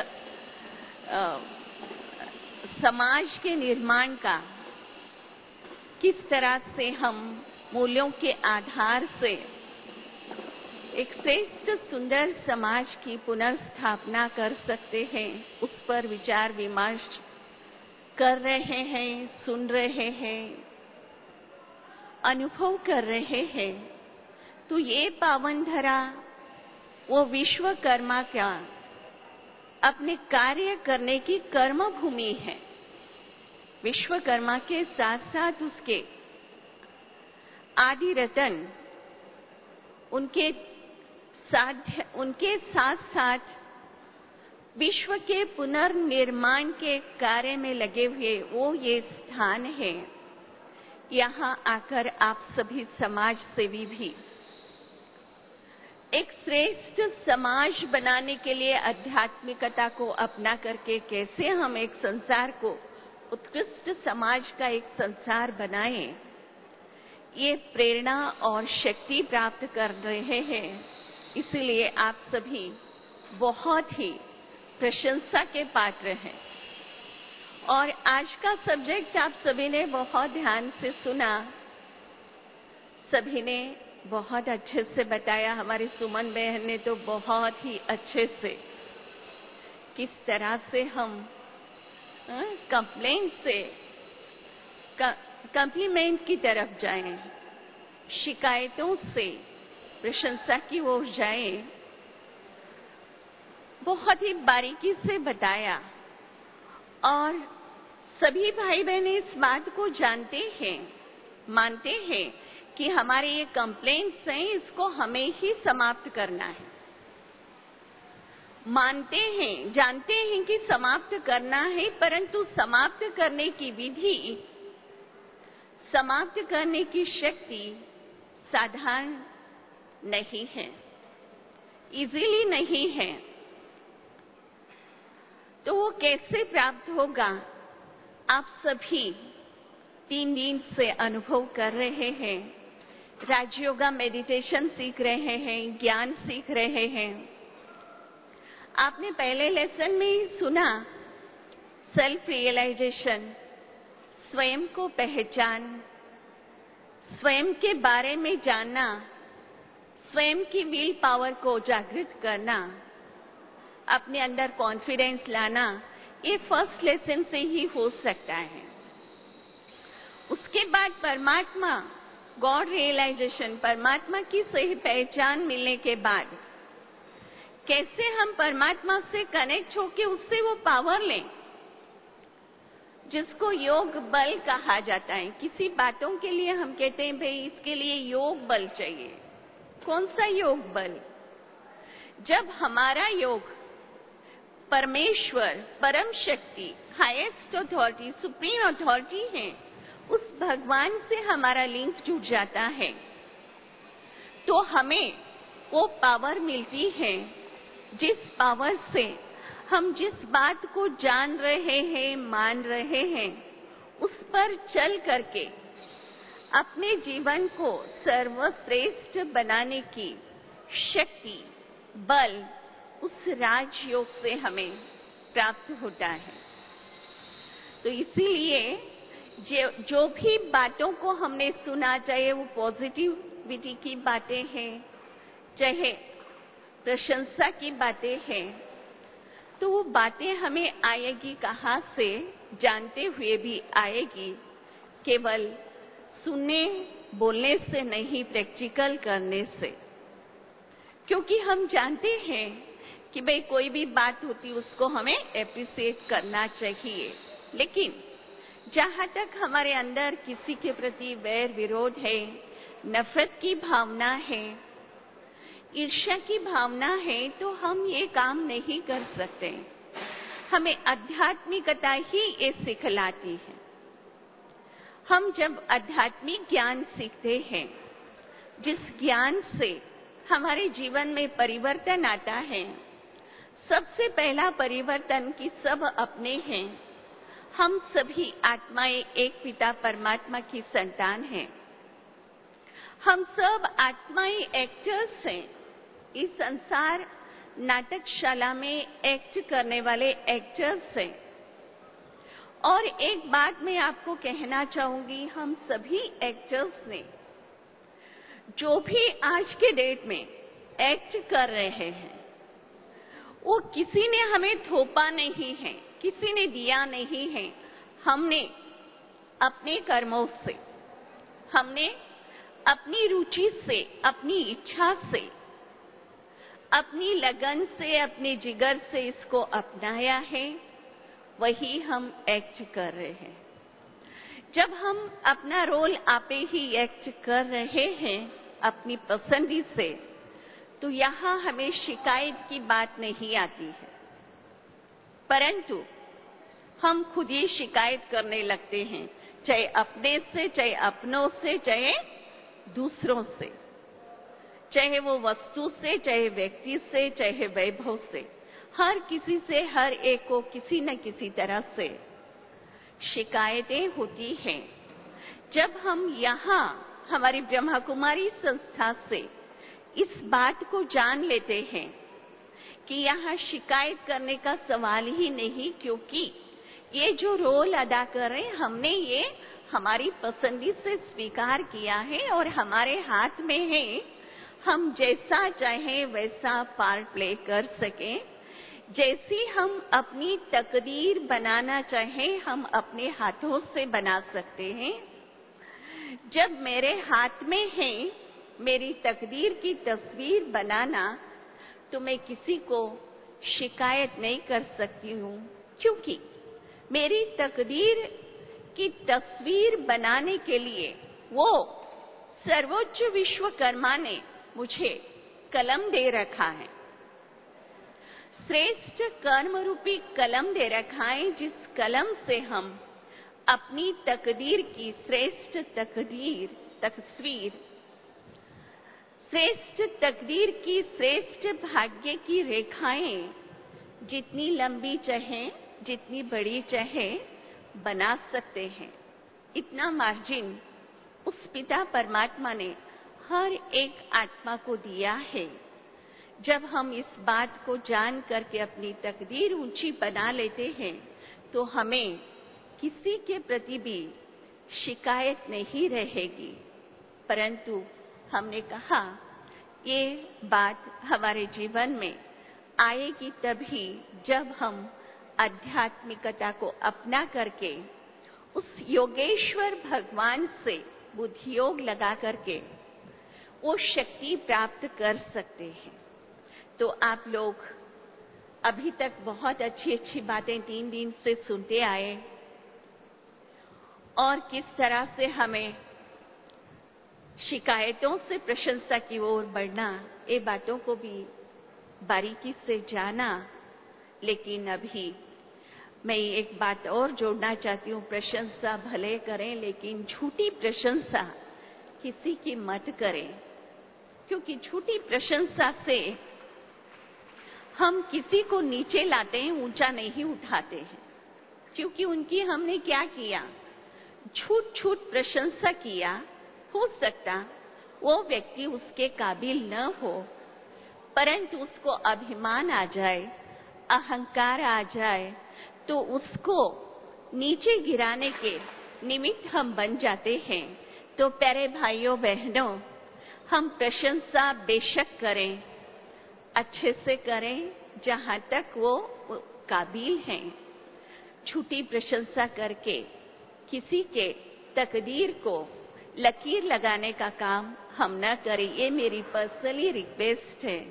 समाज के निर्माण का, किस तरह से हम मूल्यों के आधार से एक श्रेष्ठ सुंदर समाज की पुनर्स्थापना कर सकते हैं, उस पर विचार विमर्श कर रहे हैं, सुन रहे हैं, अनुभव कर रहे हैं। तो ये पावन धरा वो विश्वकर्मा का अपने कार्य करने की कर्म भूमि है। विश्वकर्मा के साथ साथ उसके आदि रतन उनके साथ उनके साथ साथ विश्व के पुनर्निर्माण के कार्य में लगे हुए वो ये स्थान है। यहाँ आकर आप सभी समाज सेवी भी एक श्रेष्ठ समाज बनाने के लिए आध्यात्मिकता को अपना करके कैसे हम एक संसार को उत्कृष्ट समाज का एक संसार बनाएं, ये प्रेरणा और शक्ति प्राप्त कर रहे हैं। इसीलिए आप सभी बहुत ही प्रशंसा के पात्र हैं। और आज का सब्जेक्ट आप सभी ने बहुत ध्यान से सुना, सभी ने बहुत अच्छे से बताया। हमारी सुमन बहन ने तो बहुत ही अच्छे से किस तरह से हम कंप्लेंट से कम्प्लीमेंट की तरफ जाएं, शिकायतों से प्रशंसा की ओर जाएं, बहुत ही बारीकी से बताया। और सभी भाई बहन इस बात को जानते हैं, मानते हैं कि हमारे ये कंप्लेंट्स हैं, इसको हमें ही समाप्त करना है। मानते हैं, जानते हैं कि समाप्त करना है, परंतु समाप्त करने की विधि, समाप्त करने की शक्ति साधारण नहीं है, इजीली नहीं है। तो वो कैसे प्राप्त होगा, आप सभी तीन दिन से अनुभव कर रहे हैं। राजयोगा मेडिटेशन सीख रहे हैं, ज्ञान सीख रहे हैं। आपने पहले लेसन में ही सुना, सेल्फ रियलाइजेशन, स्वयं को पहचान, स्वयं के बारे में जानना, स्वयं की विल पावर को जागृत करना, अपने अंदर कॉन्फिडेंस लाना, ये फर्स्ट लेसन से ही हो सकता है। उसके बाद परमात्मा, गॉड रियलाइजेशन, परमात्मा की सही पहचान मिलने के बाद कैसे हम परमात्मा से कनेक्ट होके उससे वो पावर लें, जिसको योग बल कहा जाता है। किसी बातों के लिए हम कहते हैं भाई इसके लिए योग बल चाहिए। कौन सा योग बल? जब हमारा योग परमेश्वर, परम शक्ति, हाईएस्ट अथॉरिटी, सुप्रीम अथॉरिटी है, उस भगवान से हमारा लिंक जुड़ जाता है, तो हमें वो पावर मिलती है जिस पावर से हम जिस बात को जान रहे हैं, मान रहे हैं, उस पर चल करके अपने जीवन को सर्वश्रेष्ठ बनाने की शक्ति, बल उस राजयोग से हमें प्राप्त होता है। तो इसीलिए जो, जो भी बातों को हमने सुना, चाहे वो पॉजिटिविटी की बातें हैं, चाहे प्रशंसा की बातें हैं, तो वो बातें हमें आएगी कहाँ से, जानते हुए भी आएगी, केवल सुनने बोलने से नहीं, प्रैक्टिकल करने से। क्योंकि हम जानते हैं कि भाई कोई भी बात होती उसको हमें एप्रिशिएट करना चाहिए, लेकिन जहाँ तक हमारे अंदर किसी के प्रति वैर विरोध है, नफरत की भावना है, ईर्ष्या की भावना है, तो हम ये काम नहीं कर सकते। हमें आध्यात्मिकता ही ये सिखलाती है। हम जब आध्यात्मिक ज्ञान सीखते हैं, जिस ज्ञान से हमारे जीवन में परिवर्तन आता है, सबसे पहला परिवर्तन कि सब अपने हैं, हम सभी आत्माएं एक पिता परमात्मा की संतान हैं। हम सब आत्माएं एक्टर्स हैं। इस संसार नाटकशाला में एक्ट करने वाले एक्टर्स हैं। और एक बात मैं आपको कहना चाहूंगी, हम सभी एक्टर्स ने जो भी आज के डेट में एक्ट कर रहे हैं, वो किसी ने हमें थोपा नहीं है, किसी ने दिया नहीं है। हमने अपने कर्मों से, हमने अपनी रुचि से, अपनी इच्छा से, अपनी लगन से, अपने जिगर से इसको अपनाया है, वही हम एक्ट कर रहे हैं। जब हम अपना रोल आपे ही एक्ट कर रहे हैं अपनी पसंदी से, तो यहाँ हमें शिकायत की बात नहीं आती है, परंतु हम खुद ही शिकायत करने लगते हैं, चाहे अपने से, चाहे अपनों से, चाहे दूसरों से, चाहे वो वस्तु से, चाहे व्यक्ति से, चाहे वैभव से। हर किसी से, हर एक को किसी न किसी तरह से शिकायतें होती हैं। जब हम यहाँ हमारी ब्रह्मा कुमारी संस्था से इस बात को जान लेते हैं कि यहाँ शिकायत करने का सवाल ही नहीं, क्योंकि ये जो रोल अदा कर रहे हैं, हमने ये हमारी पसंदी से स्वीकार किया है और हमारे हाथ में है। हम जैसा चाहें वैसा पार्ट प्ले कर सकें। जैसी हम अपनी तकदीर बनाना चाहें, हम अपने हाथों से बना सकते हैं। जब मेरे हाथ में है मेरी तकदीर की तस्वीर बनाना, तो मैं किसी को शिकायत नहीं कर सकती हूँ, क्योंकि मेरी तकदीर की तस्वीर बनाने के लिए वो सर्वोच्च विश्वकर्मा ने मुझे कलम दे रखा है, श्रेष्ठ कर्म रूपी कलम दे रखा है, जिस कलम से हम अपनी तकदीर की श्रेष्ठ तकदीर तस्वीर श्रेष्ठ तकदीर की श्रेष्ठ भाग्य की रेखाएं जितनी लंबी चाहे, जितनी बड़ी चाहे बना सकते हैं। इतना मार्जिन उस पिता परमात्मा ने हर एक आत्मा को दिया है। जब हम इस बात को जान करके अपनी तकदीर ऊंची बना लेते हैं तो हमें किसी के प्रति भी शिकायत नहीं रहेगी। परंतु हमने कहा ये बात हमारे जीवन में आएगी तभी जब हम आध्यात्मिकता को अपना करके उस योगेश्वर भगवान से बुद्धि योग लगा करके वो शक्ति प्राप्त कर सकते हैं। तो आप लोग अभी तक बहुत अच्छी अच्छी बातें तीन दिन से सुनते आए और किस तरह से हमें शिकायतों से प्रशंसा की ओर बढ़ना, ये बातों को भी बारीकी से जाना। लेकिन अभी मैं एक बात और जोड़ना चाहती हूँ, प्रशंसा भले करें लेकिन झूठी प्रशंसा किसी की मत करें, क्योंकि झूठी प्रशंसा से हम किसी को नीचे लाते हैं, ऊंचा नहीं उठाते हैं। क्योंकि उनकी हमने क्या किया, झूठ झूठ प्रशंसा किया। हो सकता वो व्यक्ति उसके काबिल न हो, परंतु उसको अभिमान आ जाए, अहंकार आ जाए तो उसको नीचे गिराने के निमित्त हम बन जाते हैं। तो प्यारे भाइयों बहनों, हम प्रशंसा बेशक करें, अच्छे से करें जहां तक वो काबिल हैं। झूठी प्रशंसा करके किसी के तकदीर को लकीर लगाने का काम हम न करें, ये मेरी पर्सनली रिक्वेस्ट है।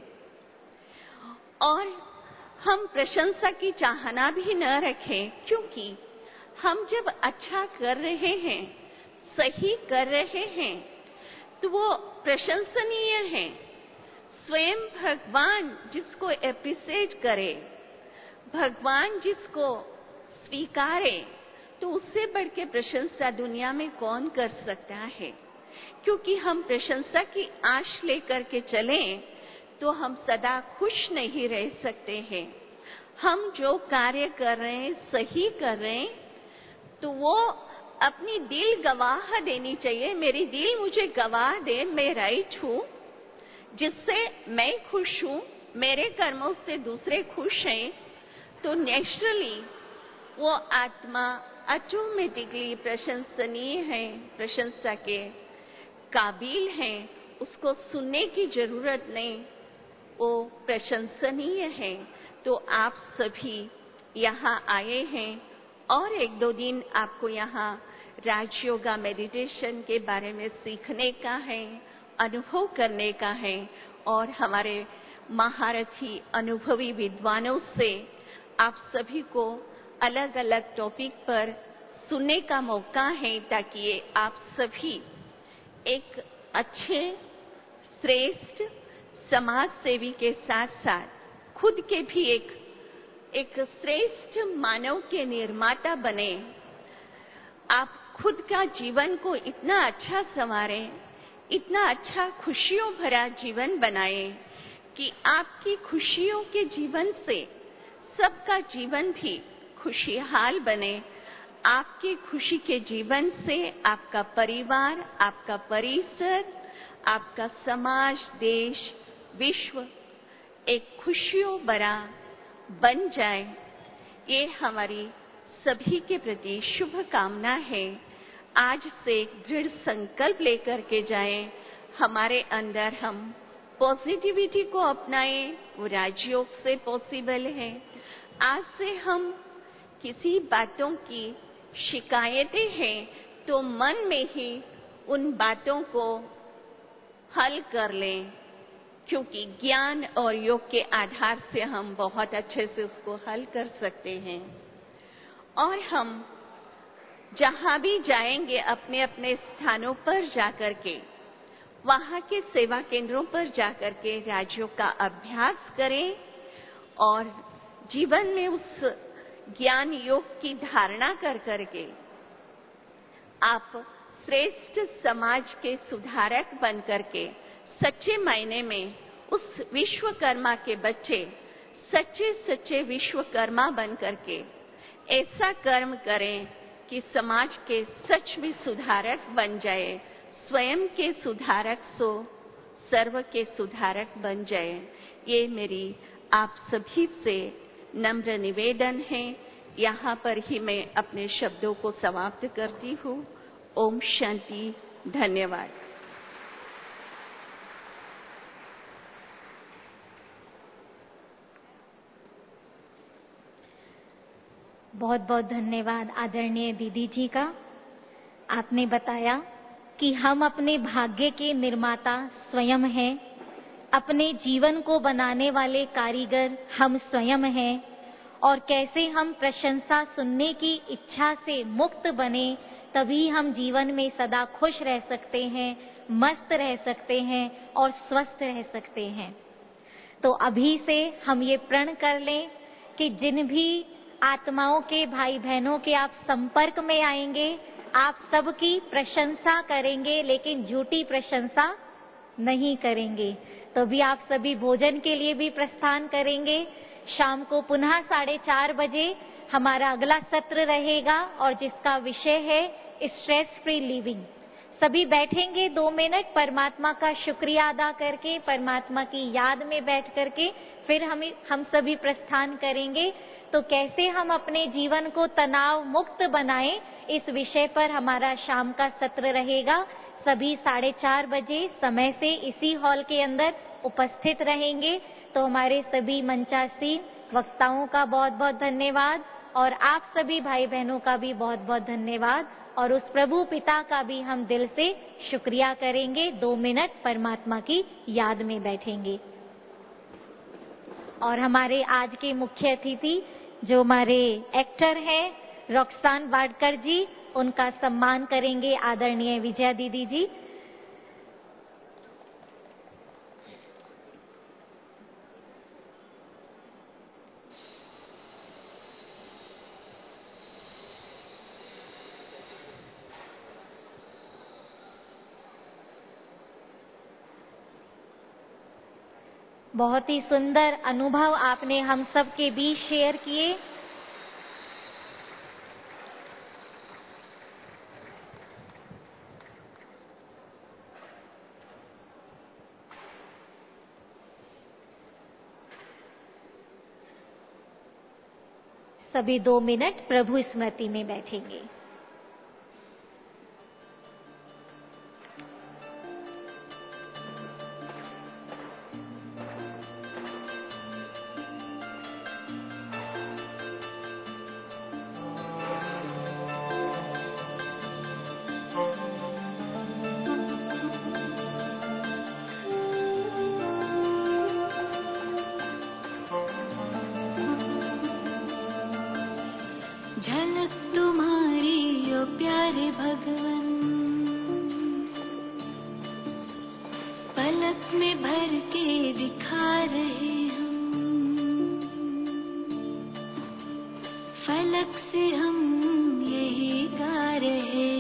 और हम प्रशंसा की चाहना भी न रखें, क्योंकि हम जब अच्छा कर रहे हैं, सही कर रहे हैं, तो वो प्रशंसनीय है। स्वयं भगवान जिसको एप्रिशिएट करे, भगवान जिसको स्वीकारे, तो उससे बढ़ के प्रशंसा दुनिया में कौन कर सकता है। क्योंकि हम प्रशंसा की आश लेकर के चलें तो हम सदा खुश नहीं रह सकते हैं। हम जो कार्य कर रहे हैं, सही कर रहे हैं, तो वो अपनी दिल गवाह देनी चाहिए। मेरी दिल मुझे गवाह दे, मैं राइट हूँ, जिससे मैं खुश हूँ, मेरे कर्मों से दूसरे खुश हैं, तो नेचुरली वो आत्मा ऑटोमेटिकली प्रशंसनीय है, प्रशंसा के काबिल है। उसको सुनने की जरूरत नहीं, वो प्रशंसनीय है। तो आप सभी यहाँ आए हैं और एक दो दिन आपको यहाँ राजयोगा मेडिटेशन के बारे में सीखने का है, अनुभव करने का है। और हमारे महारथी अनुभवी विद्वानों से आप सभी को अलग अलग टॉपिक पर सुनने का मौका है, ताकि आप सभी एक अच्छे श्रेष्ठ समाज सेवी के साथ साथ खुद के भी एक एक श्रेष्ठ मानव के निर्माता बने। आप खुद का जीवन को इतना अच्छा संवारें, इतना अच्छा खुशियों भरा जीवन बनाएं कि आपकी खुशियों के जीवन से सबका जीवन भी खुशहाल बने। आपकी खुशी के जीवन से आपका परिवार, आपका परिसर, आपका समाज, देश, विश्व एक खुशियों भरा बन जाए, ये हमारी सभी के प्रति शुभ कामना है। आज से दृढ़ संकल्प लेकर के जाएं, हमारे अंदर हम पॉजिटिविटी को अपनाएं, वो राजयोग से पॉसिबल है। आज से हम किसी बातों की शिकायतें हैं तो मन में ही उन बातों को हल कर लें, क्योंकि ज्ञान और योग के आधार से हम बहुत अच्छे से उसको हल कर सकते हैं। और हम जहां भी जाएंगे अपने अपने स्थानों पर जाकर के, वहां के सेवा केंद्रों पर जाकर के राजयोग का अभ्यास करें और जीवन में उस ज्ञान योग की धारणा कर करके आप श्रेष्ठ समाज के सुधारक बन करके सच्चे मायने में उस विश्वकर्मा के बच्चे सच्चे सच्चे विश्वकर्मा बन करके ऐसा कर्म करें कि समाज के सच में सुधारक बन जाए, स्वयं के सुधारक सो सर्व के सुधारक बन जाए। ये मेरी आप सभी से नम्र निवेदन है। यहाँ पर ही मैं अपने शब्दों को समाप्त करती हूँ। ओम शांति, धन्यवाद।
बहुत बहुत धन्यवाद आदरणीय दीदी जी का। आपने बताया कि हम अपने भाग्य के निर्माता स्वयं हैं, अपने जीवन को बनाने वाले कारीगर हम स्वयं हैं, और कैसे हम प्रशंसा सुनने की इच्छा से मुक्त बने, तभी हम जीवन में सदा खुश रह सकते हैं, मस्त रह सकते हैं और स्वस्थ रह सकते हैं। तो अभी से हम ये प्रण कर लें कि जिन भी आत्माओं के भाई बहनों के आप संपर्क में आएंगे, आप सबकी प्रशंसा करेंगे, लेकिन झूठी प्रशंसा नहीं करेंगे। तो भी आप सभी भोजन के लिए भी प्रस्थान करेंगे। शाम को पुनः साढ़े चार बजे हमारा अगला सत्र रहेगा और जिसका विषय है स्ट्रेस फ्री लिविंग। सभी बैठेंगे दो मिनट परमात्मा का शुक्रिया अदा करके, परमात्मा की याद में बैठ करके, फिर हम हम सभी प्रस्थान करेंगे। तो कैसे हम अपने जीवन को तनाव मुक्त बनाएं, इस विषय पर हमारा शाम का सत्र रहेगा। सभी साढ़े चार बजे समय से इसी हॉल के अंदर उपस्थित रहेंगे। तो हमारे सभी मंचासीन वक्ताओं का बहुत बहुत धन्यवाद और आप सभी भाई बहनों का भी बहुत बहुत धन्यवाद, और उस प्रभु पिता का भी हम दिल से शुक्रिया करेंगे। दो मिनट परमात्मा की याद में बैठेंगे। और हमारे आज के मुख्य अतिथि जो हमारे एक्टर हैं रॉक्सान वाडकर जी, उनका सम्मान करेंगे आदरणीय विजया दीदी जी। बहुत ही सुंदर अनुभव आपने हम सब के बीच शेयर किए। सभी दो मिनट प्रभु स्मृति में बैठेंगे।
झलक तुम्हारी ओ प्यारे भगवन, पलक में भर के दिखा रहे हम, फलक से हम यही गा रहे